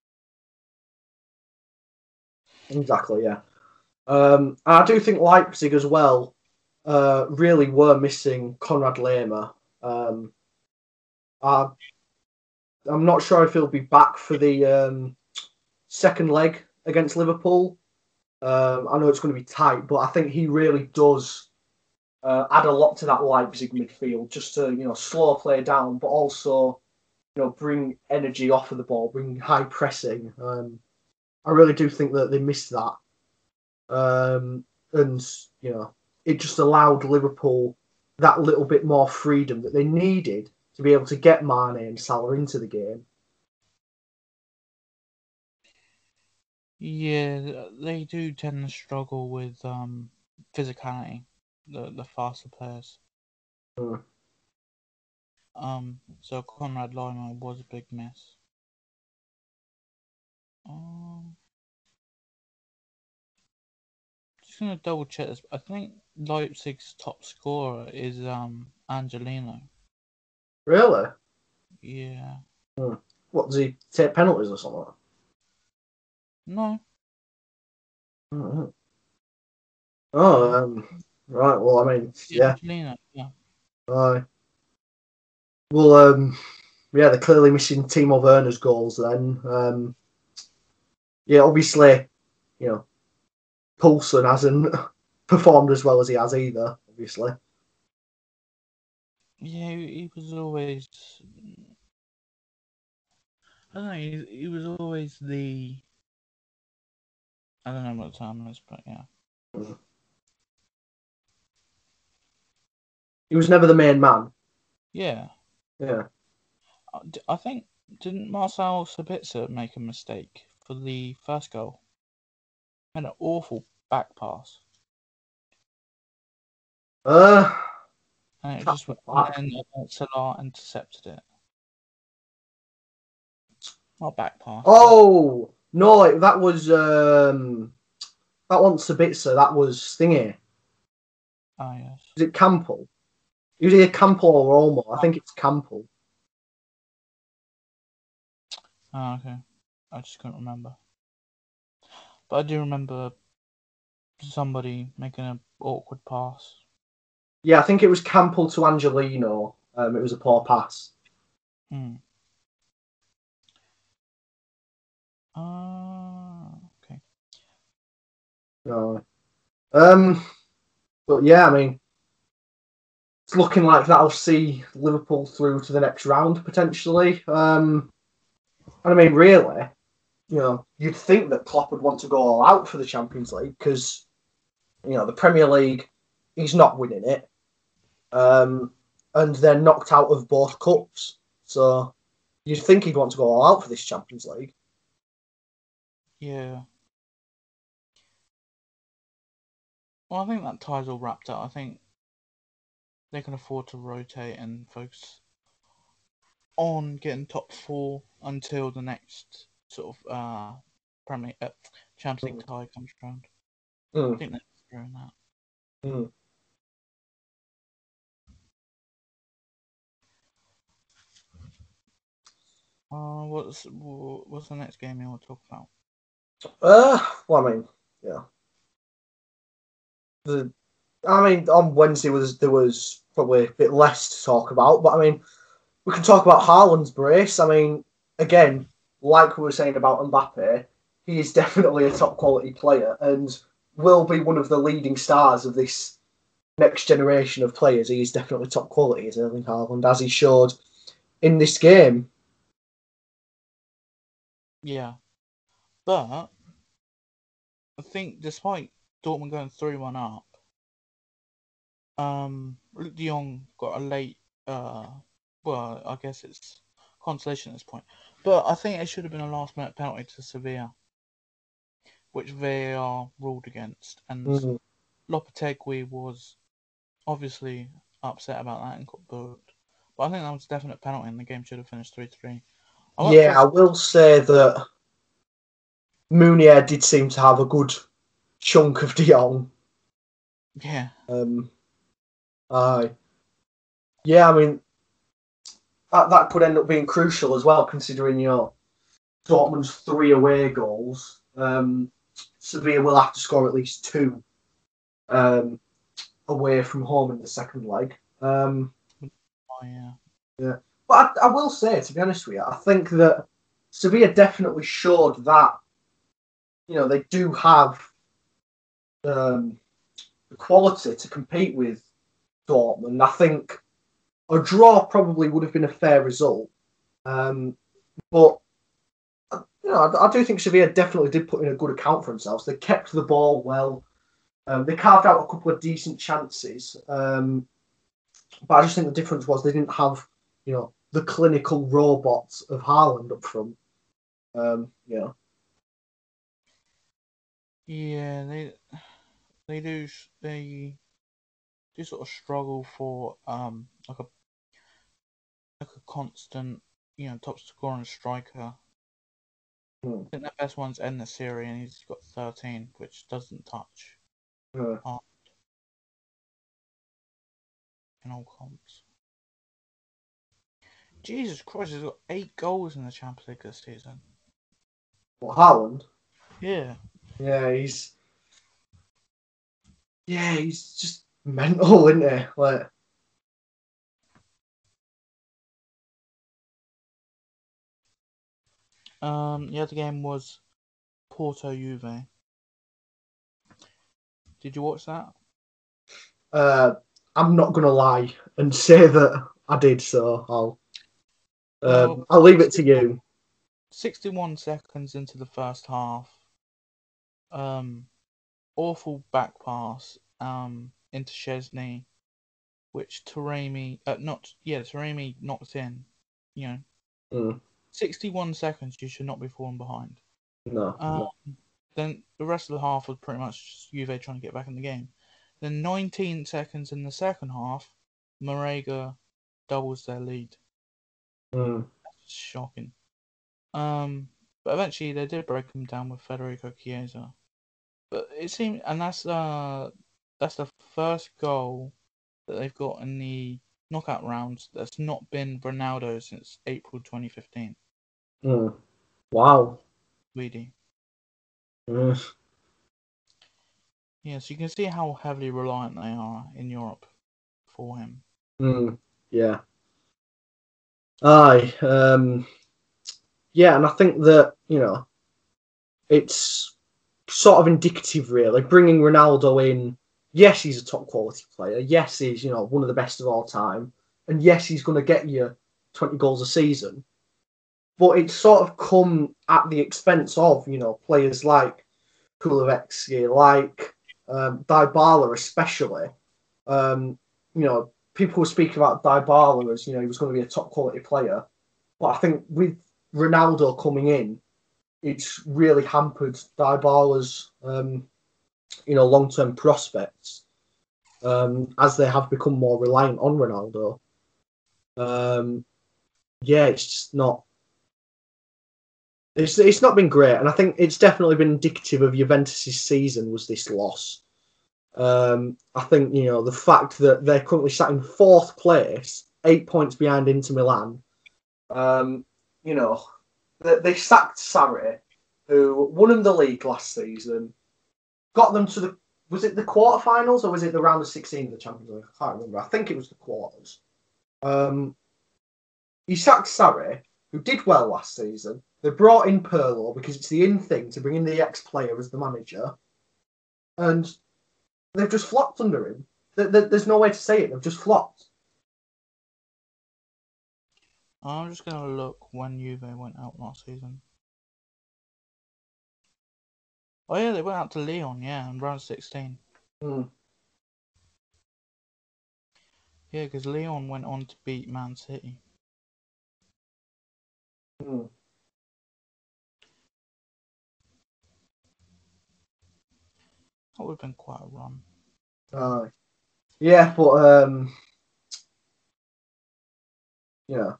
Exactly, yeah. Um, and I do think Leipzig as well uh, really were missing Konrad Lehmer. Um, I, I'm not sure if he'll be back for the um, second leg against Liverpool. Um, I know it's going to be tight, but I think he really does uh, add a lot to that Leipzig midfield, just to, you know, slow play down, but also, you know, bring energy off of the ball, bring high pressing. Um, I really do think that they missed that. Um, and, you know, it just allowed Liverpool that little bit more freedom that they needed to be able to get Mane and Salah into the game. Yeah, they do tend to struggle with um physicality, the the faster players. Hmm. Um, so Conrad Lima was a big miss. Um, just gonna double check this. I think Leipzig's top scorer is um Angelino. Really? Yeah. Hmm. What, does he take penalties or something? No. Mm-hmm. Oh, No. um, right. Well, I mean, Yeah, yeah. Angelino. Yeah. Aye. Well, um, yeah, they're clearly missing Timo Werner's goals then. Um, yeah, obviously, you know, Poulsen hasn't performed as well as he has either, obviously. Yeah, he, he was always. I don't know. He, he was always the. I don't know what the term is, but yeah. Mm. He was never the main man. Yeah. Yeah. I I think didn't Marcel Sabitzer make a mistake for the first goal? Had an awful back pass, Uh, and it can't just think and back. then uh, Salah intercepted it. Not back pass, but Oh no, that was um, that wasn't Sabitzer. That was Thingy. ah yes. Is it Campbell? It was either Campbell or Olmo. I think it's Campbell. Ah okay, I just couldn't remember. But I do remember somebody making an awkward pass. Yeah, I think it was Campbell to Angelino. Um, it was a poor pass. Hmm. Ah okay. No. Um, but yeah, I mean, it's looking like that'll see Liverpool through to the next round potentially. Um, and I mean, really, you know, you'd think that Klopp would want to go all out for the Champions League because you know the Premier League, he's not winning it, um, and they're knocked out of both cups. So you'd think he'd want to go all out for this Champions League. Yeah. Well, I think that tie's all wrapped up. I think they can afford to rotate and focus on getting top four until the next sort of uh Premier uh, Champions League Mm. tie comes around. I Mm. think they're doing that. Mm. Uh, what's what's the next game you want to talk about? Uh, well, I mean, yeah. The, I mean, on Wednesday was there was probably a bit less to talk about, but I mean, we can talk about Haaland's brace. I mean, again, like we were saying about Mbappe, he is definitely a top quality player and will be one of the leading stars of this next generation of players. He is definitely top quality, is Erling Haaland, as he showed in this game. Yeah, but I think despite Dortmund going three one up, um, Luke De Jong got a late. Uh, well, I guess it's consolation at this point, but I think it should have been a last minute penalty to Sevilla, which V A R ruled against, and Mm. Lopetegui was obviously upset about that and got booked. But I think that was a definite penalty, and the game should have finished three three. I went Yeah, for I will say that Mounier did seem to have a good chunk of De Jong. yeah, Um, aye. Yeah, I mean, that, that could end up being crucial as well, considering you know Dortmund's three away goals. Um, Sevilla will have to score at least two um, away from home in the second leg. Um, oh yeah, yeah, but I, I will say, to be honest with you, I think that Sevilla definitely showed that you know they do have um, the quality to compete with Dortmund. I think a draw probably would have been a fair result, um, but you know, I, I do think Sevilla definitely did put in a good account for themselves. They kept the ball well. Um, they carved out a couple of decent chances, um, but I just think the difference was they didn't have, you know, the clinical robots of Haaland up front. Um, you know. Yeah, they they do they do sort of struggle for um like a like a constant, you know, top scoring striker. Hmm. I think their best one's En-Nesyri, and he's got thirteen, which doesn't touch Uh, Haaland in all comps. Jesus Christ, he's got eight goals in the Champions League this season. what, Haaland? Yeah. Yeah, he's yeah, he's just mental, isn't he? Like, Um, the other game was Porto Juve. Did you watch that? uh, I'm not gonna lie and say that I did, so I'll um, Well, I'll leave it to you. sixty-one seconds into the first half, um, awful back pass um into Chesney, which Taremi, uh, not yeah, Taremi knocked in. You know, Mm, sixty-one seconds, you should not be falling behind. no, Um, no. then the rest of the half was pretty much just Juve trying to get back in the game. Then nineteen seconds in the second half, Marega doubles their lead. Mm, That's shocking. Um, but eventually they did break them down with Federico Chiesa. But it seemed, and that's uh, that's the first goal that they've got in the knockout rounds that's not been Ronaldo since April twenty fifteen. mm. Wow. Weedy. Mm, Yeah, so you can see how heavily reliant they are in Europe for him. mm, yeah. Aye. Um, yeah, and I think that, you know, it's sort of indicative, really. Bringing Ronaldo in, yes, he's a top quality player. Yes, he's, you know, one of the best of all time. And yes, he's going to get you twenty goals a season. But it's sort of come at the expense of, you know, players like Kulusevski, like um, Dybala especially. Um, you know, people were speaking about Dybala as, you know, he was going to be a top quality player. But I think with Ronaldo coming in, it's really hampered Dybala's, um, you know, long term prospects um, as they have become more reliant on Ronaldo. Um, yeah, it's just not. It's it's not been great, and I think it's definitely been indicative of Juventus's season was this loss. Um, I think you know the fact that they're currently sat in fourth place, eight points behind Inter Milan. Um, you know, they, they sacked Sarri, who won them the league last season, got them to the was it the quarterfinals or was it the round of sixteen of the Champions League? I can't remember. I think it was the quarters. Um, he sacked Sarri, who did well last season. They brought in Pirlo because it's the in thing to bring in the ex-player as the manager, and they've just flopped under him. There's no way to say it. They've just flopped. I'm just going to look when Juve went out last season. Oh yeah, they went out to Lyon, yeah, in round sixteen. Mm. Yeah, because Lyon went on to beat Man City. Mm. That would have been quite a run. Uh, yeah, but um, yeah,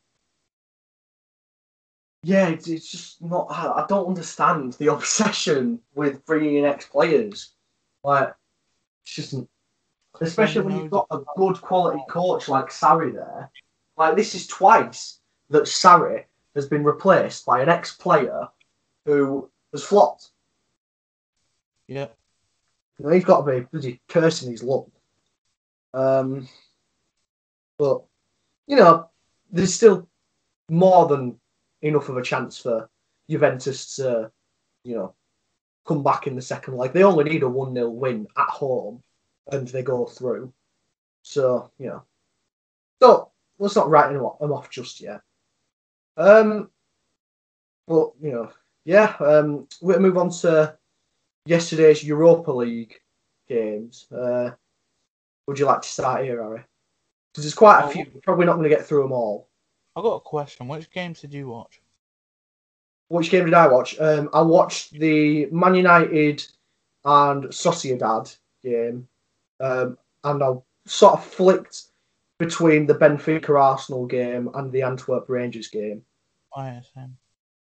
yeah, it's, it's just not. I don't understand the obsession with bringing in ex-players. Like, it's just, especially when you've got a good quality coach like Sarri there. Like, this is twice that Sarri has been replaced by an ex-player who has flopped. Yeah. You know, he's got to be bloody cursing his luck. Um, but you know, there's still more than enough of a chance for Juventus to, you know, come back in the second leg. They only need a one nil win at home and they go through. So, you know, so let's not write them off just yet. Um, but, you know, yeah, um, we'll move on to yesterday's Europa League games. Uh, would you like to start here, Harry? Because there's quite a Oh, few. We're probably not going to get through them all. I got a question. Which games did you watch? Which game did I watch? Um, I watched the Man United and Sociedad game, um, and I sort of flicked between the Benfica Arsenal game and the Antwerp Rangers game. Oh, yeah, same.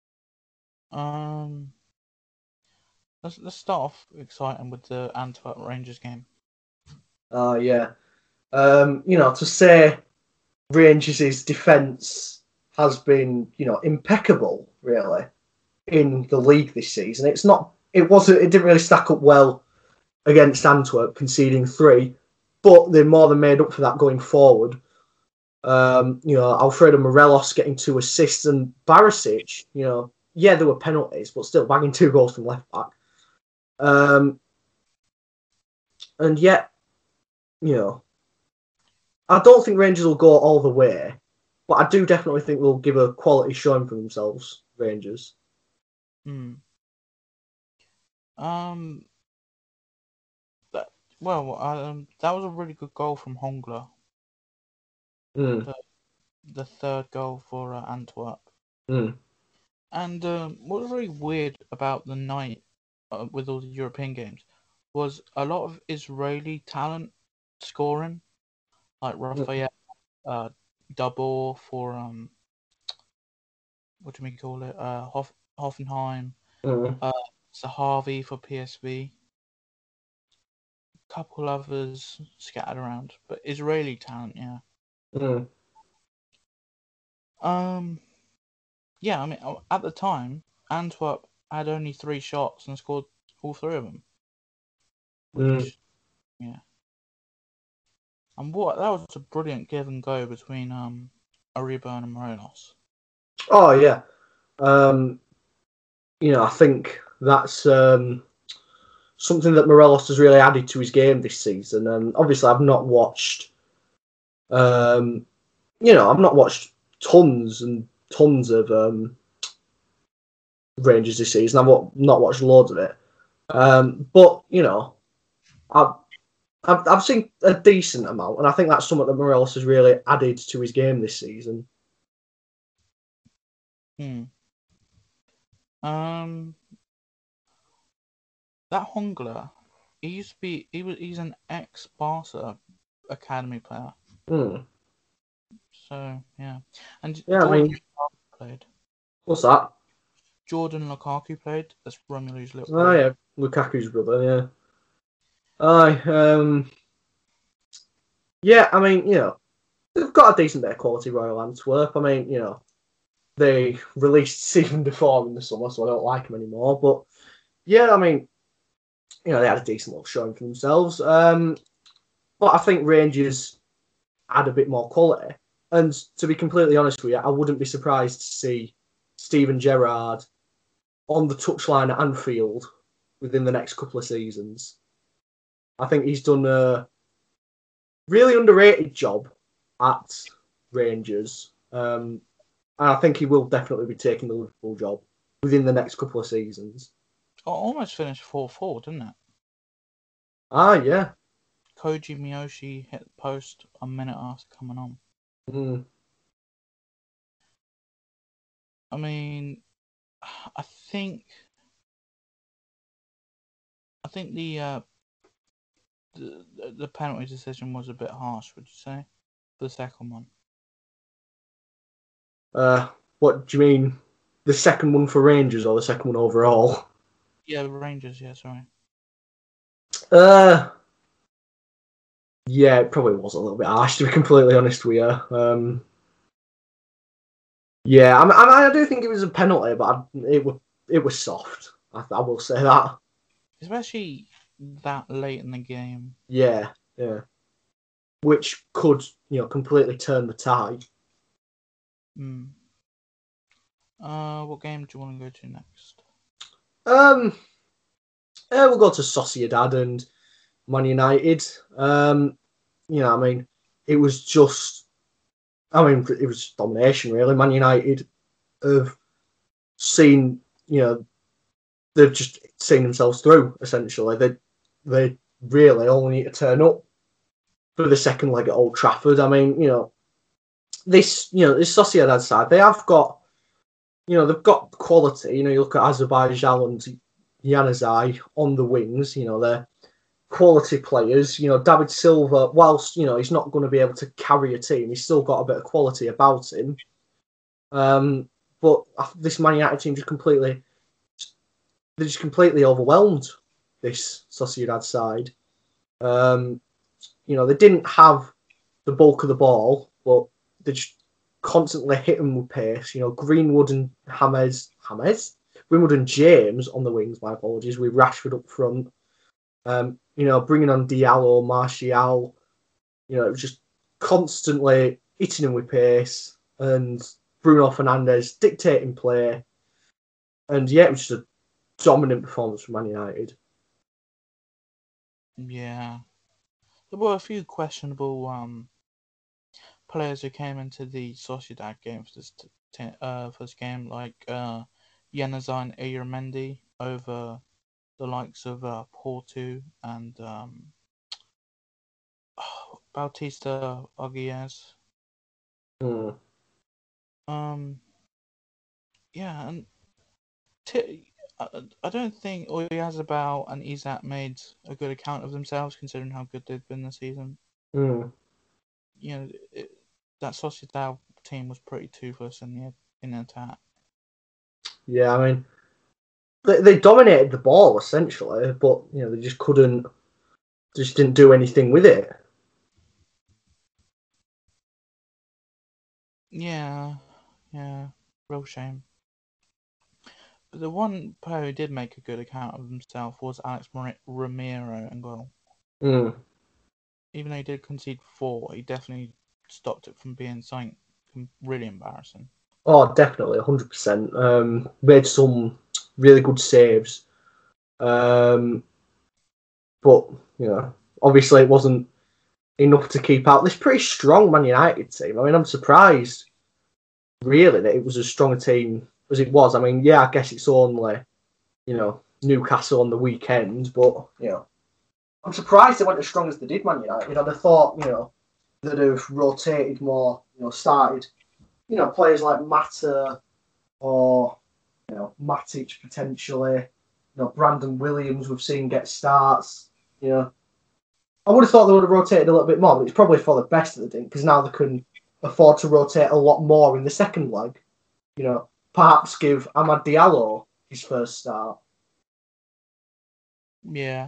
Um, let's let's start off exciting with the Antwerp Rangers game. Oh, uh, yeah. Um, you know, to say Rangers' defence has been, you know, impeccable, really, in the league this season. It's not, it wasn't, it didn't really stack up well against Antwerp, conceding three, but they more than made up for that going forward. Um, you know, Alfredo Morelos getting two assists and Barisic, you know, yeah, there were penalties, but still bagging two goals from left back. Um, and yet, you know, I don't think Rangers will go all the way, but I do definitely think they'll give a quality showing for themselves, Rangers. Hmm. Um. That well, um, that was a really good goal from Hongler. Mm. The, the third goal for uh, Antwerp. Mm. And um, what was really weird about the night uh, with all the European games was a lot of Israeli talent scoring, like Rafael, uh, double for um, what do we call it? Uh, Hoff- Hoffenheim, Mm. uh, Sahavi for P S V. Couple others scattered around, but Israeli talent, yeah. Mm. Um, yeah. I mean, at the time, Antwerp had only three shots and scored all three of them, which, Mm. yeah. And what that was a brilliant give and go between um Ariba and Morelos. Oh yeah, um, you know I think that's um, something that Morelos has really added to his game this season. And obviously, I've not watched, um, you know, I've not watched tons and tons of um, Rangers this season. I've not watched loads of it, um, but you know, I've, I've I've seen a decent amount, and I think that's something that Morelos has really added to his game this season. Hmm. Um, that Hongler, he used to be. He was. He's an ex Barca academy player. Hmm. So yeah, and Yeah, Jordan I mean, Lukaku played. what's that? Jordan Lukaku played. That's Romelu's little Oh brother. yeah, Lukaku's brother. Yeah. Aye. Um. Yeah, I mean, you know, they've got a decent bit of quality, Royal Antwerp. I mean, you know, they released Stephen Defoe in the summer, so I don't like him anymore. But yeah, I mean, you know, they had a decent little showing for themselves. Um, but I think Rangers had a bit more quality. And to be completely honest with you, I wouldn't be surprised to see Steven Gerrard on the touchline at Anfield within the next couple of seasons. I think he's done a really underrated job at Rangers. Um, and I think he will definitely be taking the Liverpool job within the next couple of seasons. Oh, almost finished four four, didn't it? Ah, yeah. Koji Miyoshi hit the post a minute after coming on. Mm. I mean, I think, I think the uh, the the penalty decision was a bit harsh. Would you say the second one? Uh, what do you mean? The second one for Rangers or the second one overall? Yeah, Rangers. Yeah, sorry. Uh, yeah, it probably was a little bit harsh, to be completely honest with you. Um, yeah, I, mean, I, I do think it was a penalty, but I, it was it was soft. I, I will say that. Especially that late in the game. Yeah, yeah. Which could, you know, completely turn the tide. Hmm. Uh, what game do you want to go to next? Um, yeah, we'll go to Sociedad and Man United. Um, you know, I mean, it was just, I mean, it was domination, really. Man United have seen, you know, they've just seen themselves through, essentially. They they really only need to turn up for the second leg at Old Trafford. I mean, you know, this, you know, this Sociedad side, they have got, you know, they've got quality. You know, you look at Azerbaijan and Januzaj on the wings. You know, they're quality players. You know, David Silva, whilst, you know, he's not going to be able to carry a team, he's still got a bit of quality about him. Um, but this Man United team just completely, they're just completely overwhelmed, this Sociedad side. Um, you know, they didn't have the bulk of the ball, but they just constantly hit them with pace. You know, Greenwood and James, James? Greenwood and James on the wings, my apologies, with Rashford up front. Um, you know, bringing on Diallo, Martial, you know, it was just constantly hitting them with pace, and Bruno Fernandes dictating play. And yeah, it was just a dominant performance from Man United. Yeah. There were a few questionable um, players who came into the Sociedad game for this, t- uh, for this game, like uh, Januzaj Iyarmendi over the likes of uh, Porto and um, Bautista Aguies. Mm. Um, yeah, and t- I, I don't think Oyarzabal and Isak made a good account of themselves, considering how good they've been this season. Mm. You know, it, that Sociedad team was pretty toothless in the in the attack. Yeah, I mean, they, they dominated the ball essentially, but you know they just couldn't, just didn't do anything with it. Yeah, yeah, real shame. But the one player who did make a good account of himself was Alex Ramiro in goal. Mm. Even though he did concede four, he definitely stopped it from being something really embarrassing. Oh, definitely, one hundred percent. Um, made some really good saves. Um, but, you know, obviously it wasn't enough to keep out this pretty strong Man United team. I mean, I'm surprised, really, that it was as strong a team as it was. I mean, yeah, I guess it's only, you know, Newcastle on the weekend, but, you know, I'm surprised they went as strong as they did, Man United. I'd have thought, you know, they'd have rotated more, you know, started, you know, players like Mata or, you know, Matic potentially, you know, Brandon Williams we've seen get starts, you know. I would have thought they would have rotated a little bit more, but it's probably for the best that they didn't, because now they can afford to rotate a lot more in the second leg. You know, perhaps give Amad Diallo his first start. Yeah.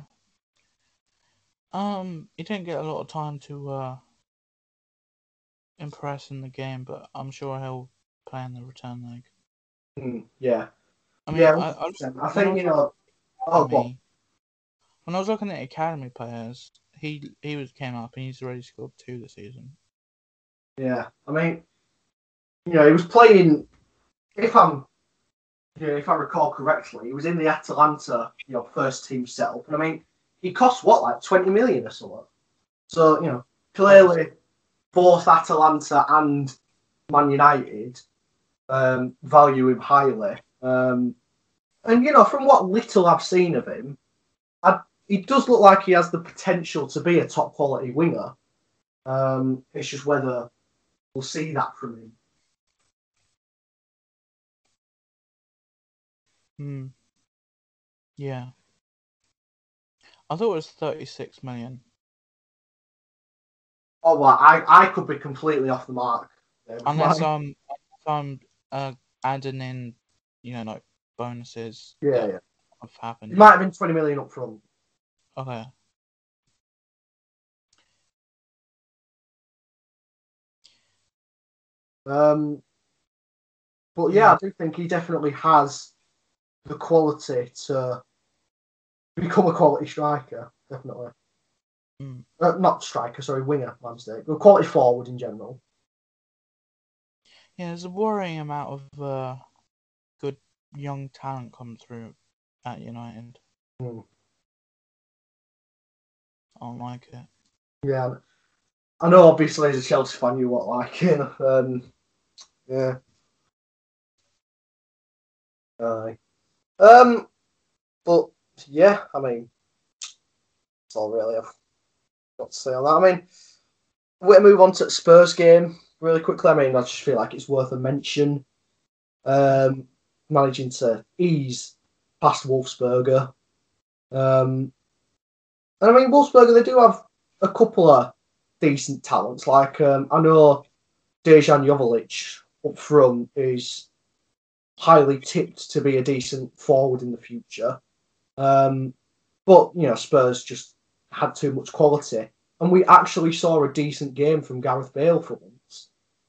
Um, he didn't get a lot of time to uh, impress in the game, but I'm sure he'll play in the return leg. Mm, yeah. I mean, Yeah, I, I, I when I think, was you know, oh, well, academy, when I was looking at academy players, he he was came up and he's already scored two this season. yeah. I mean, you know, he was playing, if I'm, you know, if I recall correctly, he was in the Atalanta, you know, first team setup. And I mean, he cost what, like twenty million or something? So, you know, clearly both Atalanta and Man United um, value him highly. Um, and, you know, from what little I've seen of him, I, he does look like he has the potential to be a top quality winger. Um, it's just whether we'll see that from him. Hmm. Yeah. I thought it was thirty-six million. Oh, well, I, I could be completely off the mark. Unless I'm, I'm uh, adding in, you know, like bonuses yeah, that yeah. have happened. It might have been twenty million up front. Okay. Um, but yeah, Yeah. I do think he definitely has the quality to become a quality striker. Definitely. Mm. Uh, not striker, sorry, winger, my mistake. A quality forward in general. Yeah, there's a worrying amount of uh, good young talent come through at United. Hmm. I don't like it. Yeah, I know. Obviously, as a Chelsea fan, you won't like it. Um, yeah. Aye. Um, but yeah, I mean, that's all really I've got to say on that. I mean, we'll move on to the Spurs game really quickly. I mean, I just feel like it's worth a mention. Um, managing to ease past Wolfsberger. Um, and I mean, Wolfsberger, they do have a couple of decent talents. Like, um, I know Dejan Joveljic up front is highly tipped to be a decent forward in the future. Um, but, you know, Spurs just had too much quality. And we actually saw a decent game from Gareth Bale for once.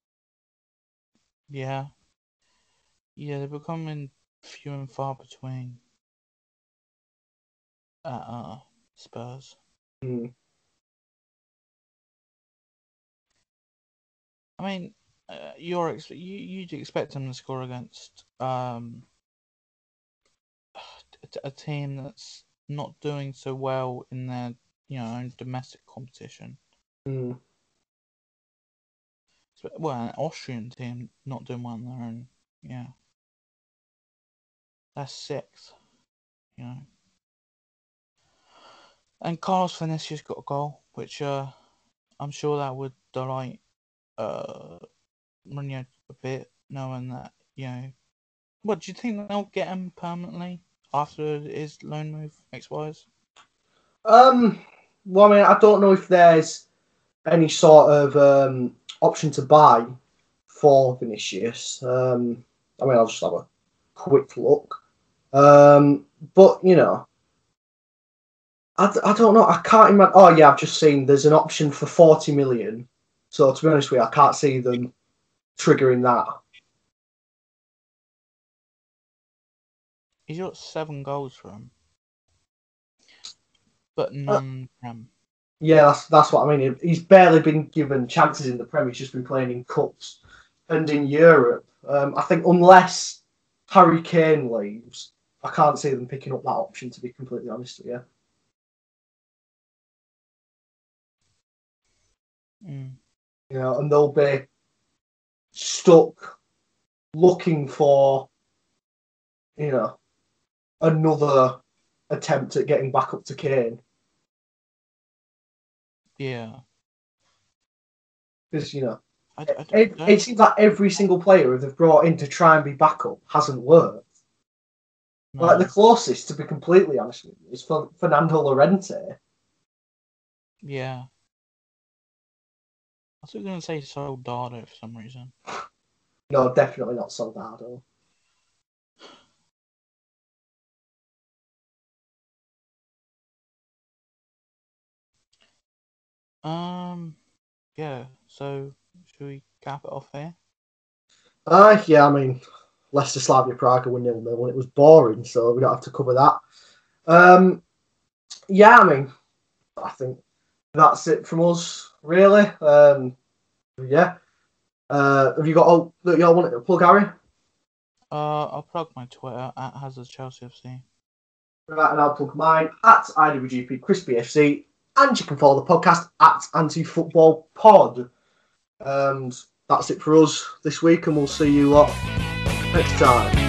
Yeah. Yeah, they're becoming few and far between at uh, Spurs. Mm. I mean, uh, you're ex- you you'd expect them to score against um a, a team that's not doing so well in their you know own domestic competition. Mm. Well, an Austrian team not doing well on their own. Yeah, that's sixth. You know, and Carlos Vinicius got a goal, which uh, I'm sure that would delight uh Mourinho a bit, knowing that you know. What do you think they'll get him permanently after his loan move expires? Um, well, I mean, I don't know if there's any sort of um, option to buy for Vinicius. Um, I mean, I'll just have a quick look. Um, but, you know, I, I don't know. I can't imagine. Oh, yeah, I've just seen there's an option for forty million. So, to be honest with you, I can't see them triggering that. He's got seven goals for him, but Uh, none Prem. yeah, that's that's what I mean. He's barely been given chances in the Premier. He's just been playing in cups and in Europe. Um, I think unless Harry Kane leaves, I can't see them picking up that option, to be completely honest with you. Mm. You know, and they'll be stuck looking for, you know, another attempt at getting back up to Kane. Yeah. Because, you know, I, I, it, I it seems like every single player they've brought in to try and be backup hasn't worked. no. Like, the closest, to be completely honest with you, is Fernando Llorente. Yeah. I was going to say Soldado for some reason. No, definitely not Soldado. Um, yeah. So should we cap it off here? Uh, yeah, I mean, Leicester Slavia Prague were nil nil and it was boring, so we don't have to cover that. Um, yeah, I mean, I think that's it from us, really. Um, yeah. Uh, have you got all that y'all want to plug, Harry? Uh, I'll plug my Twitter at Hazard Chelsea F C. Right, and I'll plug mine at I W G P Crispy F C, and you can follow the podcast at Anti Football Pod. And that's it for us this week, and we'll see you lot next time.